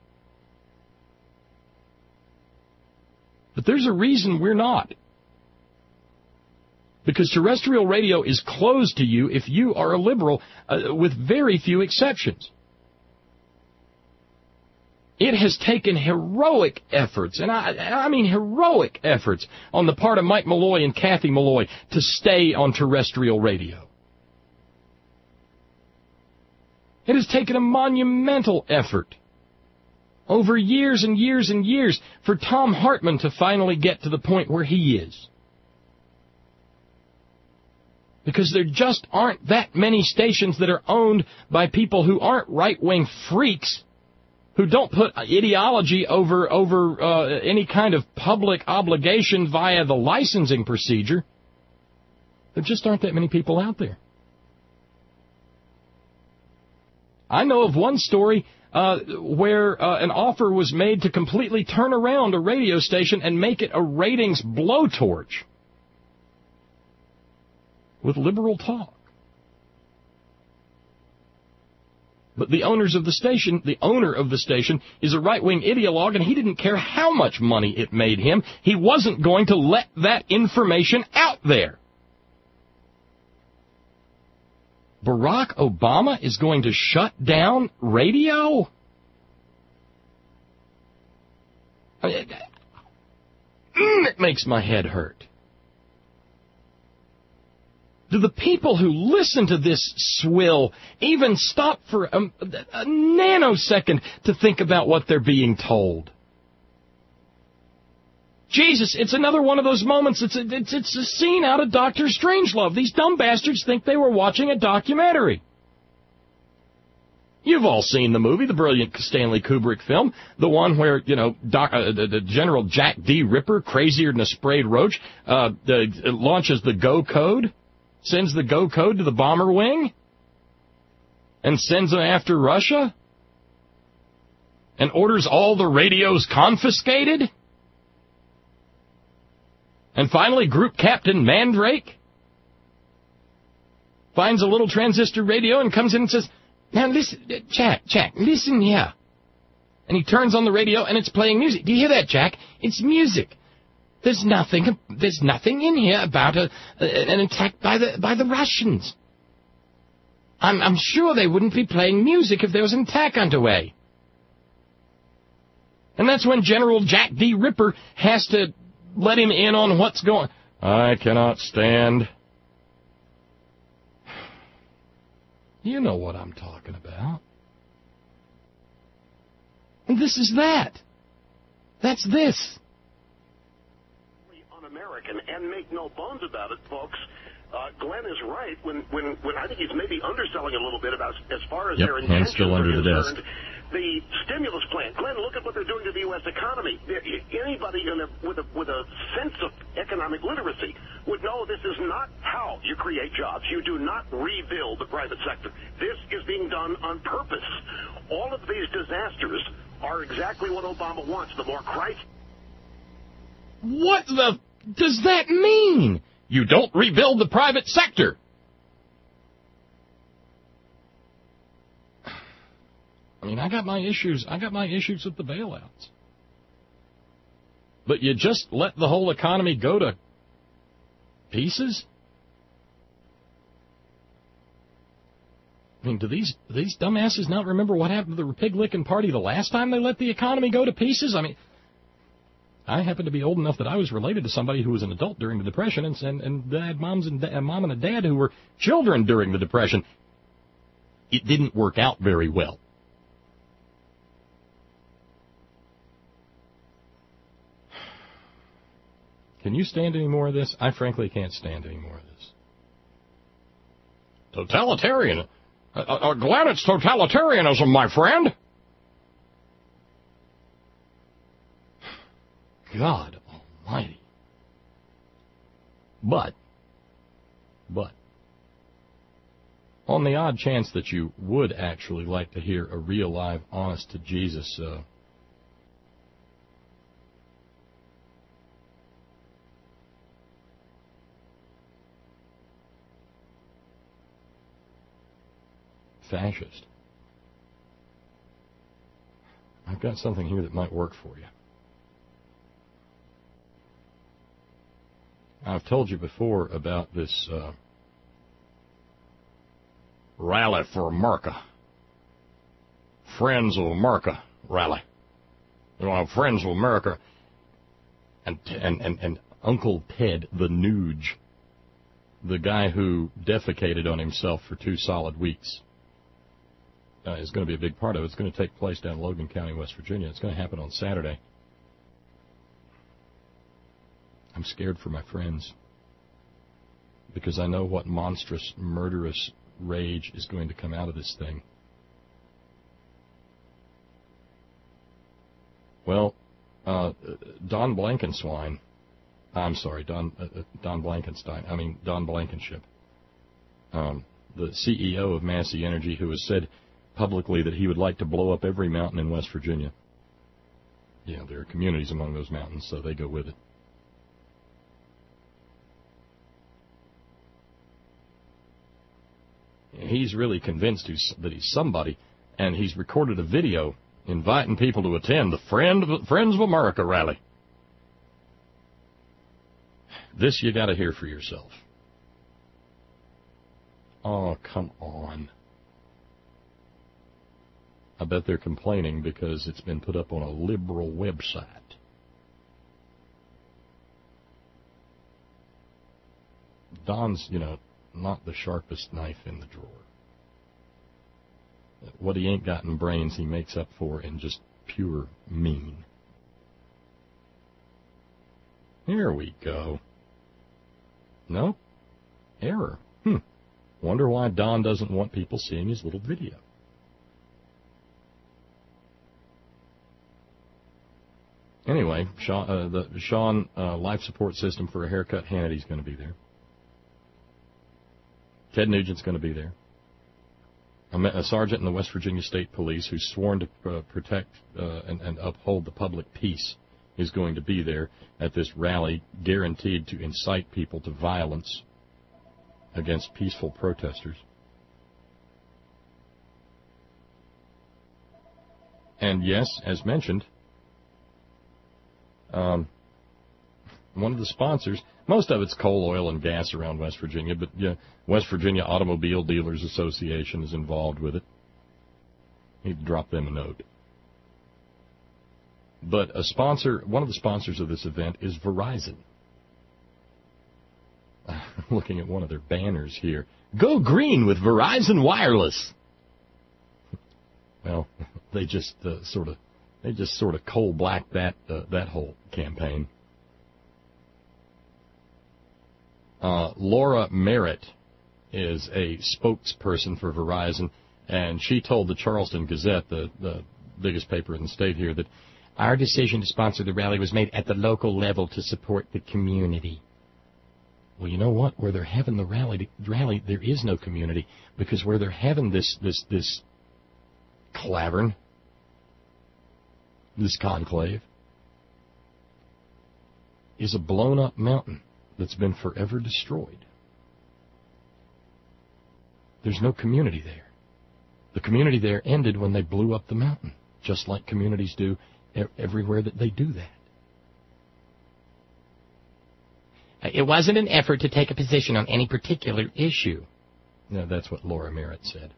But there's a reason we're not. Because terrestrial radio is closed to you if you are a liberal, uh, with very few exceptions. It has taken heroic efforts, and I, I mean heroic efforts, on the part of Mike Malloy and Kathy Malloy to stay on terrestrial radio. It has taken a monumental effort over years and years and years for Tom Hartman to finally get to the point where he is. Because there just aren't that many stations that are owned by people who aren't right-wing freaks, who don't put ideology over over uh, any kind of public obligation via the licensing procedure. There just aren't that many people out there. I know of one story uh, where uh, an offer was made to completely turn around a radio station and make it a ratings blowtorch with liberal talk. But the owners of the station, the owner of the station, is a right-wing ideologue, and he didn't care how much money it made him. He wasn't going to let that information out there. Barack Obama is going to shut down radio? I mean, it makes my head hurt. Do the people who listen to this swill even stop for a, a nanosecond to think about what they're being told? Jesus, it's another one of those moments. It's a, it's, it's a scene out of Doctor Strangelove. These dumb bastards think they were watching a documentary. You've all seen the movie, the brilliant Stanley Kubrick film, the one where, you know, Doc, uh, the, the General Jack D. Ripper, crazier than a sprayed roach, uh, the, launches the Go Code. Sends the Go Code to the bomber wing and sends them after Russia and orders all the radios confiscated. And finally, Group Captain Mandrake finds a little transistor radio and comes in and says, now listen, Jack, Jack, listen here. And he turns on the radio and it's playing music. Do you hear that, Jack? It's music. There's nothing. There's nothing in here about a, an attack by the by the Russians. I'm, I'm sure they wouldn't be playing music if there was an attack underway. And that's when General Jack D. Ripper has to let him in on what's going. I cannot stand. You know what I'm talking about. And this is that. That's this. Un-American, and make no bones about it, folks. Uh, Glenn is right when, when, when I think he's maybe underselling a little bit about as far as yep, their intentions still under are the concerned. desk. The stimulus plan, Glenn, look at what they're doing to the U S economy. Anybody in a, with a with a sense of economic literacy would know this is not how you create jobs. You do not rebuild the private sector. This is being done on purpose. All of these disasters are exactly what Obama wants. The more crisis. What the does that mean? You don't rebuild the private sector. I mean, I got my issues. I got my issues with the bailouts. But you just let the whole economy go to pieces? I mean, do these do these dumbasses not remember what happened to the Pig-licking party the last time they let the economy go to pieces? I mean, I happen to be old enough that I was related to somebody who was an adult during the Depression, and and, and they had moms and da- mom and a dad who were children during the Depression. It didn't work out very well. Can you stand any more of this? I frankly can't stand any more of this. Totalitarian. Uh, uh, glad it's totalitarianism, my friend. God almighty. But, but, on the odd chance that you would actually like to hear a real, live, honest-to-Jesus uh, fascist, I've got something here that might work for you. I've told you before about this uh, Rally for America, Friends of America rally. You know, Friends of America, and and and, and Uncle Ted the Nuge, the guy who defecated on himself for two solid weeks, uh, is going to be a big part of it. It's going to take place down in Logan County, West Virginia. It's going to happen on Saturday. I'm scared for my friends because I know what monstrous, murderous rage is going to come out of this thing. Well, uh, Don Blankenswine, I'm sorry, Don uh, Don Blankenstein, I mean Don Blankenship, um, the C E O of Massey Energy, who has said publicly that he would like to blow up every mountain in West Virginia. Yeah, there are communities among those mountains, so they go with it. He's really convinced he's, that he's somebody, and he's recorded a video inviting people to attend the Friend of, Friends of America rally. This you got to hear for yourself. Oh, come on. I bet they're complaining because it's been put up on a liberal website. Don's, you know, not the sharpest knife in the drawer. What he ain't got in brains, he makes up for in just pure mean. Here we go. No? Error. Hmm. Wonder why Don doesn't want people seeing his little video. Anyway, Sean, uh, the Sean uh, Life Support System for a Haircut Hannity's going to be there. Ted Nugent's going to be there. A, a sergeant in the West Virginia State Police who's sworn to uh, protect uh, and, and uphold the public peace is going to be there at this rally, guaranteed to incite people to violence against peaceful protesters. And yes, as mentioned, um, one of the sponsors, most of it's coal, oil, and gas around West Virginia, but yeah, West Virginia Automobile Dealers Association is involved with it. Need to drop them a note. But a sponsor, one of the sponsors of this event is Verizon. I'm looking at one of their banners here. Go green with Verizon Wireless. Well, they just uh, sort of, they just sort of coal blacked that uh, that whole campaign. Uh, Laura Merritt is a spokesperson for Verizon, and she told the Charleston Gazette, the, the biggest paper in the state here, that our decision to sponsor the rally was made at the local level to support the community. Well, you know what? Where they're having the rally, rally, there is no community, because where they're having this this this clavern, this conclave, is a blown-up mountain that's been forever destroyed. There's no community there. The community there ended when they blew up the mountain, just like communities do everywhere that they do that. It wasn't an effort to take a position on any particular issue. No, that's what Laura Merritt said.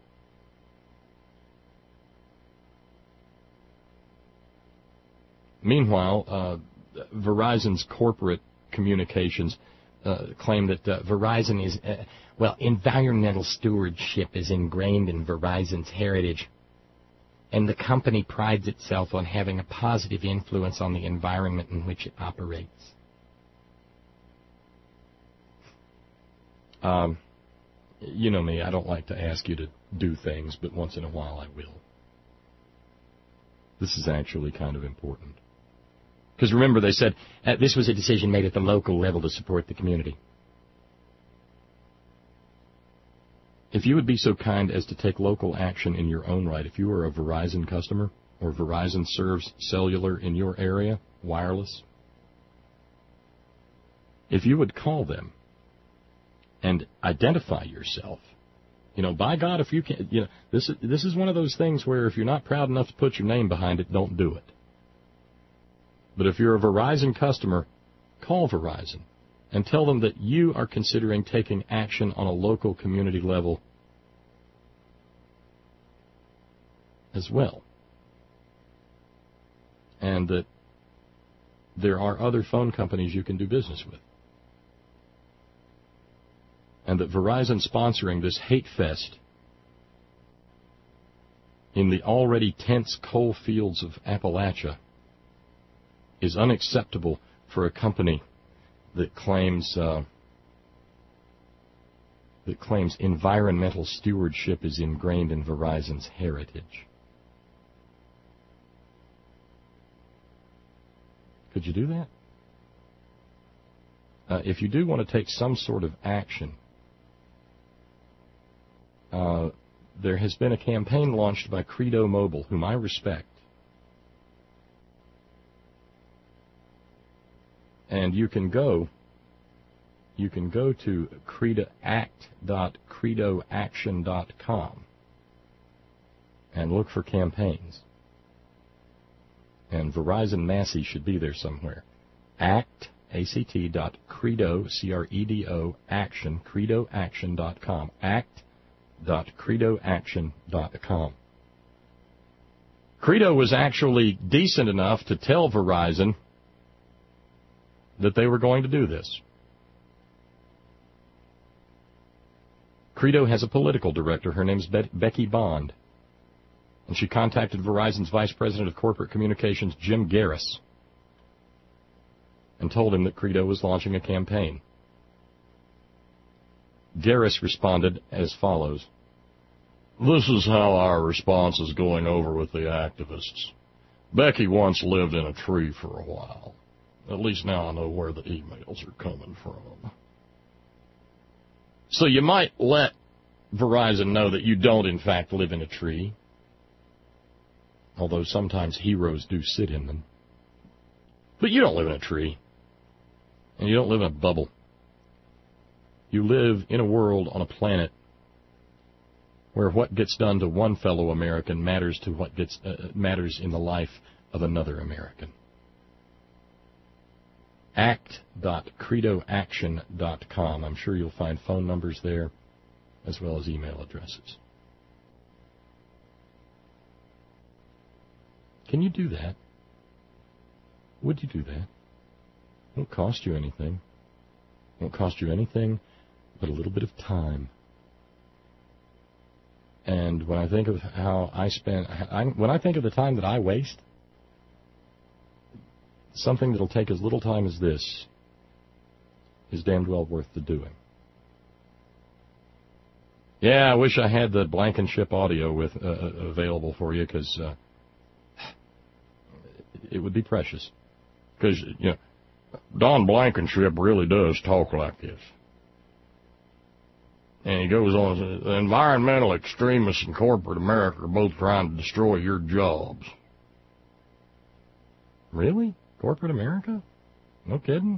Meanwhile, uh, Verizon's corporate communications uh, claim that uh, Verizon is, uh, well, environmental stewardship is ingrained in Verizon's heritage, and the company prides itself on having a positive influence on the environment in which it operates. Um, you know me, I don't like to ask you to do things, but once in a while I will. This is actually kind of important. Because remember, they said uh, this was a decision made at the local level to support the community. If you would be so kind as to take local action in your own right, if you are a Verizon customer, or Verizon serves cellular in your area, wireless, if you would call them and identify yourself. You know, by God, if you can, you know, this is, this is one of those things where if you're not proud enough to put your name behind it, don't do it. But if you're a Verizon customer, call Verizon and tell them that you are considering taking action on a local community level as well. And that there are other phone companies you can do business with. And that Verizon sponsoring this hate fest in the already tense coal fields of Appalachia is unacceptable for a company that claims uh, that claims environmental stewardship is ingrained in Verizon's heritage. Could you do that? Uh, if you do want to take some sort of action, Uh, there has been a campaign launched by Credo Mobile, whom I respect. And you can go, you can go to credo act dot credo action dot com and look for campaigns. And Verizon Massey should be there somewhere. Act, A C T dot credo, C R E D O, action, credo action dot com. Act dot credo action dot com. Credo was actually decent enough to tell Verizon that they were going to do this. Credo has a political director. Her name's Be- Becky Bond. And she contacted Verizon's Vice President of Corporate Communications, Jim Garris, and told him that Credo was launching a campaign. Garris responded as follows. This is how our response is going over with the activists. Becky once lived in a tree for a while. At least now I know where the emails are coming from. So you might let Verizon know that you don't, in fact, live in a tree. Although sometimes heroes do sit in them. But you don't live in a tree. And you don't live in a bubble. You live in a world on a planet where what gets done to one fellow American matters to what gets uh, matters in the life of another American. act dot credo action dot com. I'm sure you'll find phone numbers there as well as email addresses. Can you do that? Would you do that? It won't cost you anything. It won't cost you anything but a little bit of time. And when I think of how I spend, I, when I think of the time that I waste, something that'll take as little time as this is damned well worth the doing. Yeah, I wish I had the Blankenship audio with uh, available for you, because uh, it would be precious. Because, you know, Don Blankenship really does talk like this. And he goes on and says, the environmental extremists and corporate America are both trying to destroy your jobs. Really? Corporate America? No kidding?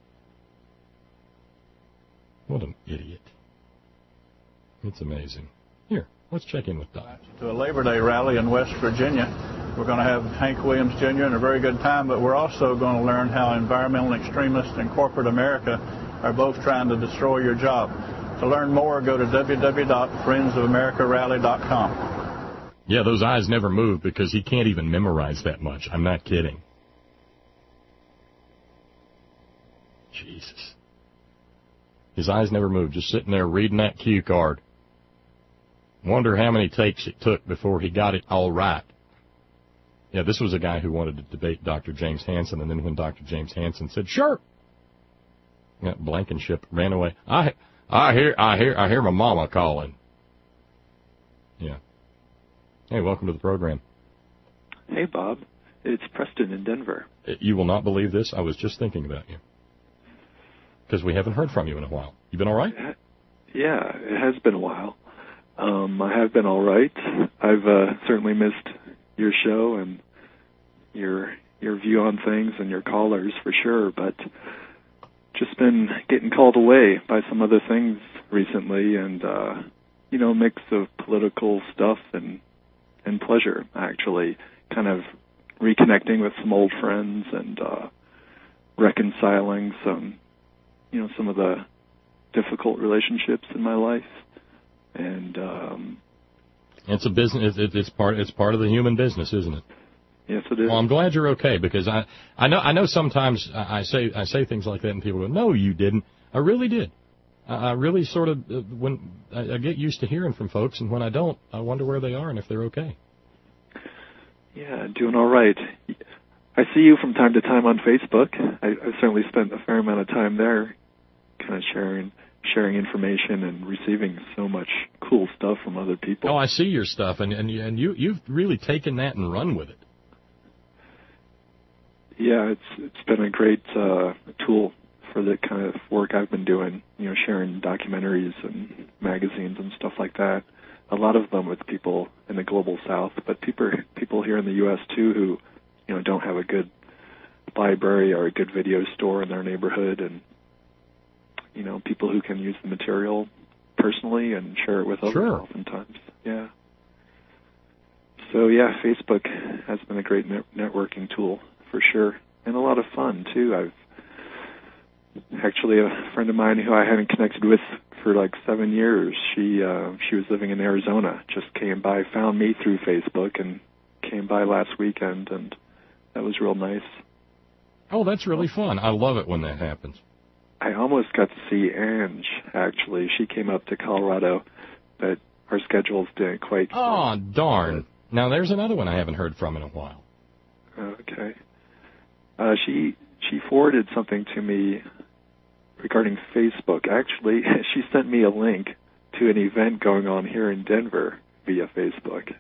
What an idiot. It's amazing. Here, let's check in with Doc. To a Labor Day rally in West Virginia. We're going to have Hank Williams Junior and a very good time, but we're also going to learn how environmental extremists and corporate America are both trying to destroy your job. To learn more, go to w w w dot friends of america rally dot com. Yeah, those eyes never move because he can't even memorize that much. I'm not kidding. Jesus. His eyes never moved, just sitting there reading that cue card. Wonder how many takes it took before he got it all right. Yeah, this was a guy who wanted to debate Doctor James Hansen, and then when Doctor James Hansen said, sure, yeah, Blankenship ran away. I I hear I hear I hear my mama calling. Yeah. Hey, welcome to the program. Hey, Bob. It's Preston in Denver. You will not believe this. I was just thinking about you. Because we haven't heard from you in a while. You been all right? Yeah, it has been a while. Um, I have been all right. I've uh, certainly missed your show and your your view on things and your callers for sure, but just been getting called away by some other things recently, and uh, you know, mix of political stuff and and pleasure, actually, kind of reconnecting with some old friends and uh, reconciling some, you know, some of the difficult relationships in my life. And um, it's a business. It's, it's part. It's part of the human business, isn't it? Yes, it is. Well, I'm glad you're okay, because I, I know, I know. Sometimes I say, I say things like that, and people go, "No, you didn't." I really did. I, I really sort of uh, when I, I get used to hearing from folks, and when I don't, I wonder where they are and if they're okay. Yeah, doing all right. I see you from time to time on Facebook. I, I've certainly spent a fair amount of time there, kind of sharing. sharing information and receiving so much cool stuff from other people. Oh, I see your stuff, and and, and you, you've really taken that and run with it. Yeah, it's it's been a great uh, tool for the kind of work I've been doing, you know, sharing documentaries and magazines and stuff like that. A lot of them with people in the global south, but people people here in the U S too who, you know, don't have a good library or a good video store in their neighborhood, and you know, people who can use the material personally and share it with others sure. oftentimes. Yeah. So, yeah, Facebook has been a great net- networking tool for sure, and a lot of fun, too. I've actually, a friend of mine who I hadn't connected with for like seven years, she uh, she was living in Arizona, just came by, found me through Facebook, and came by last weekend, and that was real nice. Oh, that's really fun. I love it when that happens. I almost got to see Ange, actually. She came up to Colorado, but our schedules didn't quite... Oh, darn. Now, there's another one I haven't heard from in a while. Okay. Uh, she she forwarded something to me regarding Facebook. Actually, she sent me a link to an event going on here in Denver via Facebook.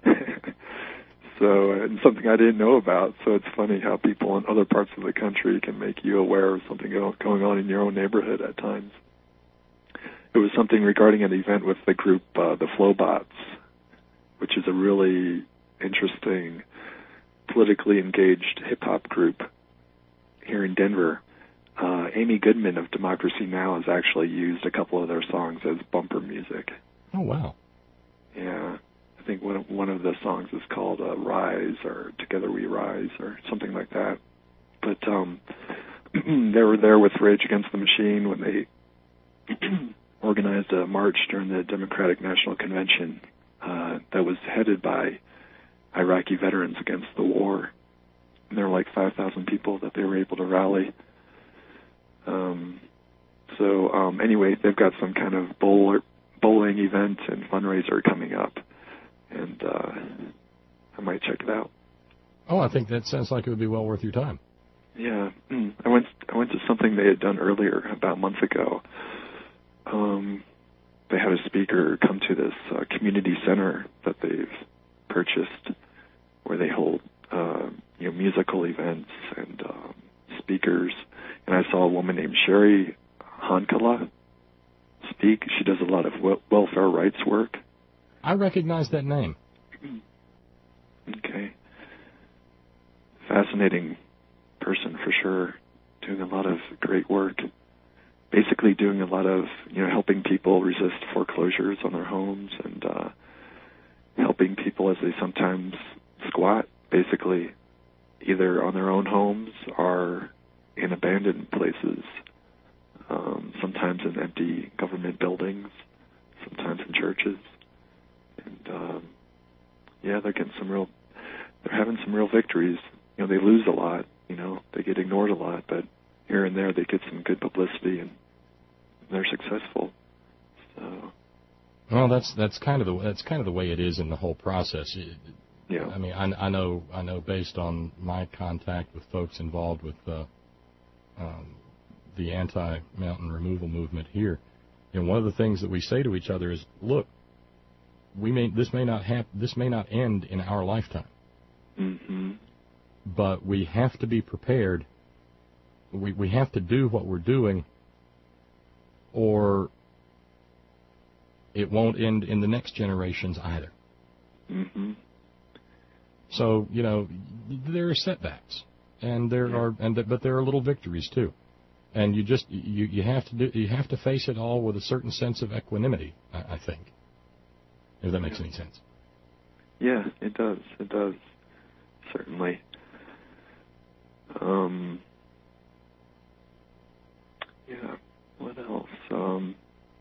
So, and something I didn't know about. So it's funny how people in other parts of the country can make you aware of something going on in your own neighborhood at times. It was something regarding an event with the group, uh, the Flowbots, which is a really interesting, politically engaged hip-hop group here in Denver. Uh, Amy Goodman of Democracy Now! Has actually used a couple of their songs as bumper music. Oh, wow. Yeah. I think one of, one of the songs is called uh, Rise, or Together We Rise, or something like that. But um, they were there with Rage Against the Machine when they organized a march during the Democratic National Convention uh, that was headed by Iraqi veterans against the war. And there were like five thousand people that they were able to rally. Um, so um, anyway, they've got some kind of bowl, bowling event and fundraiser coming up. And uh, I might check it out. Oh, I think that sounds like it would be well worth your time. Yeah, I went. I went to something they had done earlier, about a month ago. Um, they had a speaker come to this uh, community center that they've purchased, where they hold uh, you know musical events and um, speakers. And I saw a woman named Sherry Honkala speak. She does a lot of wel- welfare rights work. I recognize that name. Okay. Fascinating person for sure. Doing a lot of great work. Basically doing a lot of, you know, helping people resist foreclosures on their homes and uh, helping people as they sometimes squat, basically, either on their own homes or in abandoned places, um, sometimes in empty government buildings, sometimes in churches. And, um, yeah, they're getting some real, they're having some real victories. You know, they lose a lot, you know, they get ignored a lot, but here and there they get some good publicity and they're successful. So. Well, that's that's kind of the that's kind of the way it is in the whole process. Yeah. I mean, I, I know I know based on my contact with folks involved with uh, um, the anti-mountain removal movement here, and one of the things that we say to each other is, look, we may this may not hap- this may not end in our lifetime, mm-hmm. but we have to be prepared. We we have to do what we're doing, or it won't end in the next generations either. Mm-hmm. So, you know, there are setbacks, and there yeah. are, and but there are little victories too, and you just you you have to do you have to face it all with a certain sense of equanimity. I, I think, if that makes yeah. any sense. Yeah, it does. It does. Certainly. Um. Yeah. What else? Um.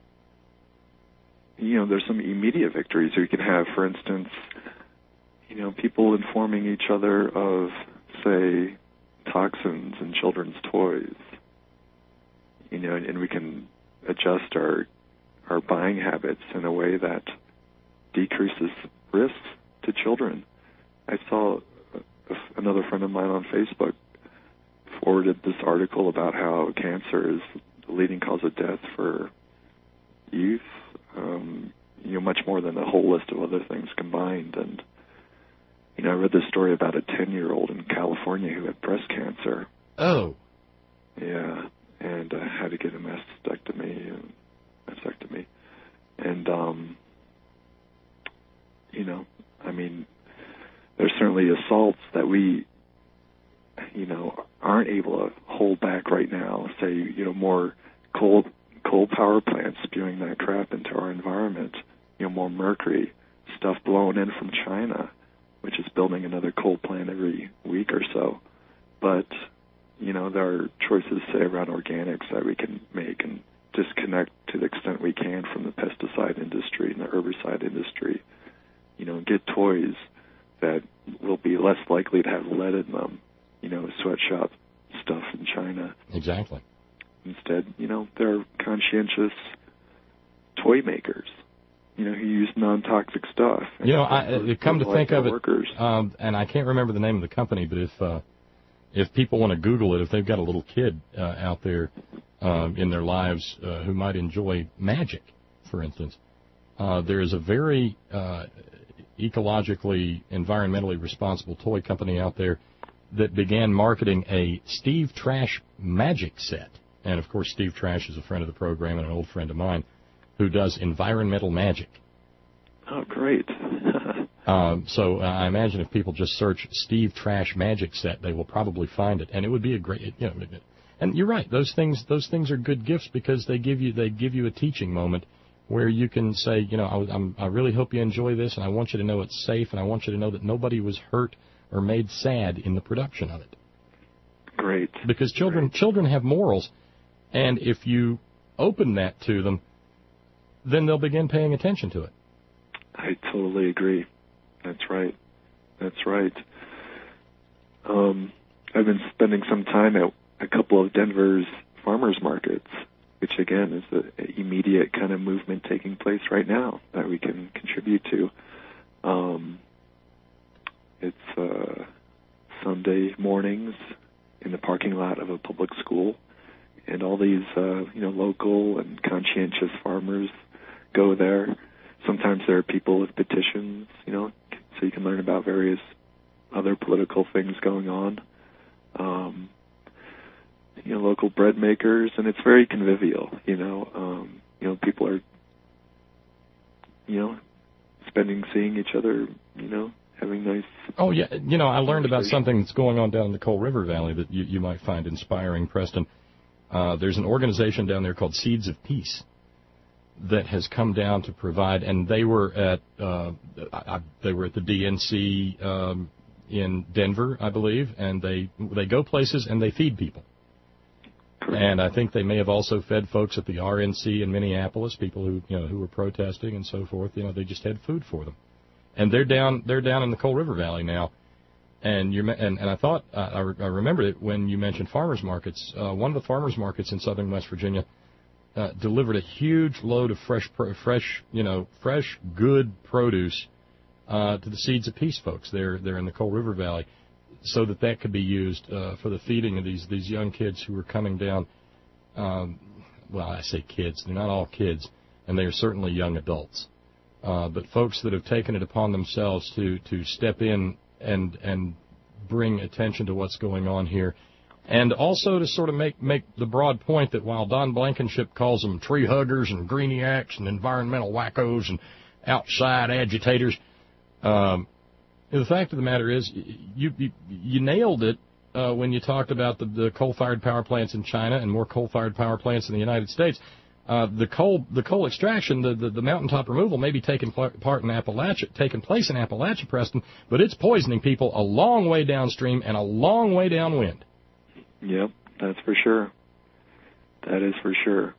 You know, there's some immediate victories you can have. For instance, you know, people informing each other of, say, toxins in children's toys. You know, and we can adjust our our buying habits in a way that decreases risks to children. I saw a, another friend of mine on Facebook forwarded this article about how cancer is the leading cause of death for youth. Um, you know, much more than a whole list of other things combined. And, you know, I read this story about a ten-year-old in California who had breast cancer. Oh. Yeah, and uh, had to get a mastectomy. And, mastectomy. And, um, you know, I mean, there's certainly assaults that we, you know, aren't able to hold back right now. Say, you know, more coal coal power plants spewing that crap into our environment, you know, more mercury, stuff blown in from China, which is building another coal plant every week or so. But, you know, there are choices, say, around organics that we can make and disconnect to the extent we can from the pesticide industry and the herbicide industry. You know, get toys that will be less likely to have lead in them, you know, sweatshop stuff in China. Exactly. Instead, you know, they're conscientious toy makers, you know, who use non-toxic stuff. You know, I, come to think of it, um, and I can't remember the name of the company, but if uh, if people want to Google it, if they've got a little kid uh, out there um, in their lives uh, who might enjoy magic, for instance, uh, there is a very uh, ecologically, environmentally responsible toy company out there that began marketing a Steve Trash magic set. And, of course, Steve Trash is a friend of the program and an old friend of mine who does environmental magic. Oh, great. um, so uh, I imagine if people just search Steve Trash magic set, they will probably find it. And it would be a great, you know, and you're right, those things those things are good gifts because they give you they give you a teaching moment where you can say, you know, I, I'm, I really hope you enjoy this, and I want you to know it's safe, and I want you to know that nobody was hurt or made sad in the production of it. Great. Because children Great. children have morals. And if you open that to them, then they'll begin paying attention to it. I totally agree. That's right. That's right. Um, I've been spending some time at a couple of Denver's farmers markets, which, again, is the immediate kind of movement taking place right now that we can contribute to. Um, it's uh, Sunday mornings in the parking lot of a public school. And all these, uh, you know, local and conscientious farmers go there. Sometimes there are people with petitions, you know, so you can learn about various other political things going on. Um, you know, local bread makers, and it's very convivial, you know. Um, you know, people are, you know, spending, seeing each other, you know, having nice. Oh, yeah. You know, I learned about something that's going on down in the Coal River Valley that you, you might find inspiring, Preston. Uh, there's an organization down there called Seeds of Peace that has come down to provide, and they were at uh, I, they were at the D N C um, in Denver, I believe, and they they go places and they feed people. Correct. And I think they may have also fed folks at the R N C in Minneapolis, people who you know who were protesting and so forth. You know, they just had food for them, and they're down they're down in the Coal River Valley now. And you and, and I thought uh, I, re- I remembered it when you mentioned farmers markets. Uh, one of the farmers markets in southern West Virginia uh, delivered a huge load of fresh, pr- fresh, you know, fresh, good produce uh, to the Seeds of Peace folks there, there in the Coal River Valley, so that that could be used uh, for the feeding of these these young kids who were coming down. Um, well, I say kids; they're not all kids, and they are certainly young adults. Uh, but folks that have taken it upon themselves to to step in and and bring attention to what's going on here, and also to sort of make make the broad point that while Don Blankenship calls them tree huggers and greeniacs and environmental wackos and outside agitators, um, the fact of the matter is you you, you nailed it uh, when you talked about the, the coal-fired power plants in China and more coal-fired power plants in the United States. Uh, the coal, the coal extraction, the, the, the mountaintop removal may be taking part in Appalachia, taking place in Appalachia, Preston, but it's poisoning people a long way downstream and a long way downwind. Yep, that's for sure. That is for sure.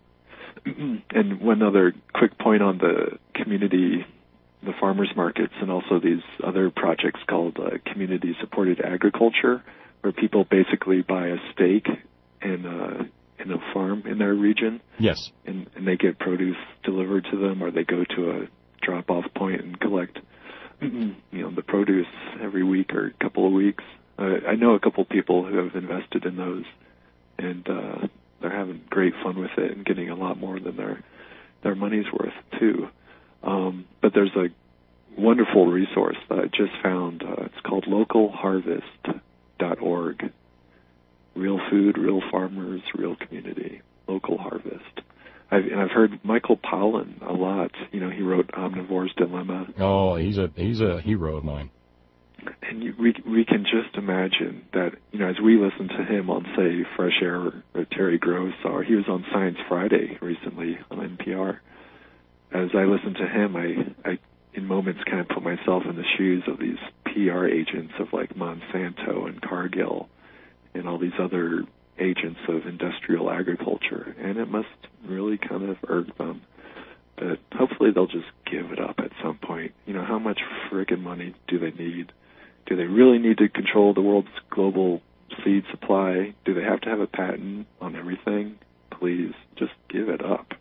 And one other quick point on the community, the farmers markets, and also these other projects called uh, community-supported agriculture, where people basically buy a stake and uh, in a farm in their region. Yes. And, and they get produce delivered to them, or they go to a drop-off point and collect, you know, the produce every week or a couple of weeks. Uh, I know a couple of people who have invested in those, and uh, they're having great fun with it and getting a lot more than their their money's worth too. Um, but there's a wonderful resource that I just found. Uh, it's called local harvest dot org. Real food, real farmers, real community, local harvest. I've, and I've heard Michael Pollan a lot. You know, he wrote Omnivore's Dilemma. Oh, he's a he's a hero of mine. And you, we we can just imagine that, you know, as we listen to him on, say, Fresh Air or, or Terry Gross, or he was on Science Friday recently on N P R. As I listen to him, I, I in moments kind of put myself in the shoes of these P R agents of like Monsanto and Cargill and all these other agents of industrial agriculture, and it must really kind of irk them. But hopefully they'll just give it up at some point. You know, how much friggin' money do they need? Do they really need to control the world's global seed supply? Do they have to have a patent on everything? Please, just give it up.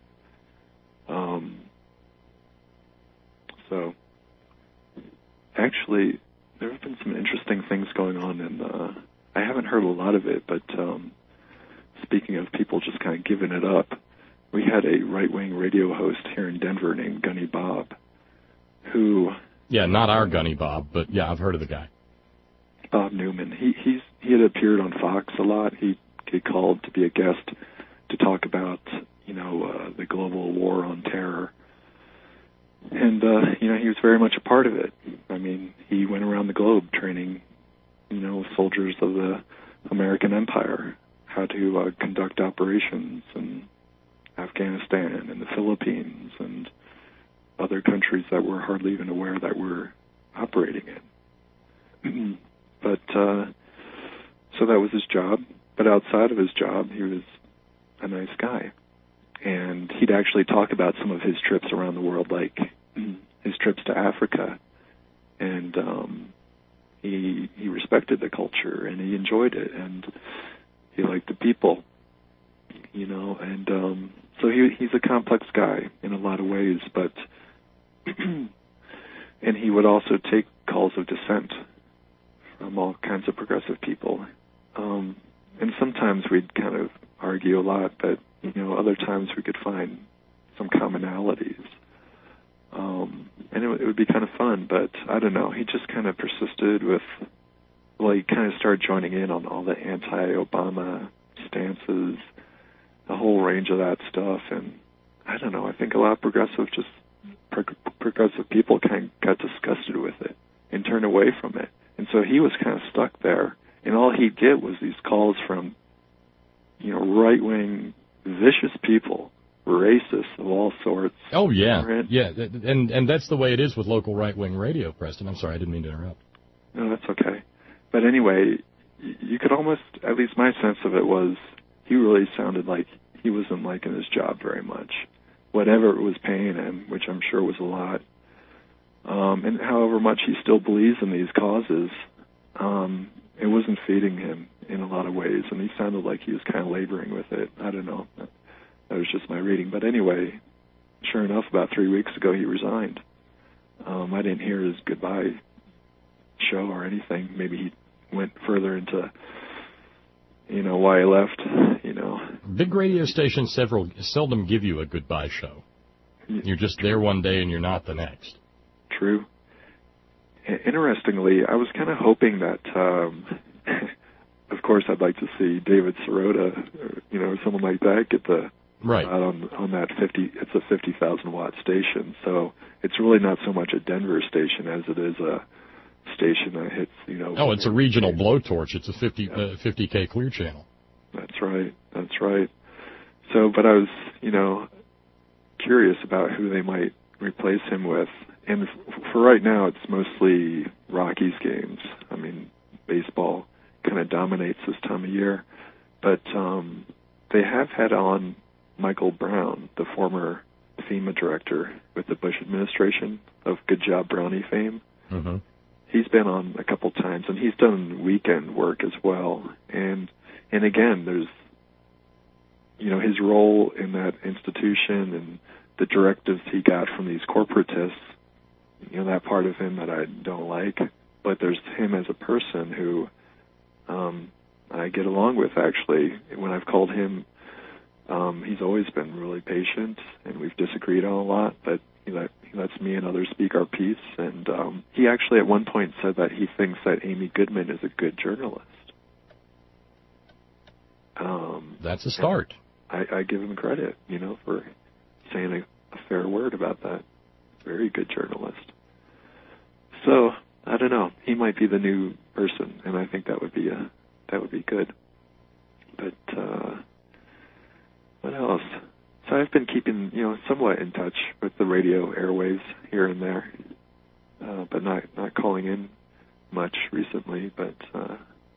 Um, so, actually, there have been some interesting things going on in uh I haven't heard a lot of it, but um, speaking of people just kind of giving it up, we had a right-wing radio host here in Denver named Gunny Bob, who... Yeah, not our Gunny Bob, but yeah, I've heard of the guy. Bob Newman. He he's he had appeared on Fox a lot. He he called to be a guest to talk about, you know, uh, the global war on terror. And, uh, you know, he was very much a part of it. I mean, he went around the globe training, you know, soldiers of the American Empire, how to uh, conduct operations in Afghanistan and the Philippines and other countries that we're hardly even aware that we're operating in. But, uh, so that was his job. But outside of his job, he was a nice guy. And he'd actually talk about some of his trips around the world, like his trips to Africa. And, um, He he respected the culture, and he enjoyed it, and he liked the people, you know. And um, so he he's a complex guy in a lot of ways, but and he would also take calls of dissent from all kinds of progressive people. Um, and sometimes we'd kind of argue a lot, but you know, other times we could find some commonalities. Um, and it, it would be kind of fun, but I don't know. He just kind of persisted with, well, he kind of started joining in on all the anti-Obama stances, the whole range of that stuff, and I don't know, I think a lot of progressive just pro- progressive people kind of got disgusted with it and turned away from it. And so he was kind of stuck there, and all he'd get was these calls from, you know, right-wing, vicious people, racists of all sorts. Oh, yeah. Yeah, and and that's the way it is with local right-wing radio, Preston. I'm sorry, I didn't mean to interrupt. No, that's okay. But anyway, you could almost, at least my sense of it was, he really sounded like he wasn't liking his job very much. Whatever it was paying him, which I'm sure was a lot, um, and however much he still believes in these causes, um, it wasn't feeding him in a lot of ways, and he sounded like he was kind of laboring with it. I don't know. That was just my reading. But anyway, sure enough, about three weeks ago, he resigned. Um, I didn't hear his goodbye show or anything. Maybe he went further into, you know, why he left, you know. Big radio stations several seldom give you a goodbye show. You're just there one day and you're not the next. True. Interestingly, I was kind of hoping that, um, of course, I'd like to see David Sirota, or, you know, someone like that get the right uh, on on that fifty. It's a fifty thousand watt station, so it's really not so much a Denver station as it is a station that hits, you know. Oh, it's a regional blowtorch. It's a fifty uh, fifty K clear channel. That's right. That's right. So, but I was, you know, curious about who they might replace him with. And for right now, it's mostly Rockies games. I mean, baseball kind of dominates this time of year. But um, they have had on Michael Brown, the former FEMA director with the Bush administration of Good Job Brownie fame. Mm-hmm. He's been on a couple times, and he's done weekend work as well. And and again, there's, you know, his role in that institution and the directives he got from these corporatists, you know, that part of him that I don't like. But there's him as a person who um, I get along with, actually. When I've called him, um, he's always been really patient, and we've disagreed on a lot, but he, let, he lets me and others speak our piece. And um, he actually at one point said that he thinks that Amy Goodman is a good journalist. Um, That's a start. I, I give him credit, you know, for saying a, a fair word about that. Very good journalist. So I don't know. He might be the new person, and I think that would be a that would be good. But uh, what else? So I've been keeping, you know, somewhat in touch with the radio airwaves here and there, uh, but not not calling in much recently. But uh,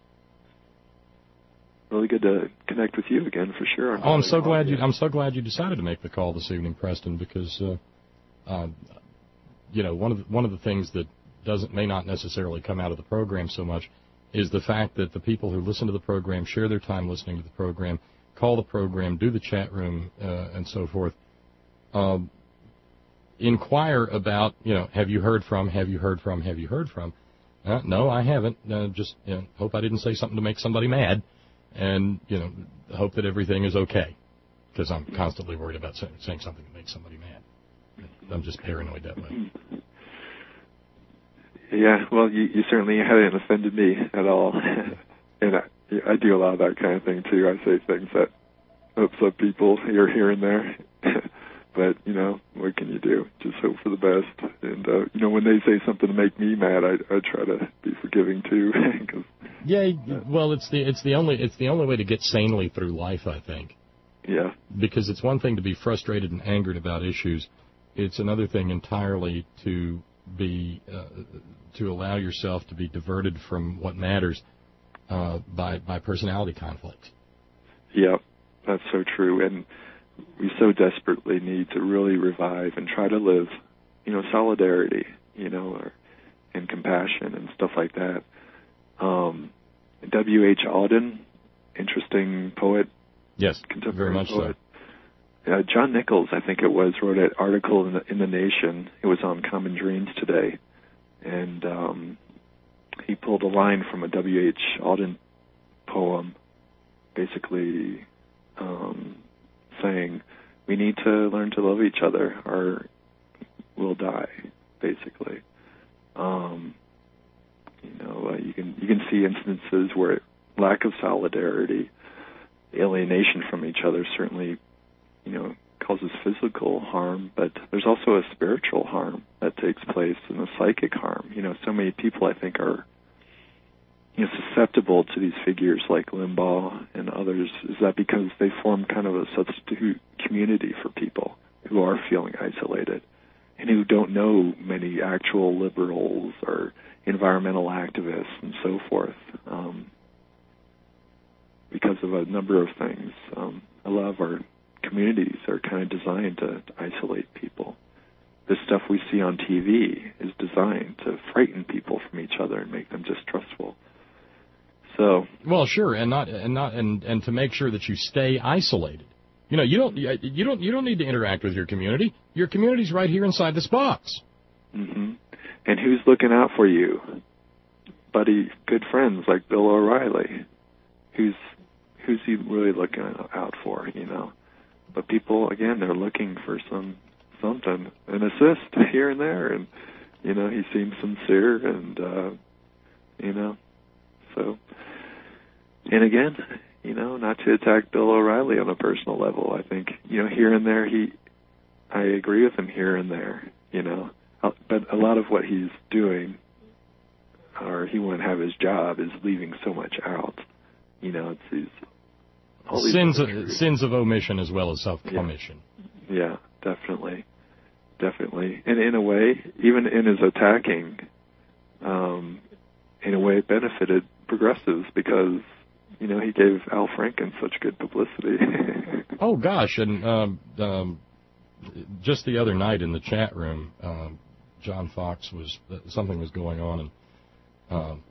really good to connect with you again, for sure. Oh, I'm so glad you. I'm so glad you decided to make the call this evening, Preston, because uh, uh, you know, one of the, one of the things that doesn't may not necessarily come out of the program so much is the fact that the people who listen to the program, share their time listening to the program, call the program, do the chat room, uh, and so forth, uh, inquire about, you know, have you heard from, have you heard from, have you heard from? Uh, no, I haven't. Uh, just you know, hope I didn't say something to make somebody mad, and, you know, hope that everything is okay, because I'm constantly worried about say, saying something that makes somebody mad. I'm just paranoid that way. Yeah, well, you, you certainly haven't offended me at all. And I, I do a lot of that kind of thing, too. I say things that upset people here, here and there. But, you know, what can you do? Just hope for the best. And, uh, you know, when they say something to make me mad, I, I try to be forgiving, too. Cause, yeah, well, it's the it's the only it's the only way to get sanely through life, I think. Yeah. Because it's one thing to be frustrated and angered about issues. It's another thing entirely to be uh, to allow yourself to be diverted from what matters uh, by by personality conflicts. Yeah, that's so true, and we so desperately need to really revive and try to live, you know, solidarity, you know, or, and compassion and stuff like that. Um, W H Auden, interesting poet. Yes, contemporary very much poet. so. Uh, John Nichols, I think it was, wrote an article in the, in the Nation. It was on Common Dreams today, and um, he pulled a line from a W H Auden poem, basically um, saying, we need to learn to love each other or we'll die, basically. Um, you know, uh, you can you can see instances where lack of solidarity, alienation from each other certainly, you know, causes physical harm, but there's also a spiritual harm that takes place and a psychic harm. You know, so many people, I think, are you know, susceptible to these figures like Limbaugh and others. Is that because they form kind of a substitute community for people who are feeling isolated and who don't know many actual liberals or environmental activists and so forth, um, because of a number of things. Um, a lot of our communities are kind of designed to, to isolate people. The stuff we see on T V is designed to frighten people from each other and make them distrustful. So well, sure, and not and not and, and to make sure that you stay isolated. You know, you don't you don't you don't need to interact with your community. Your community's right here inside this box. Mm-hmm. And who's looking out for you? Buddy, good friends like Bill O'Reilly. Who's who's he really looking out for? You know, but people again, they're looking for some something, an assist here and there, and you know, he seems sincere, and uh, you know, so. And again, you know, not to attack Bill O'Reilly on a personal level. I think, you know, here and there, he, I agree with him here and there, you know. But a lot of what he's doing, or he wouldn't have his job, is leaving so much out. You know, it's these... all these sins, of, sins of omission as well as self-commission. Yeah, yeah, definitely. Definitely. And in a way, even in his attacking, um, in a way it benefited progressives because... You know, he gave Al Franken such good publicity. Oh, gosh. And um, um, just the other night in the chat room, um, John Fox was, uh, something was going on, and um,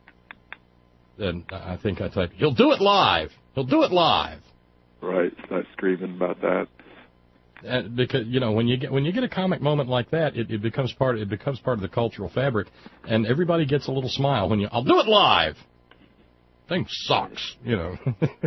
and I think I typed, he'll do it live. He'll do it live. Right. Start screaming about that. And because, you know, when you get when you get a comic moment like that, it, it becomes part it becomes part of the cultural fabric, and everybody gets a little smile when you, I'll do it live. Thing sucks, you know.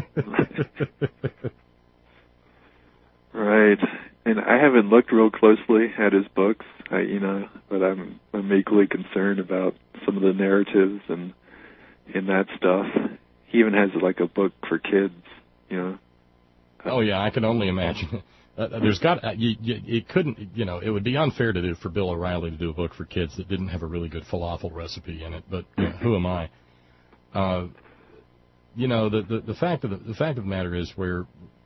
Right. And I haven't looked real closely at his books, I, you know, but I'm I'm equally concerned about some of the narratives and and that stuff. He even has like a book for kids, you know. Oh yeah, I can only imagine. Uh, there's got uh, you, you, it couldn't, you know, it would be unfair to do for Bill O'Reilly to do a book for kids that didn't have a really good falafel recipe in it. But you know, who am I? Uh, You know, the, the, the fact of the, the fact of the matter is, where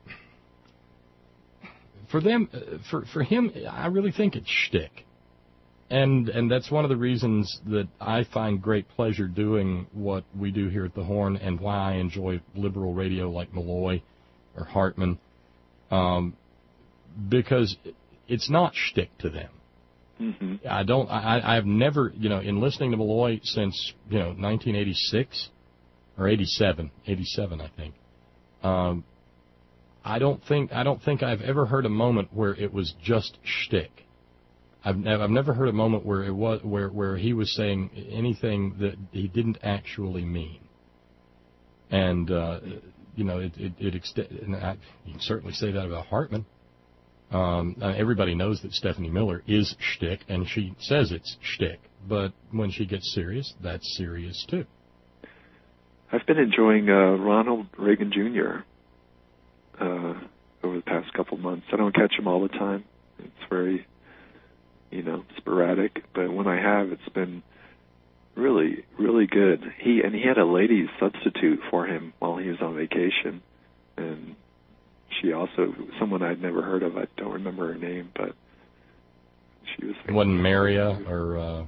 for them, for for him, I really think it's shtick, and and that's one of the reasons that I find great pleasure doing what we do here at the Horn, and why I enjoy liberal radio like Malloy or Hartman, um, because it's not shtick to them. Mm-hmm. I don't. I I've never, you know, in listening to Malloy since you know nineteen eighty-six. Or eighty-seven, eighty-seven, I think. Um, I don't think I don't think I've ever heard a moment where it was just shtick. I've never I've never heard a moment where it was where where he was saying anything that he didn't actually mean. And uh, you know, it it, it ext- and I, you can certainly say that about Hartman. Um, everybody knows that Stephanie Miller is shtick, and she says it's shtick. But when she gets serious, that's serious too. I've been enjoying uh, Ronald Reagan Junior Uh, over the past couple months. I don't catch him all the time. It's very, you know, sporadic. But when I have, it's been really, really good. He and he had a lady substitute for him while he was on vacation, and she also someone I'd never heard of. I don't remember her name, but she was. It wasn't Maria or. Uh...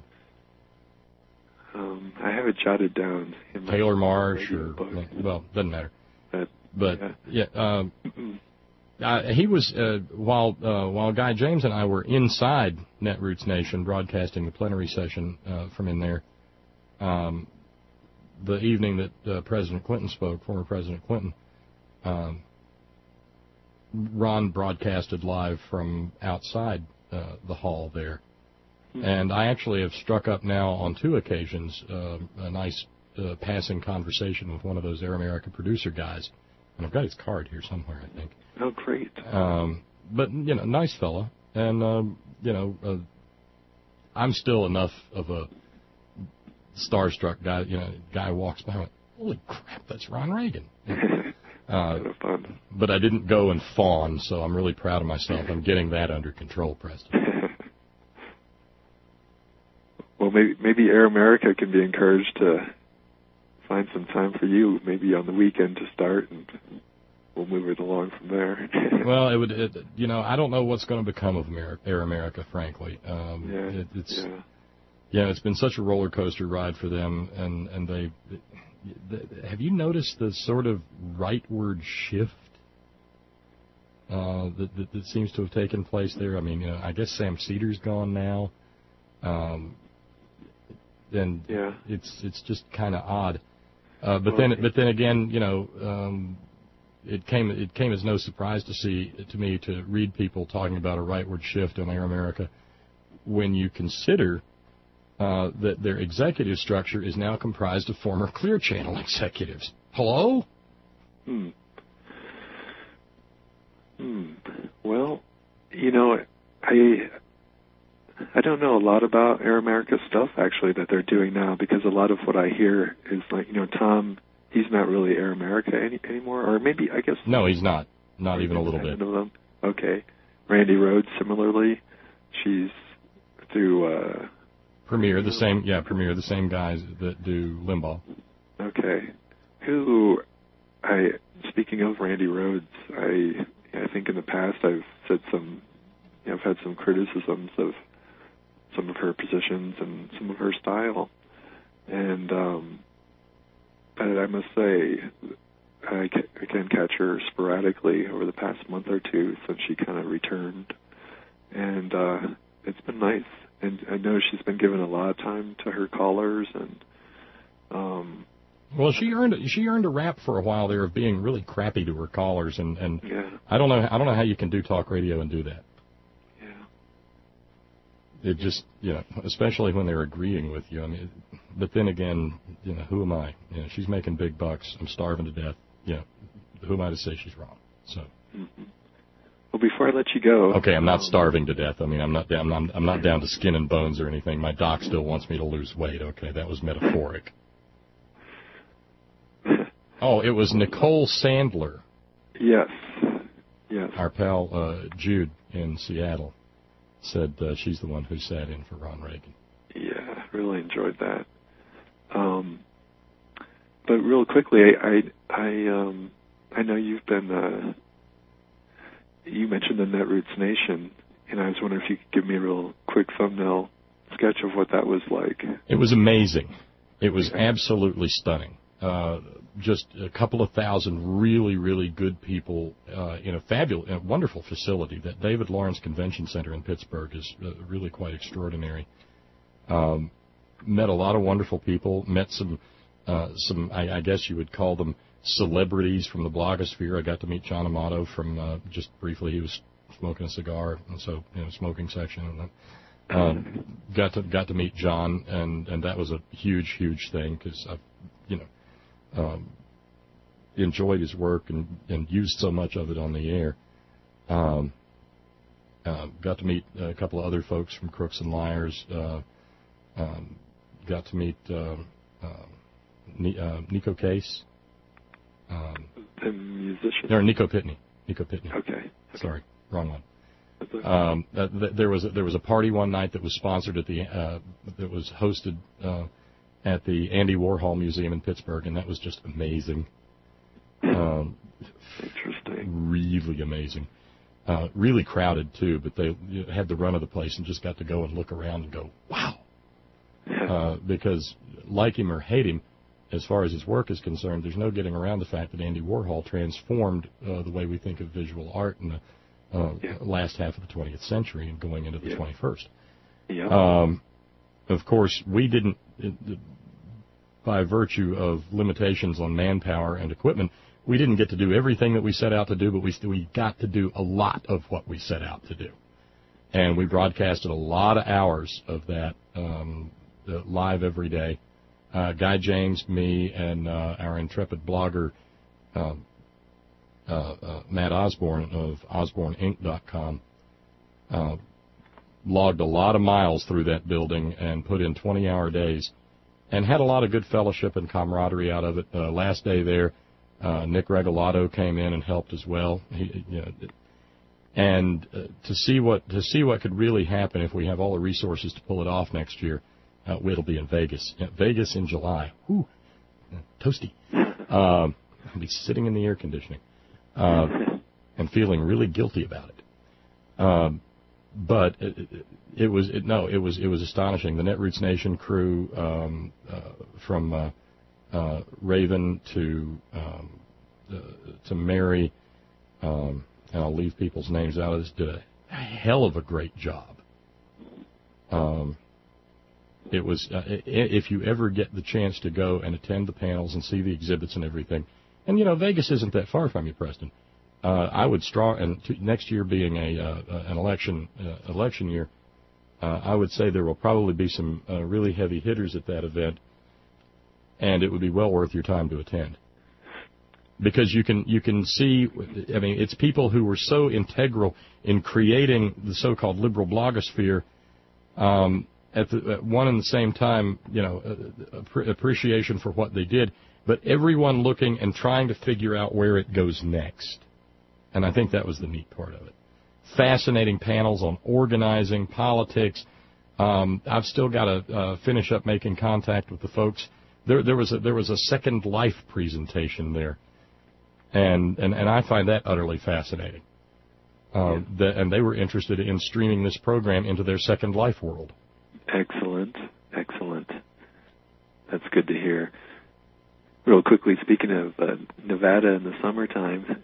Um, I have it jotted down. In Taylor Marsh, or well, doesn't matter. But, but yeah, yeah um, uh, he was uh, while uh, while Guy James and I were inside Netroots Nation broadcasting the plenary session uh, from in there. Um, the evening that uh, President Clinton spoke, former President Clinton, um, Ron broadcasted live from outside uh, the hall there. And I actually have struck up now on two occasions uh, a nice uh, passing conversation with one of those Air America producer guys. And I've got his card here somewhere, I think. Oh, great. Um, but, you know, nice fella. And, um, you know, uh, I'm still enough of a starstruck guy, you know, guy walks by and went, holy crap, that's Ron Reagan. Uh, kind of fun. But I didn't go and fawn, so I'm really proud of myself. I'm getting that under control, Preston. Well, maybe maybe Air America can be encouraged to find some time for you, maybe on the weekend to start, and we'll move it along from there. Well, it would, it, you know, I don't know what's going to become of Amer- Air America, frankly. Um, yeah, it, it's, yeah. yeah, it's been such a roller coaster ride for them, and and they, they have you noticed the sort of rightward shift uh, that, that that seems to have taken place there? I mean, you know, I guess Sam Cedar's gone now. Um, and yeah. it's it's just kind of odd. Uh, but well, then but then again, you know, um, it came it came as no surprise to see to me to read people talking about a rightward shift on Air America when you consider uh, that their executive structure is now comprised of former Clear Channel executives. Hello? Hmm. Hmm. Well, you know, I. I don't know a lot about Air America stuff, actually, that they're doing now, because a lot of what I hear is like, you know, Tom, he's not really Air America any, anymore, or maybe, I guess... No, he's not. Not even a little bit. Of them. Okay. Randy Rhodes, similarly, she's through... Uh, Premier, the same, yeah, Premier, the same guys that do Limbaugh. Okay. Who, I, speaking of Randy Rhodes, I, I think in the past I've said some, you know, I've had some criticisms of some of her positions and some of her style. And um, but I must say, I, ca- I can catch her sporadically over the past month or two since she kind of returned. And uh, it's been nice. And I know she's been given a lot of time to her callers. And um, well, she earned she earned a rap for a while there of being really crappy to her callers. And, and yeah. I don't know I don't know how you can do talk radio and do that. It just, you know, especially when they're agreeing with you. I mean, but then again, you know, who am I? You know, she's making big bucks. I'm starving to death. You know, who am I to say she's wrong? So. Mm-hmm. Well, before I let you go. Okay, I'm not starving to death. I mean, I'm not down. I'm, I'm not down to skin and bones or anything. My doc still wants me to lose weight. Okay, that was metaphoric. Oh, it was Nicole Sandler. Yes. Yes. Our pal uh, Jude in Seattle. Said uh, she's the one who sat in for Ron Reagan. Yeah, really enjoyed that. Um, but real quickly, I I, I, um, I know you've been. Uh, you mentioned the Netroots Nation, and I was wondering if you could give me a real quick thumbnail sketch of what that was like. It was amazing. It was absolutely stunning. Uh, just a couple of thousand really, really good people uh, in a fabulous, a wonderful facility. That David Lawrence Convention Center in Pittsburgh is uh, really quite extraordinary. Um, met a lot of wonderful people. Met some, uh, some I, I guess you would call them celebrities from the blogosphere. I got to meet John Amato from uh, just briefly. He was smoking a cigar, and so you know, smoking section. And then, um, got to got to meet John, and and that was a huge, huge thing because I've, you know. Um, enjoyed his work and, and used so much of it on the air. Um, uh, got to meet a couple of other folks from Crooks and Liars. Uh, um, got to meet uh, uh, Ni- uh, Nico Case. Um, the musician? No, Nico Pitney. Nico Pitney. Okay. okay. Sorry, wrong one. Um, uh, th- there was a, there was a party one night that was sponsored at the uh, that was hosted. Uh, at the Andy Warhol Museum in Pittsburgh, and that was just amazing. Um, Interesting. Really amazing. Uh, really crowded, too, but they you know, had the run of the place and just got to go and look around and go, wow. Uh, because, like him or hate him, as far as his work is concerned, there's no getting around the fact that Andy Warhol transformed uh, the way we think of visual art in the uh, yeah. last half of the twentieth century and going into the yeah. twenty-first. Yeah. Um, of course, we didn't... It, it, by virtue of limitations on manpower and equipment, we didn't get to do everything that we set out to do, but we st- we got to do a lot of what we set out to do. And we broadcasted a lot of hours of that um, uh, live every day. Uh, Guy James, me, and uh, our intrepid blogger, uh, uh, uh, Matt Osborne of Osborne Inc dot com, uh, logged a lot of miles through that building and put in twenty-hour days. And had a lot of good fellowship and camaraderie out of it. Uh, last day there, Uh, Nick Regalado came in and helped as well. He, you know, and uh, to see what to see what could really happen if we have all the resources to pull it off next year, uh, it'll be in Vegas. Yeah, Vegas in July. Whew, toasty. Um, I'll be sitting in the air conditioning uh, and feeling really guilty about it. Um, but it, it, it was it, no, it was it was astonishing. The Netroots Nation crew um, uh, from uh, uh, Raven to um, uh, to Mary, um, and I'll leave people's names out of this, did a hell of a great job. Um, it was uh, if you ever get the chance to go and attend the panels and see the exhibits and everything, and you know Vegas isn't that far from you, Preston. Uh, I would strong, and to, next year being a uh, an election uh, election year, uh, I would say there will probably be some uh, really heavy hitters at that event, and it would be well worth your time to attend. Because you can you can see, I mean, it's people who were so integral in creating the so-called liberal blogosphere. Um, at, the, at one and the same time, you know, uh, appreciation for what they did, but everyone looking and trying to figure out where it goes next. And I think that was the neat part of it. Fascinating panels on organizing, politics. Um, I've still got to uh, finish up making contact with the folks. There, there was a, there was a Second Life presentation there, and and, and I find that utterly fascinating. Uh, yeah. the, and they were interested in streaming this program into their Second Life world. Excellent, excellent. That's good to hear. Real quickly, speaking of uh, Nevada in the summertime.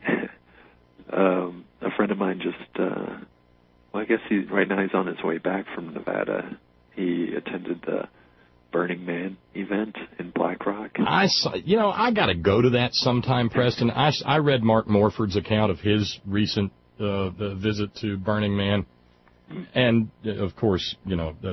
Um, a friend of mine just, uh, well, I guess he right now he's on his way back from Nevada. He attended the Burning Man event in Black Rock. I saw, you know, I got to go to that sometime, Preston. I, I read Mark Morford's account of his recent uh, the visit to Burning Man, and uh, of course, you know, the,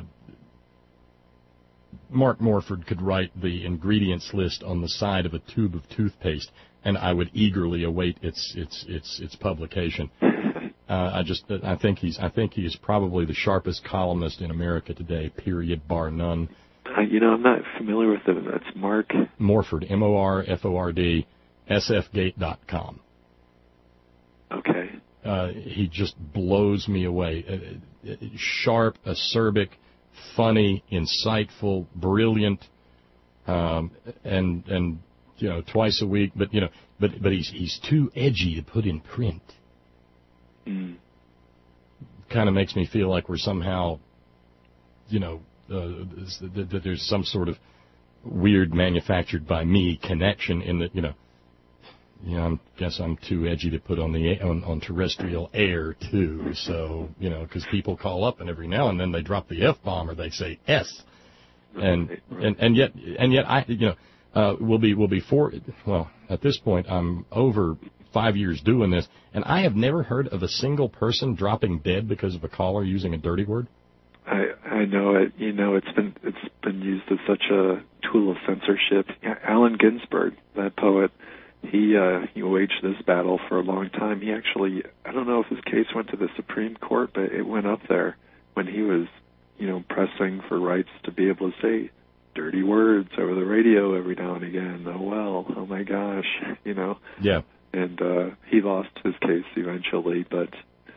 Mark Morford could write the ingredients list on the side of a tube of toothpaste, and I would eagerly await its its its its publication. Uh, I just I think he's I think he is probably the sharpest columnist in America today. Period, bar none. Uh, you know, I'm not familiar with him. That's Mark Morford, M O R F O R D, S F gate dot com. Okay. Uh, he just blows me away. Uh, sharp, acerbic, funny, insightful, brilliant, um, and and. You know, twice a week, but you know, but but he's he's too edgy to put in print. Mm. Kind of makes me feel like we're somehow, you know, uh, that, that there's some sort of weird manufactured by me connection in that, you know, you know, I guess I'm too edgy to put on the on, on terrestrial air too. So you know, because people call up and every now and then they drop the F bomb or they say S, and right, right. and and yet and yet I you know. Uh, we'll be we'll be four. Well, at this point, I'm over five years doing this, and I have never heard of a single person dropping dead because of a caller using a dirty word. I I know it. You know, it's been it's been used as such a tool of censorship. Yeah, Allen Ginsberg, that poet, he uh, he waged this battle for a long time. He actually, I don't know if his case went to the Supreme Court, but it went up there when he was, you know, pressing for rights to be able to say dirty words over the radio every now and again. Oh, well, oh, my gosh, you know. Yeah. And uh, he lost his case eventually, but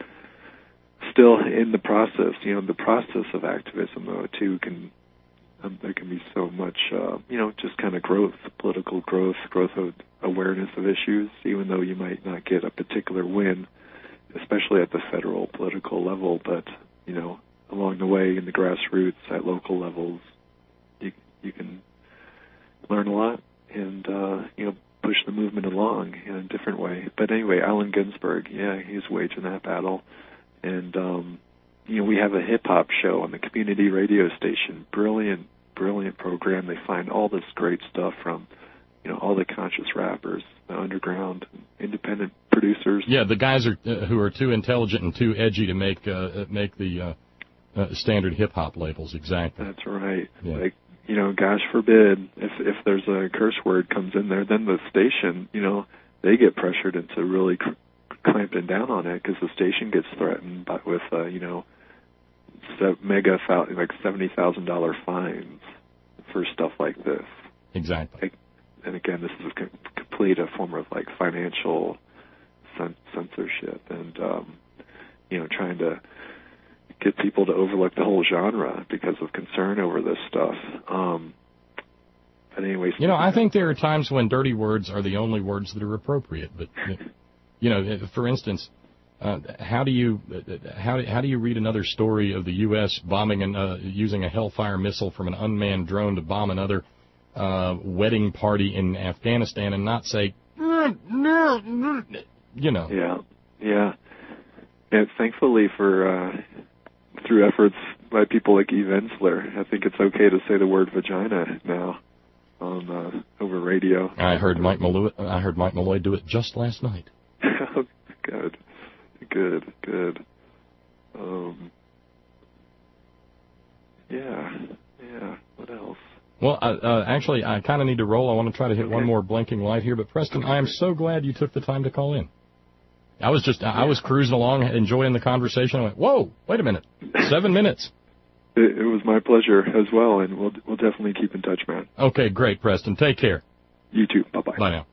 still in the process, you know, the process of activism, though, too, can, um, there can be so much, uh, you know, just kind of growth, political growth, growth of awareness of issues, even though you might not get a particular win, especially at the federal political level, but, you know, along the way in the grassroots at local levels, you can learn a lot and, uh, you know, push the movement along in a different way. But anyway, Allen Ginsberg, yeah, he's waging that battle. And, um, you know, we have a hip-hop show on the community radio station. Brilliant, brilliant program. They find all this great stuff from, you know, all the conscious rappers, the underground, independent producers. Yeah, the guys are uh, who are too intelligent and too edgy to make uh, make the uh, uh, standard hip-hop labels, exactly. That's right. Yeah. Like, you know, gosh forbid, if if there's a curse word comes in there, then the station, you know, they get pressured into really cr- clamping down on it because the station gets threatened by, with, uh, you know, mega, like seventy thousand dollars fines for stuff like this. Exactly. Like, and again, this is a complete a form of like financial censorship and, um, you know, trying to get people to overlook the whole genre because of concern over this stuff. Um, but anyways, you know, I think there are times when dirty words are the only words that are appropriate. But, you know, for instance, uh, how do you how how do you read another story of the U S bombing and uh, using a Hellfire missile from an unmanned drone to bomb another uh, wedding party in Afghanistan and not say, you know? Yeah, yeah. And thankfully for uh, through efforts by people like Eve Ensler, I think it's okay to say the word vagina now on uh, over radio. I heard Mike Malloy. I heard Mike Malloy do it just last night. Good, good, good. Um, yeah, yeah. What else? Well, uh, uh, actually, I kind of need to roll. I want to try to hit okay. one more blinking light here. But Preston, I am so glad you took the time to call in. I was just, I was cruising along, enjoying the conversation. I went, whoa, wait a minute, seven minutes. It, it was my pleasure as well, and we'll we'll definitely keep in touch, man. Okay, great, Preston. Take care. You too. Bye-bye. Bye now.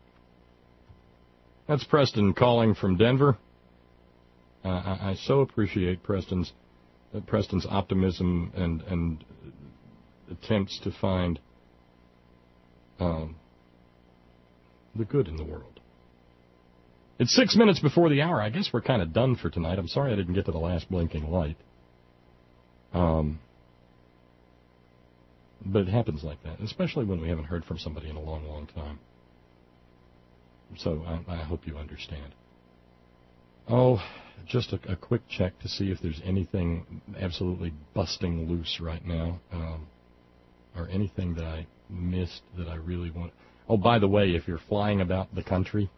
That's Preston calling from Denver. Uh, I, I so appreciate Preston's uh, Preston's optimism and and attempts to find um, the good in the world. It's six minutes before the hour. I guess we're kind of done for tonight. I'm sorry I didn't get to the last blinking light. Um, but it happens like that, especially when we haven't heard from somebody in a long, long time. So I, I hope you understand. Oh, just a, a quick check to see if there's anything absolutely busting loose right now, um, or anything that I missed that I really want. Oh, by the way, if you're flying about the country,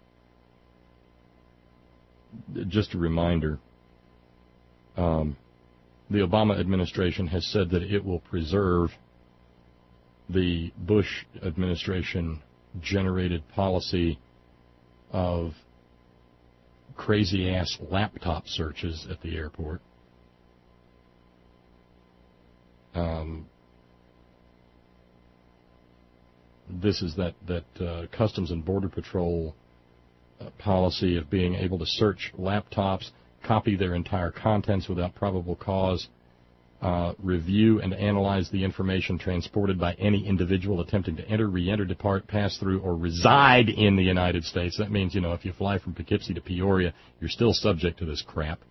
just a reminder, um, the Obama administration has said that it will preserve the Bush administration-generated policy of crazy-ass laptop searches at the airport. Um, this is that, that uh, Customs and Border Patrol Uh, policy of being able to search laptops, copy their entire contents without probable cause, uh, review and analyze the information transported by any individual attempting to enter, re-enter, depart, pass through, or reside in the United States. That means, you know, if you fly from Poughkeepsie to Peoria, you're still subject to this crap.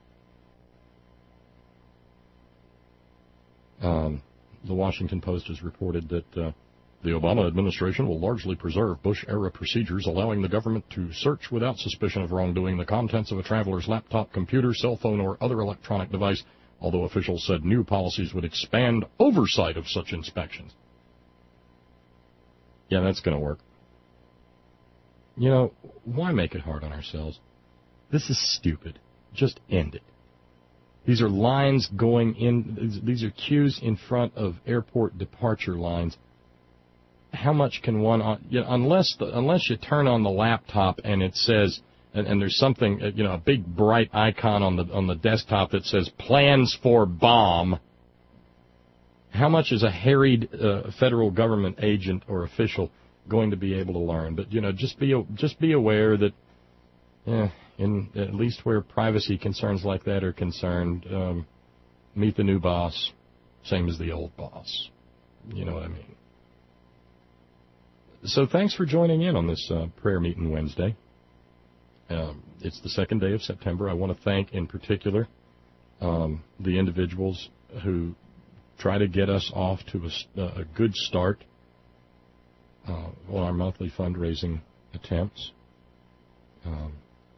Um, the Washington Post has reported that uh, the Obama administration will largely preserve Bush-era procedures, allowing the government to search without suspicion of wrongdoing the contents of a traveler's laptop, computer, cell phone, or other electronic device, although officials said new policies would expand oversight of such inspections. Yeah, that's going to work. You know, why make it hard on ourselves? This is stupid. Just end it. These are lines going in, these are queues in front of airport departure lines. How much can one, you know, unless the, unless you turn on the laptop and it says, and, and there's something, you know, a big bright icon on the on the desktop that says plans for bomb. How much is a harried uh, federal government agent or official going to be able to learn? But you know, just be just be aware that, eh, in at least where privacy concerns like that are concerned, um, meet the new boss, same as the old boss. You know what I mean? So thanks for joining in on this uh, prayer meeting Wednesday. Um, it's the second day of September. I want to thank in particular um, the individuals who try to get us off to a, a good start uh, on our monthly fundraising attempts. Um,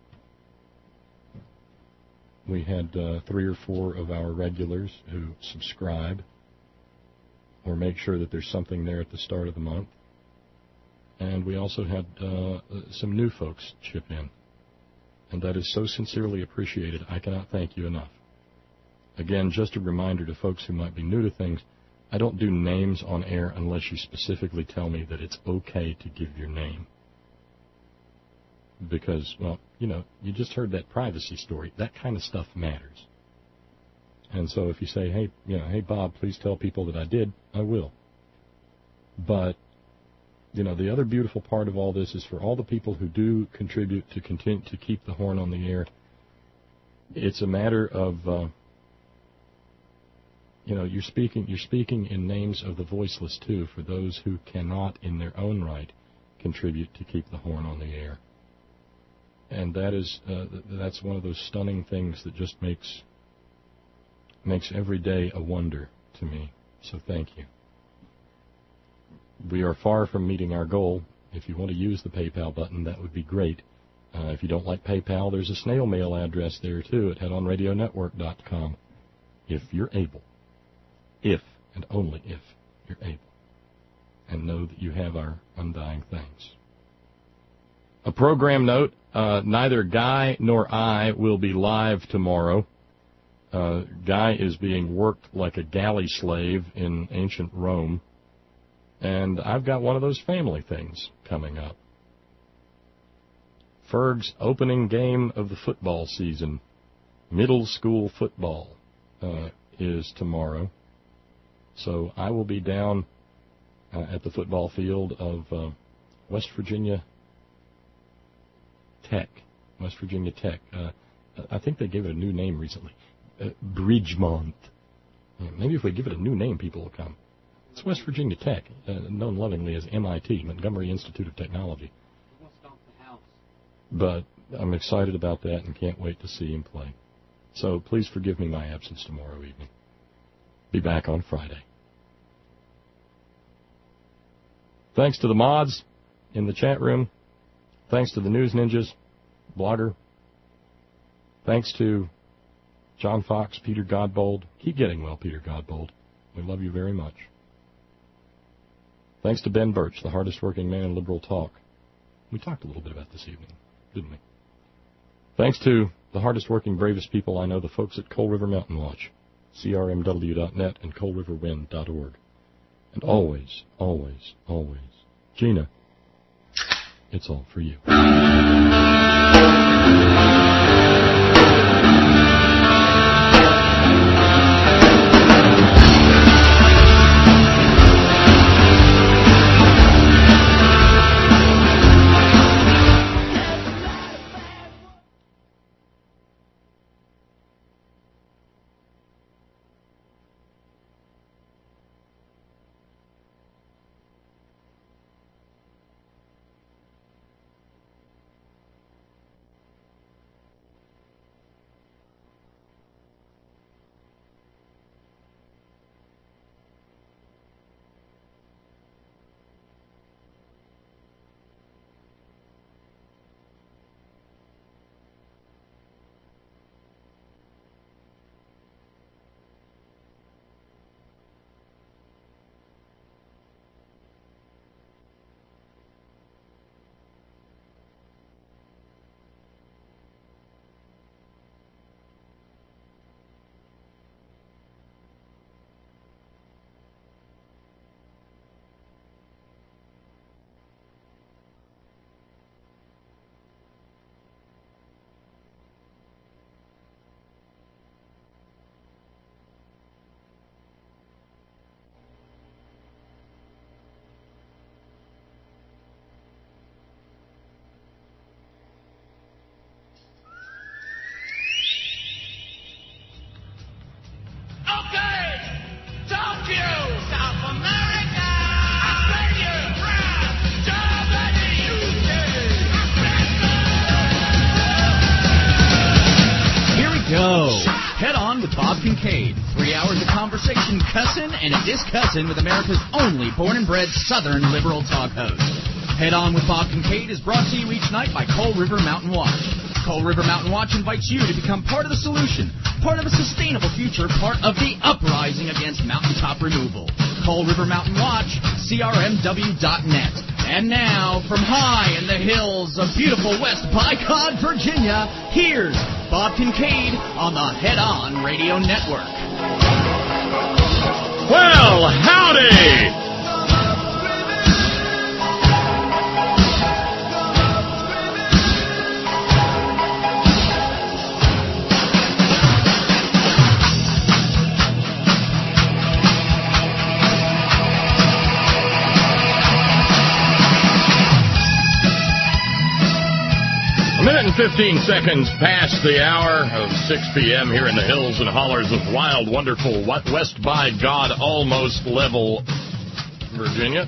we had uh, three or four of our regulars who subscribe or make sure that there's something there at the start of the month. And we also had uh, some new folks chip in. And that is so sincerely appreciated. I cannot thank you enough. Again, just a reminder to folks who might be new to things, I don't do names on air unless you specifically tell me that it's okay to give your name. Because, well, you know, you just heard that privacy story. That kind of stuff matters. And so if you say, hey, you know, hey, Bob, please tell people that I did, I will. But you know, the other beautiful part of all this is for all the people who do contribute to continue to keep the horn on the air. It's a matter of, uh, you know, you're speaking, you're speaking in names of the voiceless, too, for those who cannot, in their own right, contribute to keep the horn on the air. And that is, uh, that's one of those stunning things that just makes, makes every day a wonder to me. So thank you. We are far from meeting our goal. If you want to use the PayPal button, that would be great. Uh, if you don't like PayPal, there's a snail mail address there, too, at head on radio network dot com. If you're able. If, and only if, you're able. And know that you have our undying thanks. A program note, uh, neither Guy nor I will be live tomorrow. Uh, Guy is being worked like a galley slave in ancient Rome. And I've got one of those family things coming up. Ferg's opening game of the football season, middle school football, uh, is tomorrow. So I will be down uh, at the football field of uh, West Virginia Tech. West Virginia Tech. Uh, I think they gave it a new name recently. Uh, Bridgemont. Yeah, maybe if we give it a new name, people will come. It's West Virginia Tech, uh, known lovingly as M I T, Montgomery Institute of Technology. But I'm excited about that and can't wait to see him play. So please forgive me my absence tomorrow evening. Be back on Friday. Thanks to the mods in the chat room. Thanks to the News Ninjas, blogger. Thanks to John Fox, Peter Godbold. Keep getting well, Peter Godbold. We love you very much. Thanks to Ben Birch, the hardest working man in liberal talk. We talked a little bit about this evening, didn't we? Thanks to the hardest working, bravest people I know, the folks at Coal River Mountain Watch, C R M W dot net and coal river wind dot org. And always, always, always, Gina, it's all for you. Kincaid. Three hours of conversation, cussin' and a discussin' with America's only born and bred Southern liberal talk host. Head On with Bob Kincaid is brought to you each night by Coal River Mountain Watch. Coal River Mountain Watch invites you to become part of the solution, part of a sustainable future, part of the uprising against mountaintop removal. Coal River Mountain Watch, C R M W dot net. And now, from high in the hills of beautiful West Bicod, Virginia, here's Bob Kincaid on the Head On Radio Network. Well, howdy! fifteen seconds past the hour of six p.m. here in the hills and hollers of wild, wonderful, West by God, almost level Virginia.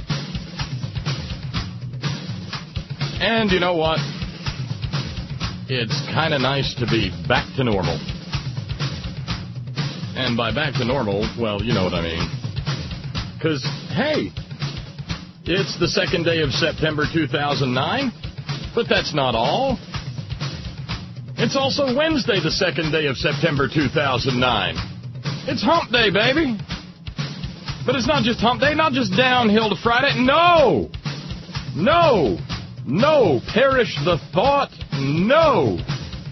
And you know what? It's kind of nice to be back to normal. And by back to normal, well, you know what I mean. Because, hey, it's the second day of September two thousand nine, but that's not all. It's also Wednesday, the second day of September two thousand nine. It's Hump Day, baby. But it's not just Hump Day, not just downhill to Friday. No! No! No! Perish the thought. No!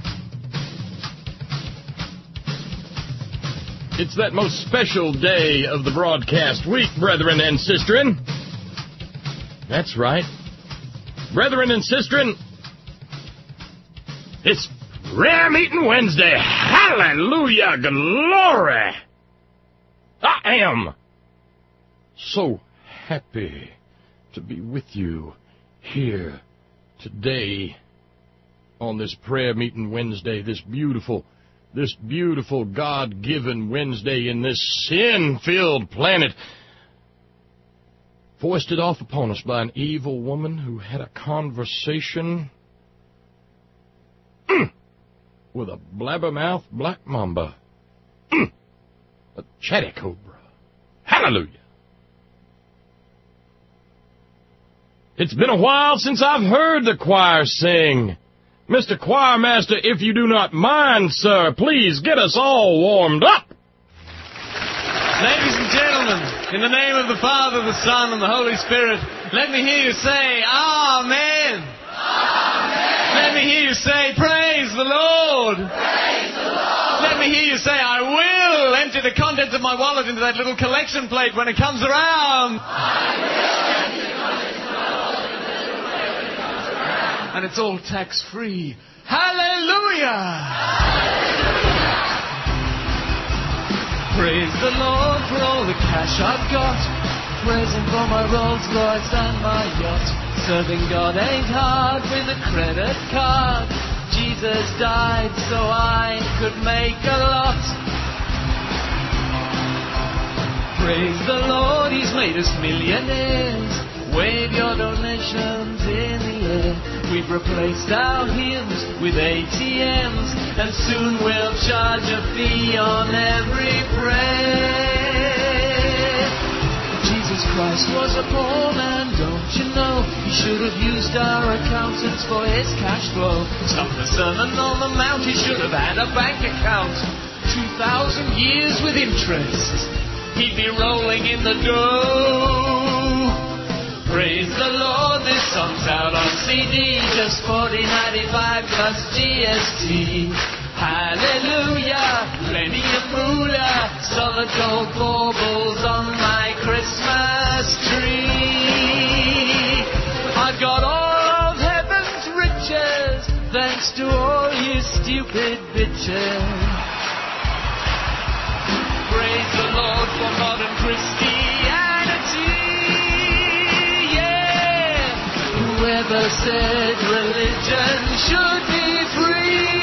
It's that most special day of the broadcast week, brethren and sistren. That's right. Brethren and sistren, it's Prayer Meeting Wednesday. Hallelujah, glory. I am so happy to be with you here today on this Prayer Meeting Wednesday, this beautiful, this beautiful God-given Wednesday in this sin-filled planet, foisted off upon us by an evil woman who had a conversation mm, with a blabbermouth black mamba, mm, a chatty cobra. Hallelujah. It's been a while since I've heard the choir sing. Mister Choirmaster, if you do not mind, sir, please get us all warmed up. Ladies and gentlemen, in the name of the Father, the Son, and the Holy Spirit, let me hear you say, Amen. Amen. Let me hear you say, Praise the Lord. Praise the Lord. Let me hear you say, I will empty the contents of my wallet into that little collection plate when it comes around. I will empty the contents of my wallet into that little plate when it comes around. And it's all tax-free. Hallelujah. Hallelujah. Praise the Lord for all the cash I've got. Praising for my Rolls Royce and my yacht. Serving God ain't hard with a credit card. Jesus died so I could make a lot. Praise the Lord, He's made us millionaires. Wave your donations in the air. We've replaced our hymns with A T Ms, and soon we'll charge a fee on every prayer. Jesus Christ was a poor man, don't you know? He should have used our accountants for his cash flow. Stop the Sermon on the Mount, he should have had a bank account. Two thousand years with interest, he'd be rolling in the dough. Praise the Lord, this song's out on C D, just forty ninety-five plus G S T. Hallelujah, plenty of moolah, solid gold baubles on my Christmas tree. I've got all of heaven's riches, thanks to all you stupid bitches. Praise the Lord for modern Christianity. Whoever said religion should be free?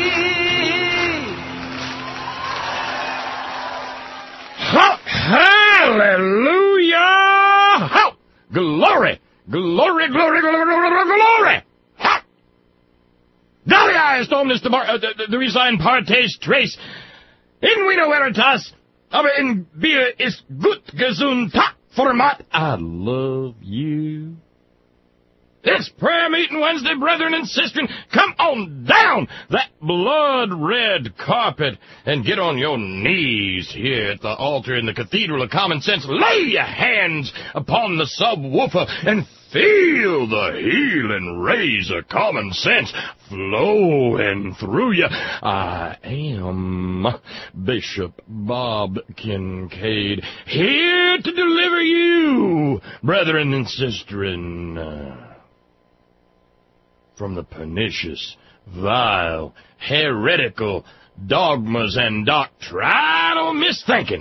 Hallelujah! How? Glory! Glory, glory, glory, glory, glory! Ha! Dalia est omnis de resign partes trace. In vino veritas, aber in Bier ist gut gesundheit format. I love you. It's Prayer Meeting Wednesday, brethren and sistren. Come on down that blood-red carpet and get on your knees here at the altar in the Cathedral of Common Sense. Lay your hands upon the subwoofer and feel the healing rays of common sense flowing through you. I am Bishop Bob Kincaid, here to deliver you, brethren and sistren, from the pernicious, vile, heretical dogmas and doctrinal misthinking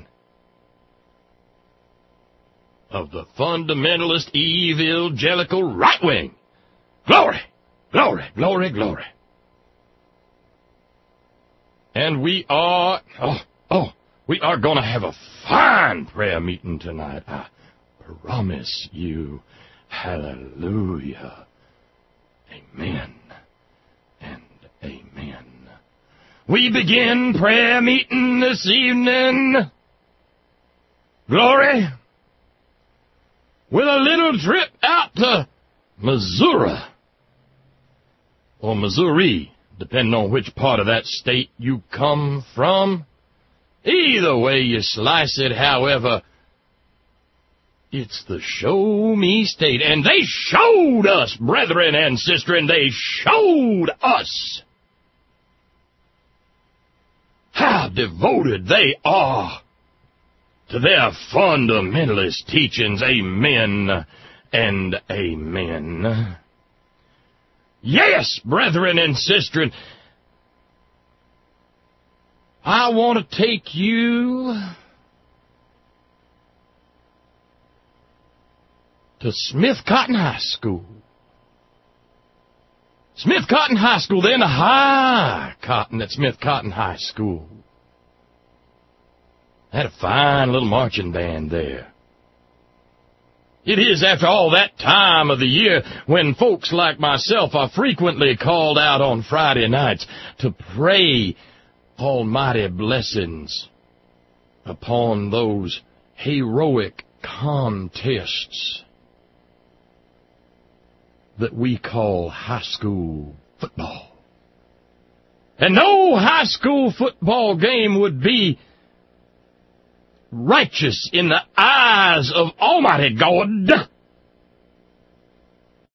of the fundamentalist, evangelical right wing. Glory, glory, glory, glory. And we are, oh, oh, we are going to have a fine prayer meeting tonight. I promise you. Hallelujah. Amen and amen. We begin prayer meeting this evening, glory, with a little trip out to Missouri, or Missouri, depending on which part of that state you come from. Either way you slice it, however, it's the show me state, and they showed us, brethren and sisters, and they showed us how devoted they are to their fundamentalist teachings. Amen and amen. Yes, brethren and sisters, I want to take you to Smith Cotton High School. Smith Cotton High School, then the High Cotton at Smith Cotton High School. Had a fine little marching band there. It is, after all, that time of the year when folks like myself are frequently called out on Friday nights to pray almighty blessings upon those heroic contests that we call high school football. And no high school football game would be righteous in the eyes of Almighty God